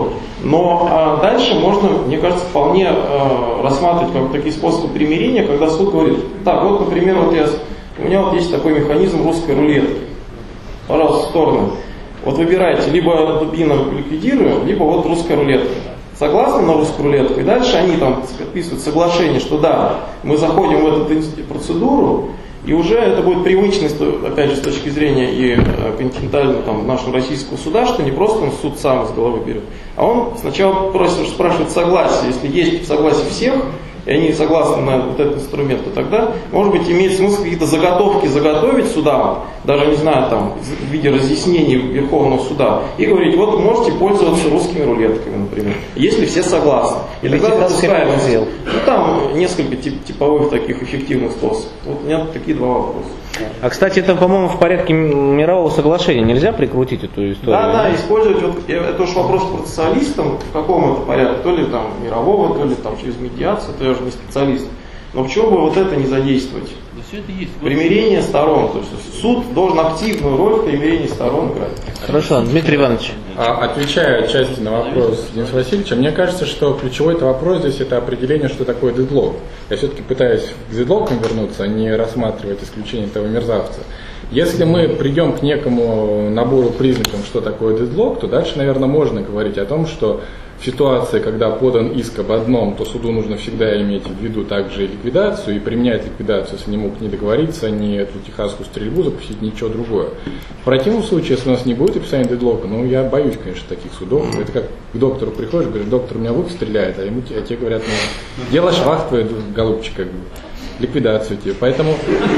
Но дальше можно, мне кажется, вполне рассматривать как такие способы примирения, когда суд говорит, например, у меня есть такой механизм русской рулетки. Пожалуйста, стороны. Выбирайте, либо дубину ликвидируем, либо русская рулетка. Согласны на русскую рулетку? И дальше они подписывают соглашение, что да, мы заходим в эту процедуру, и уже это будет привычность, опять же, с точки зрения и континентального нашего российского суда, что не просто он суд сам из головы берет, а он сначала спрашивает согласие. Если есть согласие всех, и они согласны на этот инструмент, то тогда, может быть, имеет смысл какие-то заготовки заготовить судам, даже, не знаю, в виде разъяснений Верховного суда, и говорить, можете пользоваться русскими рулетками, например, если все согласны. И тогда запускаем. Там несколько типовых таких эффективных способов. У меня такие два вопроса. А, кстати, это, по-моему, в порядке мирового соглашения. Нельзя прикрутить эту историю? Да, использовать, вот, это уж вопрос процессуалистам, в каком это порядке, то ли там мирового, то ли там через медиацию, то я уже не специалист. Но почему бы вот это не задействовать? Да все это есть. Примирение сторон. То есть суд должен активную роль в примирении сторон играть. Хорошо, Дмитрий Иванович. Отвечая отчасти на вопрос Дениса Васильевича, мне кажется, что ключевой вопрос здесь это определение, что такое дедлок. Я все-таки пытаюсь к дедлокам вернуться, а не рассматривать исключение этого мерзавца. Если мы придем к некому набору признаков, что такое дедлок, то дальше, наверное, можно говорить о том, что в ситуации, когда подан иск об одном, то суду нужно всегда иметь в виду также и ликвидацию, и применять ликвидацию, если не мог не договориться, не эту техасскую стрельбу запустить, ничего другое. В противном случае, если у нас не будет описания дедлока, ну, я боюсь, конечно, таких судов. Это как к доктору приходишь, говоришь, доктор, у меня в ухо стреляет, а тебе говорят, ну, дело швах твой, голубчик, как бы, ликвидацию тебе. Поэтому...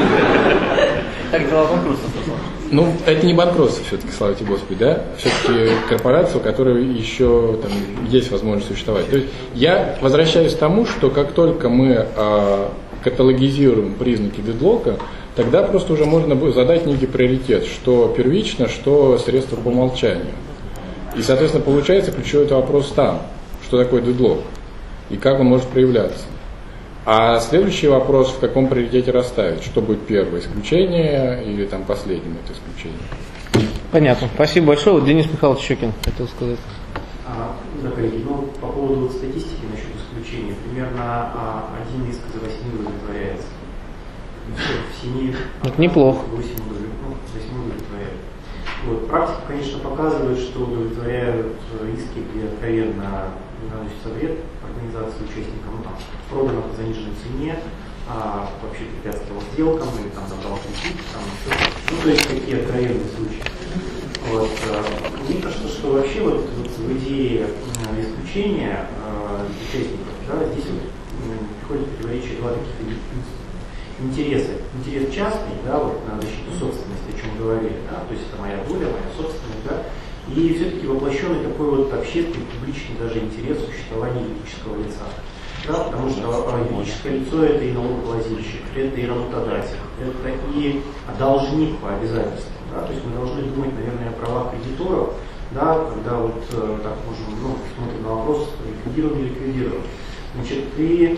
Так дела банкротства. Ну, это не банкротство все-таки, слава тебе Господи, да? Все-таки корпорация, у которой еще там, есть возможность существовать. То есть я возвращаюсь к тому, что как только мы каталогизируем признаки дедлока, тогда просто уже можно будет задать некий приоритет, что первично, что средство по умолчанию. И, соответственно, получается ключевой вопрос там, что такое дедлок и как он может проявляться. А следующий вопрос, в каком приоритете расставить? Что будет первое, исключение или там последним это исключение? Понятно. Спасибо большое. Вот Денис Михайлович Щекин хотел сказать. Да, коллеги, ну, по поводу статистики насчет исключения. Примерно 1 иск из 8 удовлетворяется. В 7 это неплохо. 8 удовлетворяет. Вот. Практика, конечно, показывает, что удовлетворяют иски, где откровенно наносится вред организации участникам, ну, там, продано по заниженной цене, вообще препятствовал сделкам или там забрал кредит, там, ну, то есть такие откровенные случаи. Вот. Мне кажется, что вообще вот в идее исключения участников, да, здесь вот приходит противоречие два таких интереса. Интерес частный, да, вот на защиту собственности, о чем мы говорили, да, то есть это моя воля, моя собственность, да, и все-таки воплощенный такой вот общественный, публичный даже интерес существования юридического лица. Да, потому что юридическое лицо это и налогоплательщик, это и работодатель, это и должник по обязательствам. Да, то есть мы должны думать, наверное, о правах кредиторов, да, когда вот так можем, ну, смотрим на вопрос, ликвидирован, не ликвидирован. Значит, и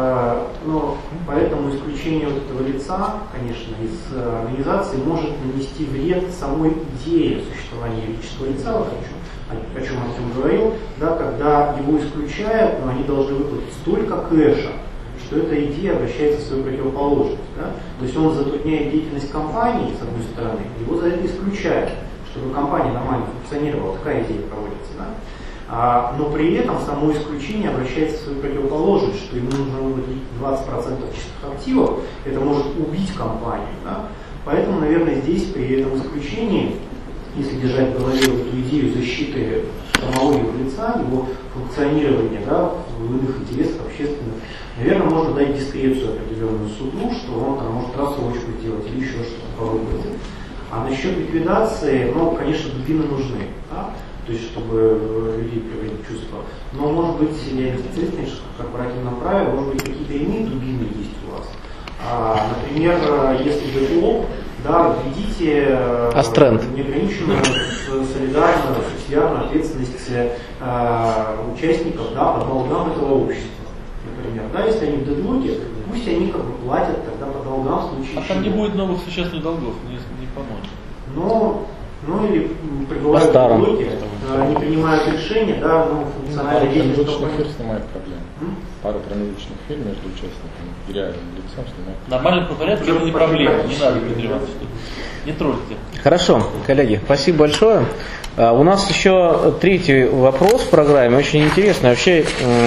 поэтому исключение вот этого лица, конечно, из организации может нанести вред самой идее существования юридического лица, вот о чем Артем говорил, да, когда его исключают, но они должны выплатить столько кэша, что эта идея обращается в свою противоположность. Да? То есть он затрудняет деятельность компании, с одной стороны, его за это исключают, чтобы компания нормально функционировала, такая идея проводится. Да? Но при этом само исключение обращается в свою противоположность, что ему нужно выплатить 20% чистых активов, это может убить компанию. Да? Поэтому, наверное, здесь при этом исключении, если держать в голове эту идею защиты самого лица, его функционирования, да, в иных интересах общественных, наверное, можно дать дискрецию определенную суду, что он там может рассрочку сделать или еще что-то подобное. А насчет ликвидации, ну, конечно, дубины нужны, да? То есть, чтобы людей приводить в чувство. Но, может быть, я не специалист, конечно, в корпоративном праве, может быть, какие-то иные дубины есть у вас. Например, если дедлок, да, введите неограниченную солидарную, субсидиарную ответственность участников, да, по долгам этого общества. Например, да, если они в дедлоке, пусть они как бы платят тогда по долгам в случае. А там не будет новых существенных долгов, не поможет. Ну или пребывают в дедлоке, не принимают решения, да, ну, функциональная деятельность. Промежуточных фирм снимает проблему. Пара промежуточных фирм между участниками и реальным лицом снимает. Нормально по порядку, это не проблема, не надо переживать. Не троллите. Хорошо, коллеги, спасибо большое. У нас еще третий вопрос в программе, очень интересный. Вообще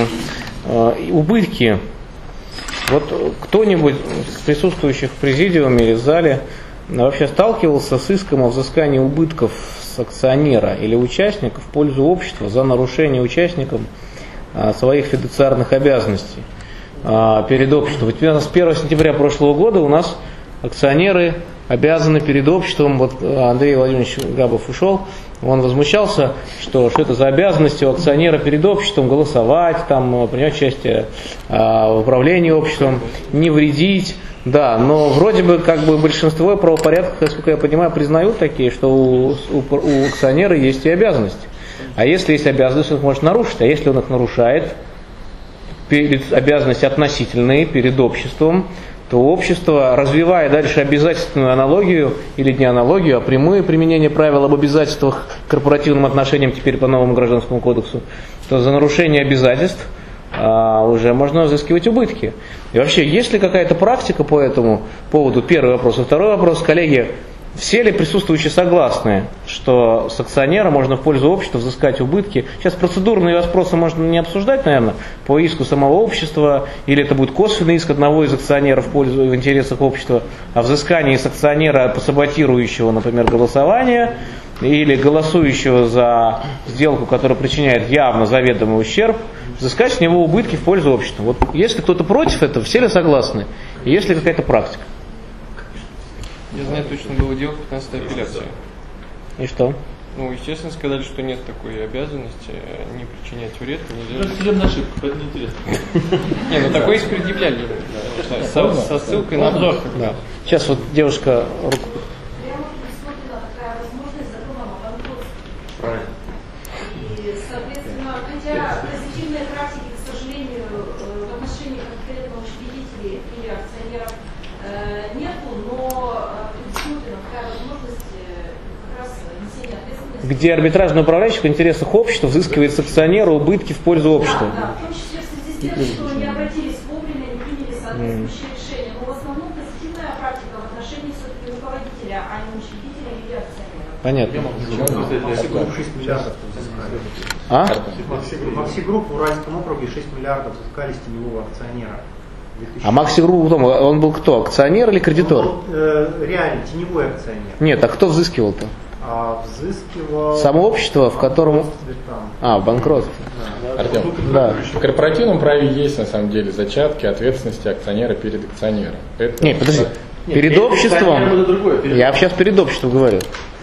убытки. Вот кто-нибудь из присутствующих в президиуме или в зале вообще сталкивался с иском о взыскании убытков с акционера или участника в пользу общества за нарушение участником своих фидуциарных обязанностей перед обществом? Ведь с 1 сентября прошлого года у нас акционеры обязаны перед обществом, вот Андрей Владимирович Габов ушел, он возмущался, что это за обязанности у акционера перед обществом голосовать, там, принять участие в управлении обществом, не вредить. Да, но вроде бы большинство правопорядков, насколько я понимаю, признают такие, что у акционера есть и обязанности. А если есть обязанности, он их может нарушить. А если он их нарушает, обязанности относительные перед обществом, то общество, развивая дальше обязательственную аналогию, или не аналогию, а прямое применение правил об обязательствах к корпоративным отношениям теперь по новому Гражданскому кодексу, то за нарушение обязательств уже можно взыскивать убытки. И вообще, есть ли какая-то практика по этому поводу? Первый вопрос. И второй вопрос, коллеги, все ли присутствующие согласны, что с акционера можно в пользу общества взыскать убытки? Сейчас процедурные вопросы можно не обсуждать, наверное, по иску самого общества, или это будет косвенный иск одного из акционеров в интересах общества, а взыскание с акционера, саботирующего, например, голосование, или голосующего за сделку, которая причиняет явно заведомый ущерб, взыскать с него убытки в пользу общества. Вот если кто-то против этого, все ли согласны? И есть ли какая-то практика? Я знаю, точно было дело в 15-й апелляции. И что? Ну, естественно, сказали, что нет такой обязанности не причинять вред. Это судебная ошибка, поэтому интересно. Не, ну такой иск предъявляли. Со ссылкой на обзор. Да. Сейчас вот девушка... И, соответственно, хотя позитивной практики, к сожалению, в отношении конкретного учредителя или акционеров нету, но предусмотрена такая возможность как раз несения ответственности. Где арбитражный управляющий в интересах общества взыскивает с акционера убытки в пользу общества. Да, в том числе в связи с тем, что не обратились вовремя, не приняли соответствующие решения. Но в основном позитивная практика в отношении все-таки руководителя, а не учредителя или акционера. Понятно. Макси Групп в Уральском округе 6 миллиардов взыскали с теневого акционера. А Макси Групп, он был кто? Акционер или кредитор? Он был, реально теневой акционер. Нет, а кто взыскивал-то? Взыскивал... Само общество, в котором... в банкротстве. Артем, да. В корпоративном праве есть на самом деле зачатки ответственности акционера перед акционером. Нет, подожди. Перед обществом... Я сейчас перед обществом говорю.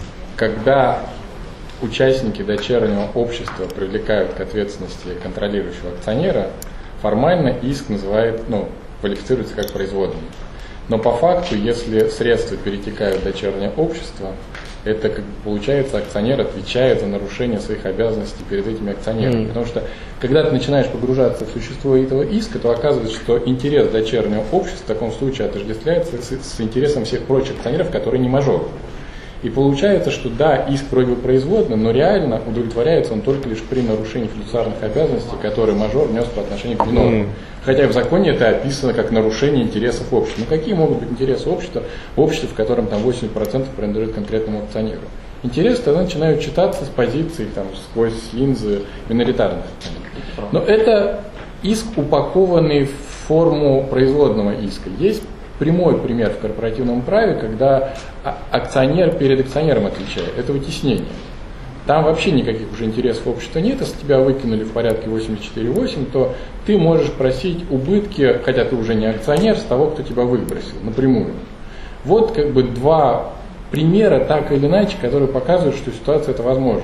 Когда участники дочернего общества привлекают к ответственности контролирующего акционера, формально иск квалифицируется как производный. Но по факту, если средства перетекают в дочернее общество, это, получается, акционер отвечает за нарушение своих обязанностей перед этими акционерами. Потому что, когда ты начинаешь погружаться в существо этого иска, то оказывается, что интерес дочернего общества в таком случае отождествляется с интересом всех прочих акционеров, которые не мажоры. И получается, что да, иск вроде бы производный, но реально удовлетворяется он только лишь при нарушении фидуциарных обязанностей, которые мажор внес по отношению к виновному. Хотя в законе это описано как нарушение интересов общества. Ну какие могут быть интересы общества, в котором там 80% принадлежит конкретному акционеру? Интересы тогда начинают читаться с позиции, сквозь линзы миноритарных. Но это иск, упакованный в форму производного иска. Есть прямой пример в корпоративном праве, когда акционер перед акционером отвечает. Это вытеснение. Там вообще никаких уже интересов общества нет. Если тебя выкинули в порядке 84.8, то ты можешь просить убытки, хотя ты уже не акционер, с того, кто тебя выбросил, напрямую. Вот два примера, так или иначе, которые показывают, что ситуация эта возможна.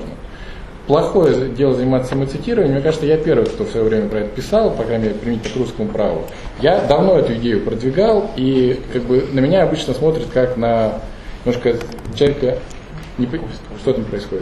Плохое дело заниматься самоцитированием. Мне кажется, я первый, кто в свое время про это писал, по крайней мере, применительно к русскому праву. Я давно эту идею продвигал, и на меня обычно смотрят как на немножко человека... Что там происходит?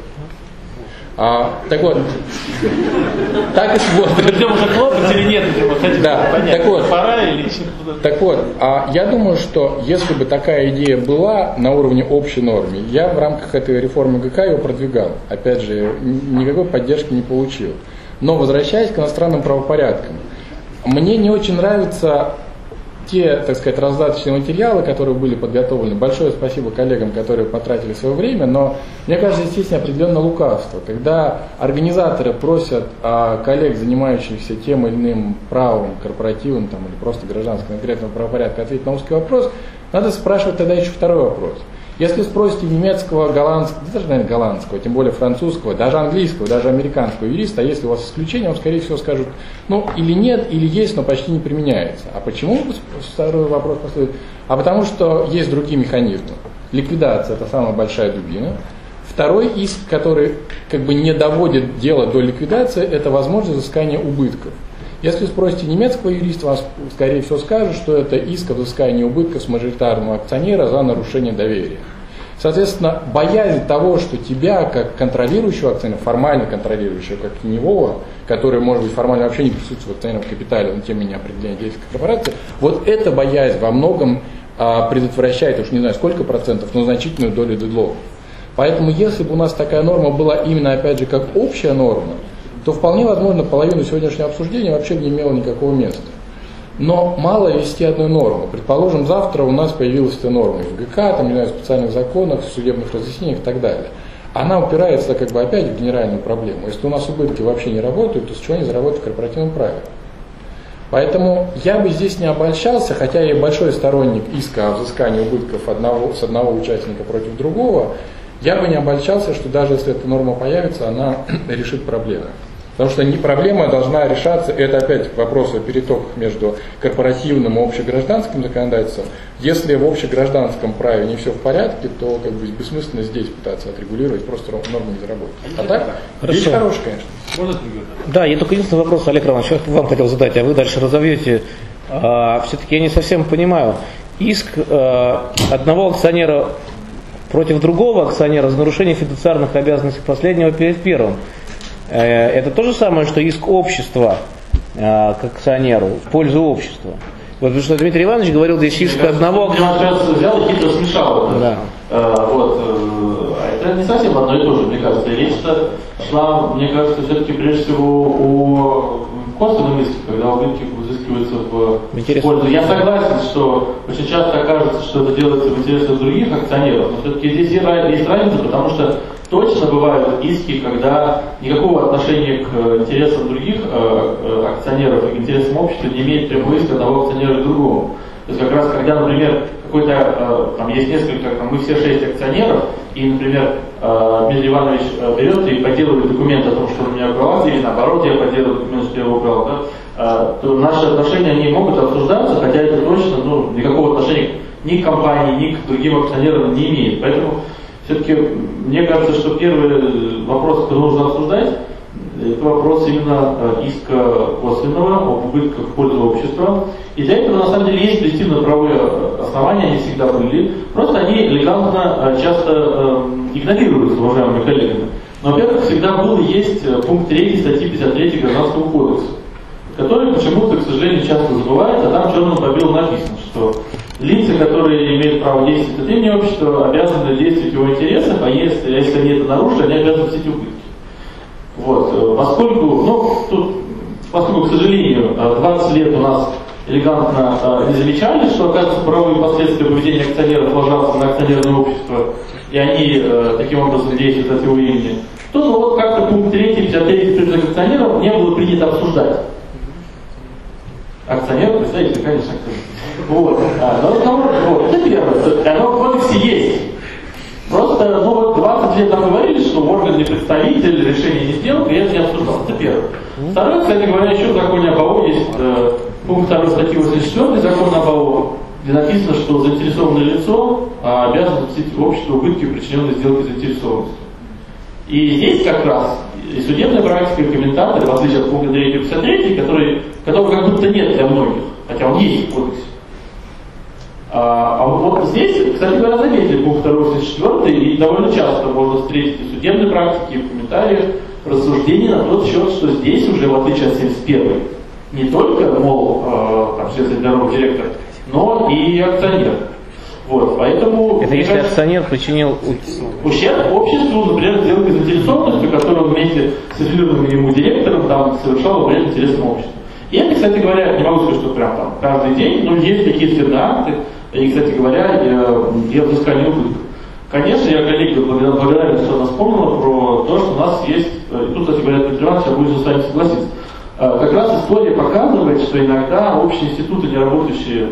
Так вот, так и смотрят. Ждем уже хлопать или нет? Да, так вот, пора или... Так вот, я думаю, что если бы такая идея была на уровне общей нормы, я в рамках этой реформы ГК ее продвигал. Опять же, никакой поддержки не получил. Но возвращаясь к иностранным правопорядкам, мне не очень нравятся те, так сказать, раздаточные материалы, которые были подготовлены. Большое спасибо коллегам, которые потратили свое время, но мне кажется, здесь определенное лукавство. Когда организаторы просят коллег, занимающихся тем или иным правом, корпоративным или просто гражданским конкретного правопорядка, ответить на узкий вопрос, надо спрашивать тогда еще второй вопрос. Если спросите немецкого, голландского, даже, наверное, голландского, тем более французского, даже английского, даже американского юриста, если у вас исключение, вам, скорее всего, скажут, или нет, или есть, но почти не применяется. А почему? Второй вопрос последует. А потому что есть другие механизмы. Ликвидация – это самая большая дубина. Второй иск, который как бы не доводит дело до ликвидации, это возможность взыскания убытков. Если спросите немецкого юриста, вам скорее всего скажут, что это иск о взыскании убытков с мажоритарного акционера за нарушение доверия. Соответственно, боязнь того, что тебя, как контролирующего акционера, формально контролирующего, как теневого, который, может быть, формально вообще не присутствует в акционерном капитале, но тем не менее определение деятельности корпорации, вот эта боязнь во многом предотвращает, уж не знаю сколько процентов, но значительную долю дедлоков. Поэтому, если бы у нас такая норма была именно, опять же, как общая норма, то вполне возможно, половину сегодняшнего обсуждения вообще не имело никакого места. Но мало ввести одну норму. Предположим, завтра у нас появилась эта норма в ГК, там, не знаю, в специальных законах, в судебных разъяснениях и так далее. Она упирается как бы опять в генеральную проблему. Если у нас убытки вообще не работают, то с чего они заработают в корпоративном праве? Поэтому я бы здесь не обольщался, хотя я большой сторонник иска о взыскании убытков с одного участника против другого, я бы не обольщался, что даже если эта норма появится, она решит проблемы. Потому что не проблема должна решаться, это опять вопрос о перетоках между корпоративным и общегражданским законодательством. Если в общегражданском праве не все в порядке, то как бы бессмысленно здесь пытаться отрегулировать, просто норму не заработать. А так, вещь хорошая, конечно. Можно? Да, я только единственный вопрос, Олег Романович, вам хотел задать, а вы дальше разовьете. Все-таки я не совсем понимаю. Иск одного акционера против другого акционера за нарушение фидуциарных обязанностей последнего перед первым. Это то же самое, что иск общества к акционеру в пользу общества. Вот потому что Дмитрий Иванович говорил, здесь иск одного... Я взял и хитро смешал. Да. Это не совсем одно и то же, мне кажется. Речь-то шла, мне кажется, все-таки прежде всего о косвенном иске, когда убытки взыскиваются в пользу. Я согласен, что очень часто окажется, что это делается в интересах других акционеров, но все-таки здесь есть разница, потому что точно бывают иски, когда никакого отношения к интересам других акционеров и к интересам общества не имеет прямой иск одного акционера к другому. То есть как раз когда, например, там есть несколько, мы все 6 акционеров, и, например, Дмитрий Иванович берет и подделывает документы о том, что он у меня украл, или наоборот, я подделываю документы, что я его украл, да, то наши отношения не могут обсуждаться, хотя это точно никакого отношения ни к компании, ни к другим акционерам не имеет. Поэтому все-таки мне кажется, что первый вопрос, который нужно обсуждать, это вопрос именно иска косвенного об убытках в пользу общества. И для этого на самом деле есть преступно-правовые основания, они всегда были. Просто они элегантно часто игнорируются уважаемыми коллегами. Но, во-первых, всегда был и есть пункт 3 статьи 53 Гражданского кодекса, который почему-то, к сожалению, часто забывает, а там черным по белому написано, что лица, которые имеют право действовать от имени общества, обязаны действовать в его интересах, а если они это нарушили, они обязаны вносить убытки. Вот, поскольку, к сожалению, 20 лет у нас элегантно не замечали, что, оказывается, правовые последствия поведения акционеров ложатся на акционерное общество, и они таким образом действуют от его имени, то как-то пункт 3 53 призыв акционеров не было принято обсуждать. Акционер, представитель, конечно, акционер. Это первое. Оно в кодексе есть. Просто, 20 лет нам говорили, что орган не представитель, решение не сделал, и это не обсуждал. Это первое. Второе, кстати говоря, еще в законе об АО есть пункт 2 статьи 84 закона об АО, где написано, что заинтересованное лицо обязано вносить в общество убытки, причиненные сделкой заинтересованности. И здесь как раз и судебная практика, и комментаторы, в отличие от пункта 353, которого как будто нет для многих, хотя он есть в кодексе. А вот здесь, кстати говоря, заметили пункт 284, и довольно часто можно встретить и в судебной практике, и в комментариях рассуждения на тот счет, что здесь уже, в отличие от 71, не только, общественный здоровый директор, но и акционер. Вот, поэтому... Это если акционер причинил ущерб обществу, например, сделкой заинтересованностью, которую вместе с аффилированным ему директором там совершал вред интересам общества. И это, кстати говоря, не могу сказать, что прям там каждый день, но есть какие-то финансы, и, кстати говоря, и взыскание убытков. Конечно, я коллеги благодарен, что она вспомнила про то, что у нас есть, и тут, кстати говоря, Дмитрий Иванович, я буду с вами согласиться. Как раз история показывает, что иногда общие институты, не работающие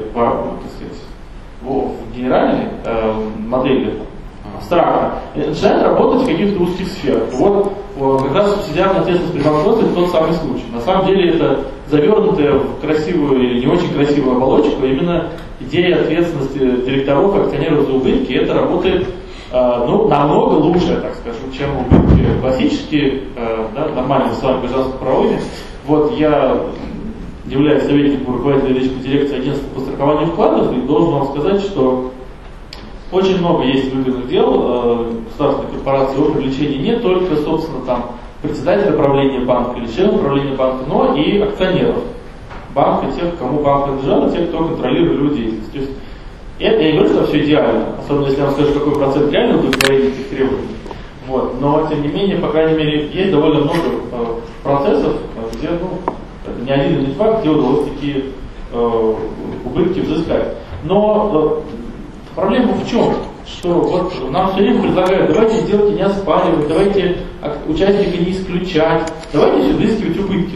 в генеральной модели абстрактно, начинают работать в каких-то узких сферах. Вот как раз субсидиарная ответственность при банкротстве тот самый случай. На самом деле это завернутая в красивую или не очень красивую оболочку именно идея ответственности директоров и акционеров за убытки, это работает намного лучше, так скажу, чем убытки классические, нормальные с вами гражданском правовыми. Вот я являюсь советником руководителя юридической дирекции агентства по страхованию вкладов и должен вам сказать, что очень много есть выгодных дел государственной корпорации о привлечении не только, собственно, там председателя правления банка или членов правления банка, но и акционеров банка, тех, кому банк принадлежал, и тех, кто контролирует его деятельность. То есть, я не говорю, что все идеально, особенно если я вам скажу, какой процент реально удовлетворения этих требований. Вот. Но, тем не менее, по крайней мере, есть довольно много процессов, где, не один или два, где удалось такие убытки взыскать. Но проблема в чем? Что вот нам все время предлагают, давайте сделайте не оспаривать, давайте участника не исключать, давайте взыскивать убытки.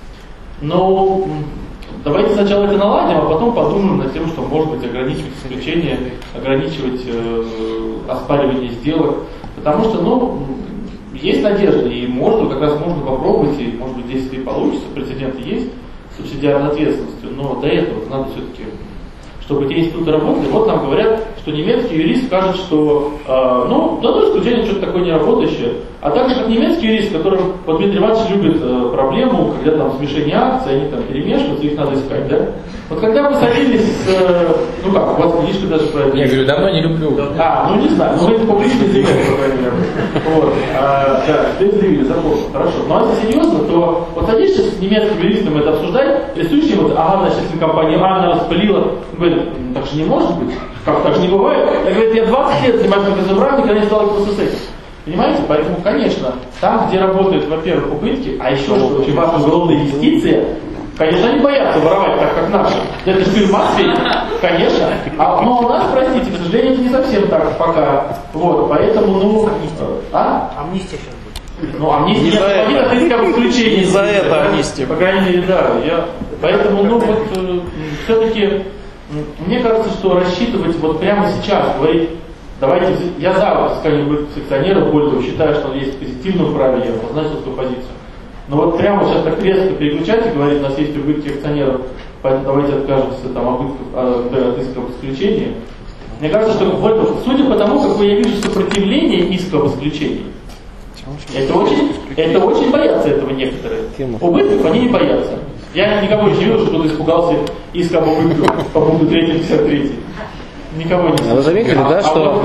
Но давайте сначала это наладим, а потом подумаем над тем, что может быть ограничивать исключение, ограничивать оспаривание сделок. Потому что, есть надежда, и можно попробовать, и может быть здесь и получится, прецеденты есть с субсидиарной ответственностью, но до этого надо все-таки, чтобы эти институты работали. Вот нам говорят, что немецкий юрист скажет, что дано исключение что-то такое неработающее. А также как немецкий юрист, которым Дмитрий Иванович любит проблему, когда там смешение акций, они там перемешиваются, их надо искать, да? Вот когда мы садились у вас книжка даже про это. Я говорю, давно не люблю. Не знаю, это публичный заявление, по крайней мере. Вот. Ты заявили, запомнил, хорошо. Но если серьезно, то вот садишься с немецким юристом это обсуждать, рисующий значит, если компания она распылила, говорит, так же не может быть, как так же не бывает. Я говорю, я 20 лет занимаюсь КЗБРА, никогда не сталкивался с этим. Понимаете? Поэтому, конечно, там, где работают, во-первых, убытки, а еще что очень важно, уголовная юстиция, конечно, они боятся воровать так, как наши. Это же Матвей, конечно. Но у нас, простите, к сожалению, это не совсем так пока. Вот, поэтому, Амнистия сейчас будет. Амнистия не за это амнистия. По крайней мере, да. Поэтому, все-таки, мне кажется, что рассчитывать вот прямо сейчас, говорить, давайте, я за взыскание убытков акционеров, более того, считаю, что он есть позитивную праве, я обозначил свою позицию. Но вот прямо сейчас так резко переключать и говорить, у нас есть убытки акционеров, поэтому давайте откажемся от иска об исключении. Мне кажется, что судя по тому, какое я вижу сопротивление иска об исключении, это очень боятся этого некоторые. Убытков они не боятся. Я никого не видел, что кто-то испугался иска об убытках по пункту 3-53. Никого не знаю. Вы заметили, да, что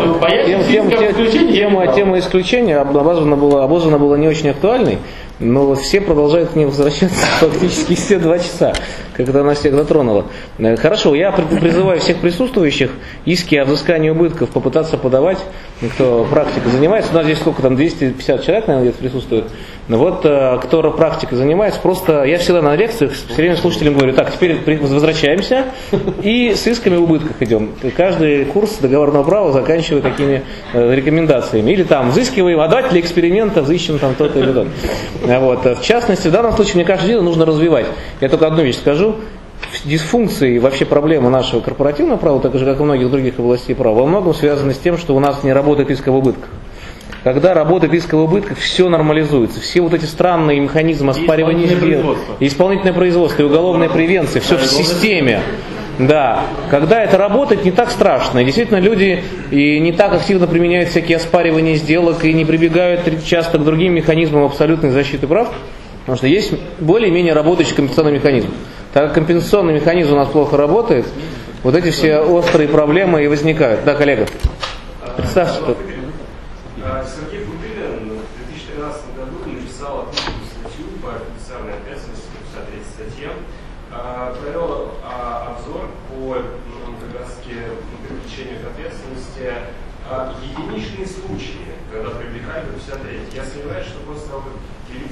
тема исключения обозвана была не очень актуальной, но вот все продолжают к ней возвращаться фактически все 2 часа, когда она всех затронула. Хорошо, я призываю всех присутствующих иски о взыскании убытков попытаться подавать, кто практикой занимается. У нас здесь сколько там, 250 человек, наверное, где-то присутствует. Вот кто практикой занимается, просто я всегда на лекциях все время слушателям говорю, так, теперь возвращаемся и с исками убытков идем. Каждый курс договорного права заканчиваю такими рекомендациями. Или там взыскиваем, а давайте для эксперимента взыщем там то-то или то. Вот. В частности, в данном случае, мне кажется, дело нужно развивать. Я только одну вещь скажу. Дисфункции и вообще проблемы нашего корпоративного права, так же, как и многих других областей права, во многом связаны с тем, что у нас не работает иск об убытках. Когда работает иск об убытках, все нормализуется. Все вот эти странные механизмы оспаривания сделок, исполнительное производство и уголовная превенция, все в системе. Да, когда это работает, не так страшно. И действительно, люди и не так активно применяют всякие оспаривания сделок и не прибегают часто к другим механизмам абсолютной защиты прав, потому что есть более-менее работающий компенсационный механизм. Так как компенсационный механизм у нас плохо работает, вот эти все острые проблемы и возникают. Да, коллега? Представьте, что... Сергей Бутылин в 2013 году написал отличную статью по компенсационной ответственности, 53 статье, провел обзор по как раз привлечению к ответственности единичные случаи, когда привлекали по 53. Я сомневаюсь, что после того, как ввели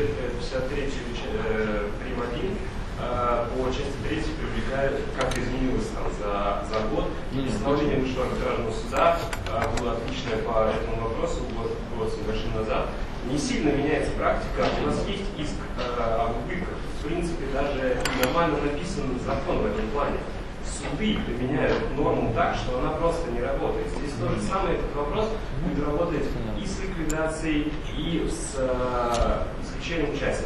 53 прим. 1 по части 3 привлекают, как изменилось там за год. И постановление Высшего арбитражного суда было отличное по этому вопросу год с небольшим назад. Не сильно меняется практика. У нас есть иск об убытках. В принципе, даже нормально написан закон в этом плане. Суды применяют норму так, что она просто не работает. Здесь то же самое, этот вопрос будет работать и с ликвидацией, и с исключением участника.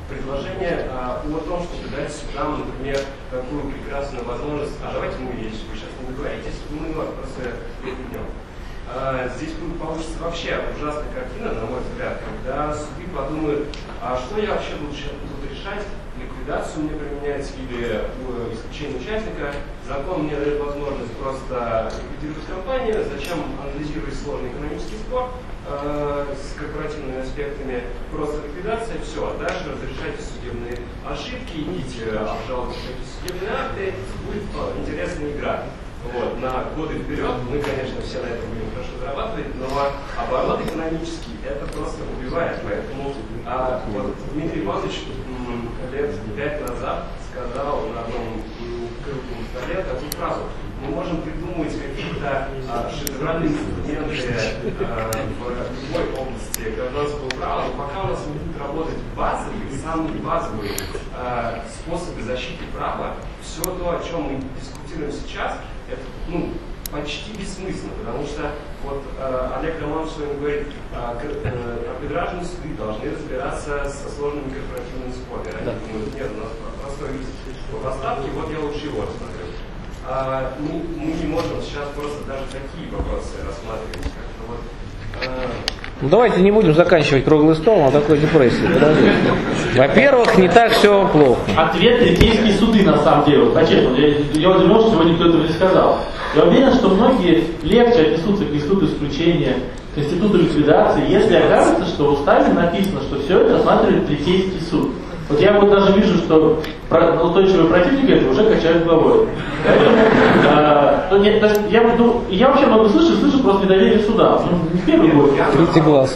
предложение о том, чтобы дать судам, например, такую прекрасную возможность, давайте мы здесь, вы сейчас не договоритесь, мы вас просто переведем. Здесь получится вообще ужасная картина, на мой взгляд, когда суды подумают, а что я вообще буду решать, ликвидацию мне применять или исключение участника. Закон мне дает возможность просто ликвидировать компанию, зачем анализировать сложный экономический спор с корпоративными аспектами, просто ликвидация, все, дальше разрешайте судебные ошибки, идите обжалуйте судебные акты, будет интересная игра. Вот, на годы вперед мы, конечно, все на этом будем хорошо зарабатывать, но оборот экономический это просто убивает. Поэтому вот Дмитрий Иванович лет 5 назад сказал на одном круглом столе такую фразу: мы можем придумывать какие-то шедевральные инструменты в любой области гражданского права, но пока у нас не будут работать базовые, самые базовые способы защиты права, все то, о чем мы дискутируем сейчас, это почти бессмысленно, потому что вот Олег Романов сегодня говорит, арбитражные суды должны разбираться со сложными корпоративными спорами. Они думают, нет, у нас простой риск по поставке, вот я лучше его рассмотрю. Мы не можем сейчас просто даже такие вопросы рассматривать. Давайте не будем заканчивать круглый стол на такой депрессии. Подожди. Во-первых, не так все плохо. Ответ третейские суды, на самом деле. Вот, честно, я удивлен, что сегодня кто-то не сказал. Я уверен, что многие легче отнесутся к институту исключения, к институту ликвидации, если окажется, что в уставе написано, что все это рассматривает третейский суд. Вот я вот даже вижу, что устойчивые противники это уже качают головой. Поэтому я вообще много слышу просто недоверие суда. Не первый год. Третий глаз.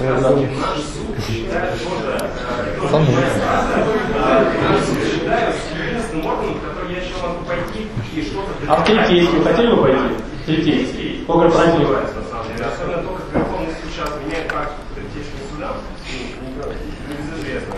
А в третейский вы хотели бы пойти? Третейский. По корпоративному. Особенно только Верховный суд сейчас меняет практику третейского суда. Небезызвестно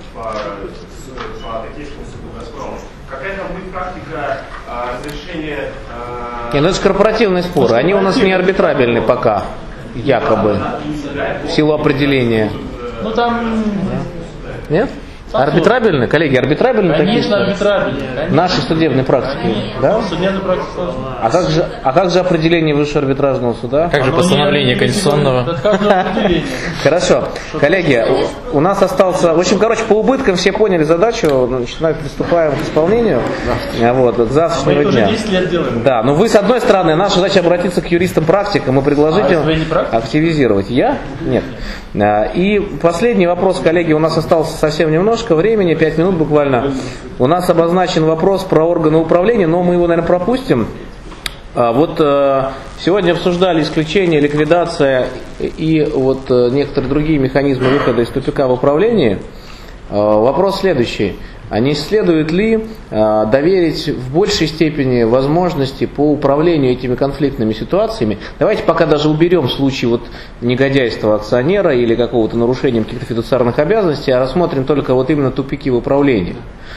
по третейскому суду Газпрома. Какая там будет практика разрешения... Нет, это же корпоративные споры. Они у нас не арбитрабельны пока, якобы, в силу определения. Ну там... Нет? Арбитрабельны, коллеги, арбитрабельны такие? Конечно, арбитрабельны. Наши судебные практики, да? Судебная практика сложна. А как же определение Высшего арбитражного суда? Как же постановление конституционного? Хорошо, коллеги, у нас остался... В общем, по убыткам все поняли задачу, приступаем к исполнению, к завтрашнего дня. 10 лет делаем. Да, но вы, с одной стороны, наша задача обратиться к юристам-практикам и предложить им активизировать. Я? Нет. И последний вопрос, коллеги, у нас осталось совсем немножко времени, 5 минут буквально. У нас обозначен вопрос про органы управления, но мы его, наверное, пропустим. Вот сегодня обсуждали исключение, ликвидация и вот некоторые другие механизмы выхода из тупика в управлении. Вопрос следующий. А не следует ли доверить в большей степени возможности по управлению этими конфликтными ситуациями? Давайте пока даже уберем случай негодяйства акционера или какого-то нарушения каких-то фидуциарных обязанностей, а рассмотрим только именно тупики в управлении.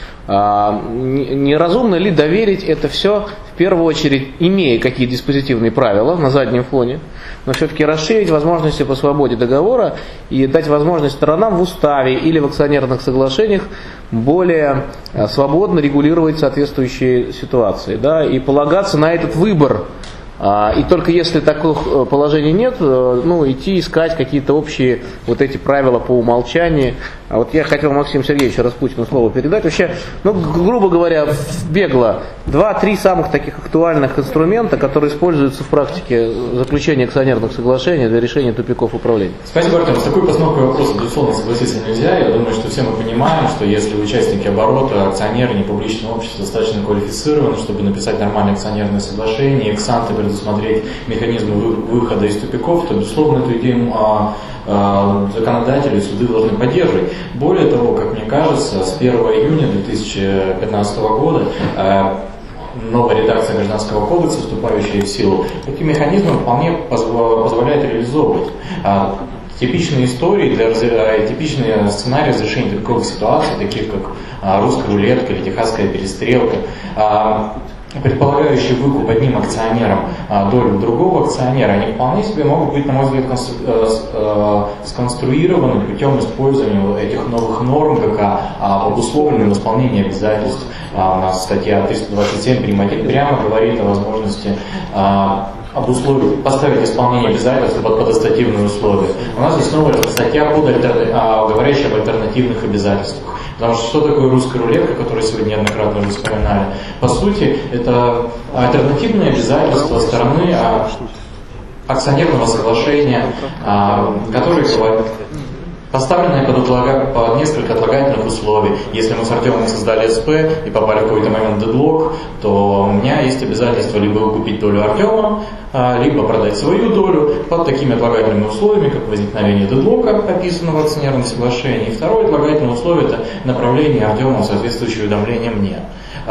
Неразумно ли доверить это все, в первую очередь, имея какие-то диспозитивные правила на заднем фоне, но все-таки расширить возможности по свободе договора и дать возможность сторонам в уставе или в акционерных соглашениях более свободно регулировать соответствующие ситуации, да, и полагаться на этот выбор. И только если такого положения нет, идти искать какие-то общие эти правила по умолчанию. Я хотел Максиму Сергеевичу Распутину слово передать. Вообще, грубо говоря, бегло, 2-3 самых таких актуальных инструмента, которые используются в практике заключения акционерных соглашений для решения тупиков управления. Спасибо, Артем. С такой постановкой вопроса, безусловно, согласиться нельзя. Я думаю, что все мы понимаем, что если участники оборота, акционеры, непубличное общество достаточно квалифицированы, чтобы написать нормальное акционерное соглашение, экс-анте предусмотреть механизмы выхода из тупиков, то, безусловно, эту идею законодатели и суды должны поддерживать. Более того, как мне кажется, с 1 июня 2015 года новая редакция Гражданского кодекса, вступающая в силу, такие механизмы вполне позволяют реализовывать. Типичные истории, типичные сценарии разрешения тупиковых ситуаций, таких как русская рулетка или техасская перестрелка, предполагающие выкуп одним акционером долю другого акционера, они вполне себе могут быть, на мой взгляд, сконструированы путем использования этих новых норм ГК, обусловленных исполнением обязательств. У нас статья 327 прямо говорит о возможности поставить исполнение обязательств под административные условия. У нас есть новая статья, говорящая об альтернативных обязательствах. Потому что что такое русская рулетка, которую сегодня неоднократно уже вспоминали? По сути, это альтернативные обязательства стороны акционерного соглашения, которые поставленные под несколько отлагательных условий. Если мы с Артемом создали СП и попали в какой-то момент в дедлок, то у меня есть обязательство либо выкупить долю Артема, либо продать свою долю под такими отлагательными условиями, как возникновение дедлока, описанного в акционерном соглашении. И второе отлагательное условие – это направление Артема соответствующее уведомление мне.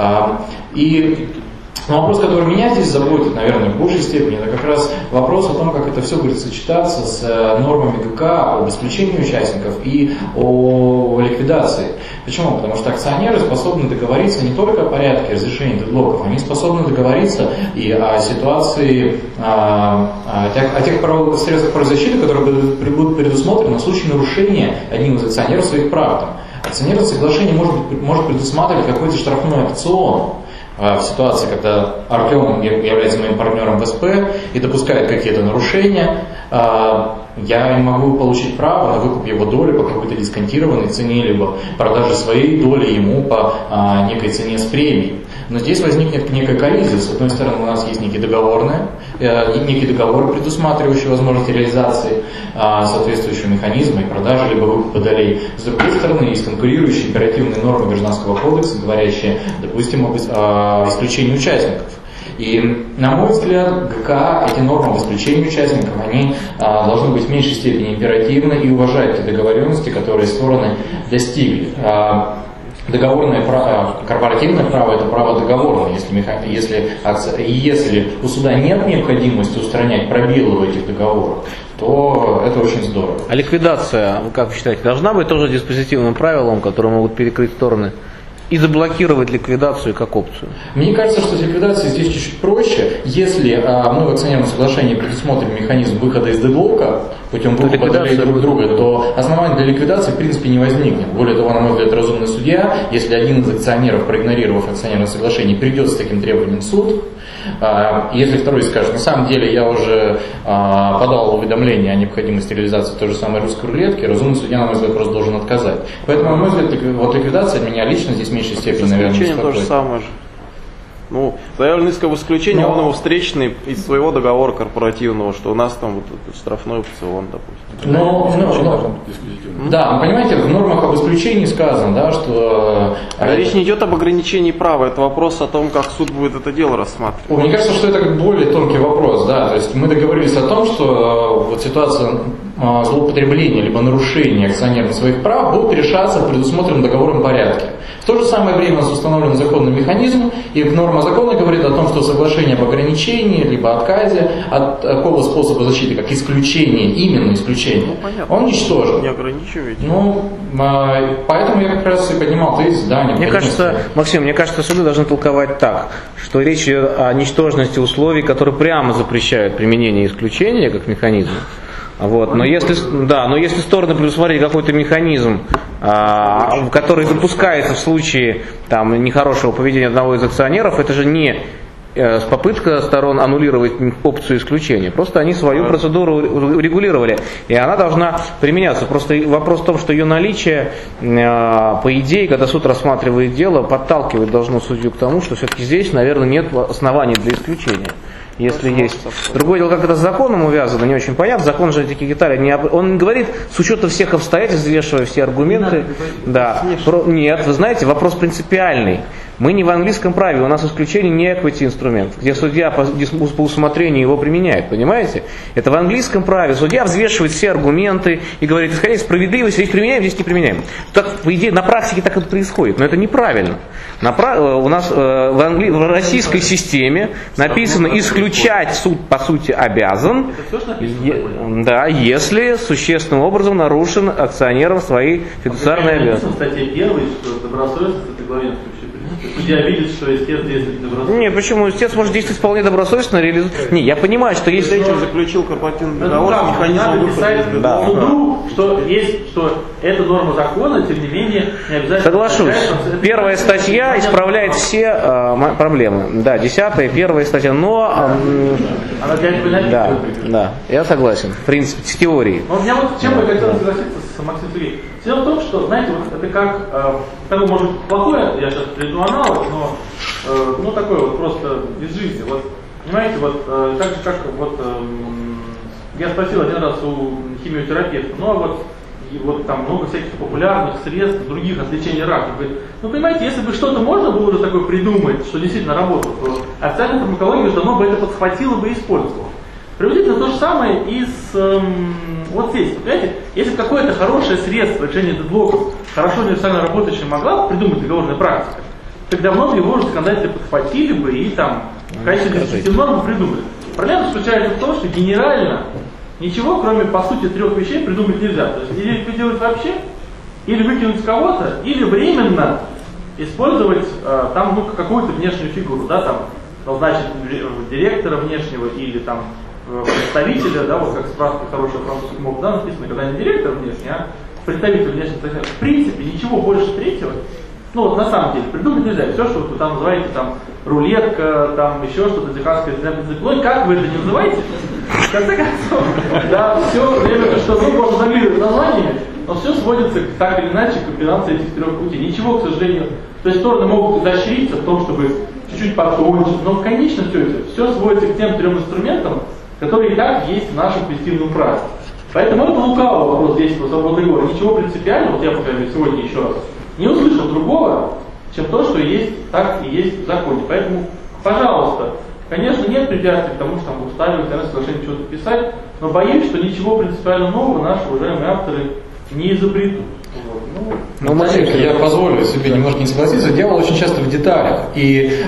Но вопрос, который меня здесь заботит, наверное, в большей степени, это как раз вопрос о том, как это все будет сочетаться с нормами ГК об исключении участников и о ликвидации. Почему? Потому что акционеры способны договориться не только о порядке разрешения дедлоков, они способны договориться и о ситуации, о тех правовых средствах правозащиты, которые будут предусмотрены в случае нарушения одним из акционеров своих прав. Акционерное соглашение может предусматривать какой-то штрафной опцион в ситуации, когда Артем является моим партнером в СП и допускает какие-то нарушения, я могу получить право на выкуп его доли по какой-то дисконтированной цене, либо продажи своей доли ему по некой цене с премией. Но здесь возникнет некая коллизия. С одной стороны, у нас есть некий договор, предусматривающий возможность реализации соответствующего механизма и продажи либо выкупа долей. С другой стороны, есть конкурирующие императивные нормы Гражданского кодекса, говорящие, допустим, об исключении участников. И, на мой взгляд, ГК, эти нормы об исключении участников, они должны быть в меньшей степени императивны и уважать те договоренности, которые стороны достигли. Договорное право, корпоративное право – это право договорное. Если у суда нет необходимости устранять пробелы в этих договорах, то это очень здорово. А ликвидация, как вы считаете, должна быть тоже диспозитивным правилом, которое могут перекрыть стороны? И заблокировать ликвидацию как опцию? Мне кажется, что с ликвидацией здесь чуть-чуть проще. Если мы в акционерном соглашении предусмотрим механизм выхода из дедлока путем выкупа долей друг друга, то основания для ликвидации в принципе не возникнет. Более того, на мой взгляд, разумный судья, если один из акционеров, проигнорировав акционерное соглашение, придет с таким требованием в суд, если второй скажет, на самом деле я уже подал уведомление о необходимости реализации той же самой русской рулетки, разумный судья, на мой взгляд, просто должен отказать. Поэтому, на мой взгляд, ликвидация меня лично здесь в меньшей степени, наверное, не то же самое же. Заявленный иск об исключении, он его встречный из своего договора корпоративного, что у нас там вот штрафной опцион, допустим. Да, понимаете, в нормах об исключении сказано, да, что... Речь не идет об ограничении права, это вопрос о том, как суд будет это дело рассматривать. Мне кажется, что это более тонкий вопрос, да, то есть мы договорились о том, что вот ситуация злоупотребления либо нарушения акционерных своих прав будут решаться в предусмотренном договором порядке. В то же самое время у нас установлен законный механизм, и норма закона говорит о том, что соглашение об ограничении либо отказе от такого способа защиты, как исключение, именно исключение, он ничтожен. Не ограничиваете. Поэтому я как раз и поднимал тезис, да, мне кажется, Максим, суды должны толковать так, что речь идет о ничтожности условий, которые прямо запрещают применение исключения как механизма. Но если стороны предусмотрели какой-то механизм, который допускается в случае нехорошего поведения одного из акционеров, это же не попытка сторон аннулировать опцию исключения. Просто они свою процедуру урегулировали, и она должна применяться. Просто вопрос в том, что ее наличие, по идее, когда суд рассматривает дело, подталкивать должно судью к тому, что все-таки здесь, наверное, нет оснований для исключения. Если есть. Другое дело, как это с законом увязано, не очень понятно. Закон же такие детали он говорит с учетом всех обстоятельств, взвешивая все аргументы. Да. Нет, вы знаете, вопрос принципиальный. Мы не в английском праве, у нас исключение не equity инструмент, где судья по усмотрению его применяет, понимаете? Это в английском праве. Судья взвешивает все аргументы и говорит, исходя из справедливости, здесь применяем, здесь не применяем. Так, по идее, на практике так это происходит, но это неправильно. У нас в российской системе написано, исключать суд по сути обязан, если существенным образом нарушен акционером свои фидуциарные обязанности. В статье 1, что добросовестность это главенство общепринятой. Судья видит, что истец действует добросовестно. Нет, почему? Истец может действовать вполне добросовестно, реализовать. Не, я понимаю, что есть... Если заключил корпоративный договор, механизм писать суду, что есть, что эта норма закона, тем не менее, не обязательно... Соглашусь. Первая статья исправляет все проблемы. Да, 10-я, первая статья, но... Она опять написана. Да, я согласен. В принципе, с теорией. Но я вот с чем бы хотел согласиться с Максимом Сергеевичем. Дело в том, что, знаете, вот это как, такое может плохое, я сейчас приведу аналог, но ну такое вот просто из жизни. Вот, понимаете, вот так же как вот я спросил один раз у химиотерапевта, ну а вот там много всяких популярных средств, других от лечения рака. Говорит, ну понимаете, если бы что-то можно было уже такое придумать, что действительно работало, то официальная фармакология давно бы это подхватила бы и использовала. Приблизительно то же самое и с вот здесь. Понимаете, если какое-то хорошее средство решения дедлоков, хорошо универсально работающее могла придумать договорная практика, так давно бы его уже законодатели подхватили бы и там в качестве дисциплинарной нормы придумали. Проблема заключается в том, что генерально ничего, кроме по сути 3 вещей, придумать нельзя. То есть или делать вообще, или выкинуть кого-то, или временно использовать там ну, какую-то внешнюю фигуру, да, там назначить директора внешнего или там представителя, да, вот как справка хорошая французских мов, да, написано, когда не директор внешний, а представитель внешнего. В принципе, ничего больше третьего, ну вот на самом деле, придумать нельзя. Все, что вы там называете, там, рулетка, там, еще что-то, техасское, ну, как вы это не называете, в конце концов, да, все время, что ну, можно заглядывать названиями, но все сводится так или иначе к комбинации этих 3 путей. Ничего, к сожалению, то есть стороны могут изощриться в том, чтобы чуть-чуть потоньше, но в конечном счете все сводится к тем 3 инструментам, которые и так есть в нашем коллективном праве. Поэтому это лукавый вопрос действия свободы договора. Ничего принципиального, вот я, например, сегодня еще раз не услышал другого, чем то, что есть, так и есть в законе. Поэтому, пожалуйста, конечно, нет препятствий к тому, что там в уставе, в соглашении что-то писать, но боюсь, что ничего принципиально нового наши уважаемые авторы не изобретут. Ну, смотрите, я позволю себе немножко не согласиться. Дело очень часто в деталях. И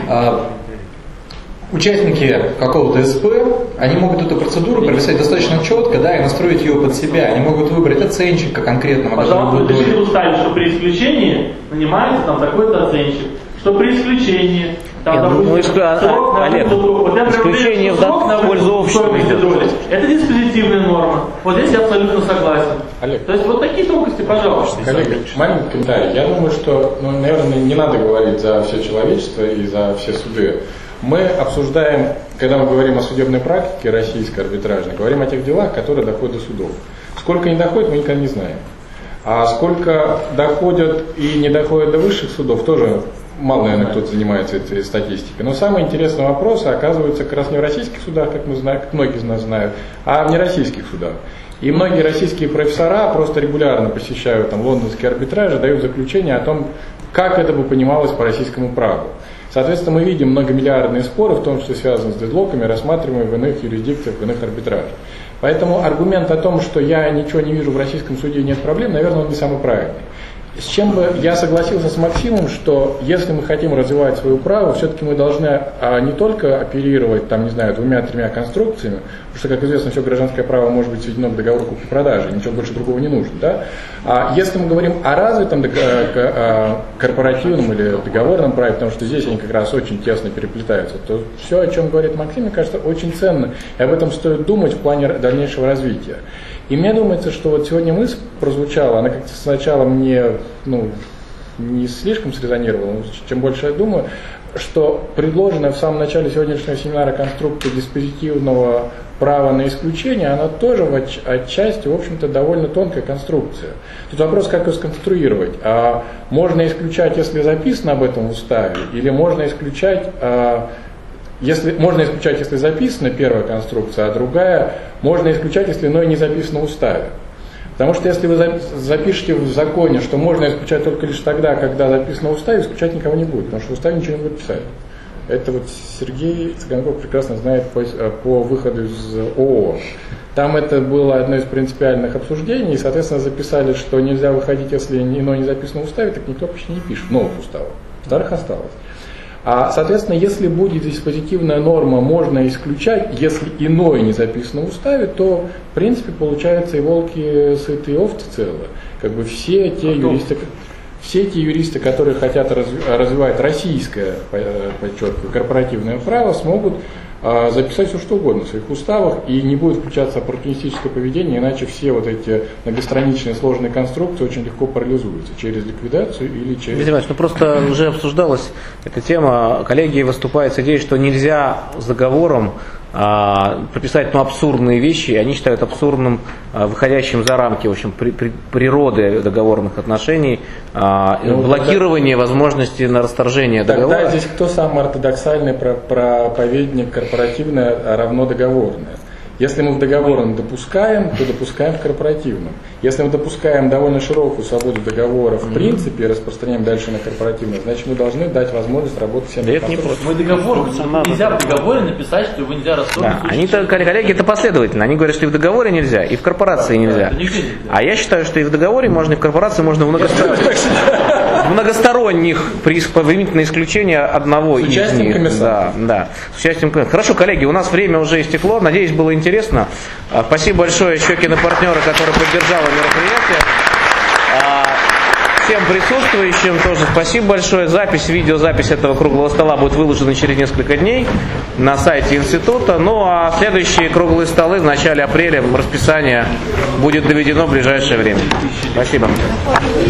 участники какого-то СП, они могут эту процедуру прописать достаточно четко, да, и настроить ее под себя. Они могут выбрать оценщика конкретного. Пожалуйста, пишите в уставе, что при исключении нанимается там такой-то оценщик, что при исключении там, допустим, срок на Олег, исключение в пользу общества идет. Это диспозитивная норма. Вот здесь я абсолютно согласен. Олег. То есть вот такие тонкости, пожалуйста. Коллеги, маленький комментарий. Я думаю, что, ну, наверное, не надо говорить за все человечество и за все суды. Мы обсуждаем, когда мы говорим о судебной практике российской арбитражной, говорим о тех делах, которые доходят до судов. Сколько не доходит, мы никогда не знаем. А сколько доходят и не доходят до высших судов, тоже мало, наверное, кто-то занимается этой статистикой. Но самые интересные вопросы оказываются как раз не в российских судах, как мы знаем, как многие из нас знают, а в нероссийских судах. И многие российские профессора просто регулярно посещают там лондонские арбитражи, дают заключение о том, как это бы понималось по российскому праву. Соответственно, мы видим многомиллиардные споры, в том числе связанные с дедлоками, рассматриваемые в иных юрисдикциях, в иных арбитражах. Поэтому аргумент о том, что я ничего не вижу в российском суде, нет проблем, наверное, он не самый правильный. С чем бы я согласился с Максимом, что если мы хотим развивать свое право, все-таки мы должны не только оперировать, там, не знаю, 2-3 конструкциями, потому что, как известно, все гражданское право может быть сведено к договору купли-продажи, ничего больше другого не нужно. Да? А если мы говорим о развитом корпоративном или договорном праве, потому что здесь они как раз очень тесно переплетаются, то все, о чем говорит Максим, мне кажется, очень ценно, и об этом стоит думать в плане дальнейшего развития. И мне думается, что вот сегодня мысль прозвучала, она как-то сначала мне не слишком срезонировала, но чем больше я думаю, что предложенная в самом начале сегодняшнего семинара конструкция диспозитивного права на исключение, она тоже отчасти, в общем-то, довольно тонкая конструкция. Тут вопрос, как ее сконструировать. Можно исключать, если записано об этом в уставе, или можно исключать... Можно исключать, если записана первая конструкция, а другая можно исключать, если иное не записано в уставе. Потому что если вы запишете в законе, что можно исключать только лишь тогда, когда записано в уставе, исключать никого не будет, потому что в уставе ничего не будет писать. Это вот Сергей Цыганков прекрасно знает по выходу из ООО. Там это было одно из принципиальных обсуждений, и, соответственно, записали, что нельзя выходить, если иное не записано в уставе, так никто почти не пишет. Новых уставов. Старых осталось. Соответственно, если будет здесь позитивная норма, можно исключать, если иное не записано в уставе, то, в принципе, получается и волки сыты, и овцы целы. Как бы все те юристы... все те юристы, которые хотят развивать российское, подчеркиваю, корпоративное право, смогут записать все что угодно в своих уставах, и не будет включаться оппортунистическое поведение, иначе все вот эти многостраничные сложные конструкции очень легко парализуются через ликвидацию или через... Владимир Иванович, просто уже обсуждалась эта тема, коллеги выступают с идеей, что нельзя с договором прописать абсурдные вещи, они считают абсурдным, выходящим за рамки, в общем, природы договорных отношений, блокирование возможности на расторжение договора. Тогда здесь кто самый ортодоксальный проповедник корпоративное равно договорное? Если мы в договорном допускаем, то допускаем в корпоративном. Если мы допускаем довольно широкую свободу договора в принципе и распространяем дальше на корпоративное, значит мы должны дать возможность работать всем. Мы договор, нельзя в договоре написать, что его нельзя расторгнуть. Да, они-то, коллеги, это последовательно. Они говорят, что и в договоре нельзя, и в корпорации нельзя. А я считаю, что и в договоре можно, и в корпорации можно в многосторонних, применительно исключение одного из них. Да. С участием комиссара. Хорошо, коллеги, у нас время уже истекло. Надеюсь, было интересно. Спасибо большое Щекин и партнеры, которые поддержали мероприятие. Всем присутствующим тоже спасибо большое. Видеозапись этого круглого стола будет выложена через несколько дней на сайте института. Ну а следующие круглые столы в начале апреля, расписание будет доведено в ближайшее время. Спасибо.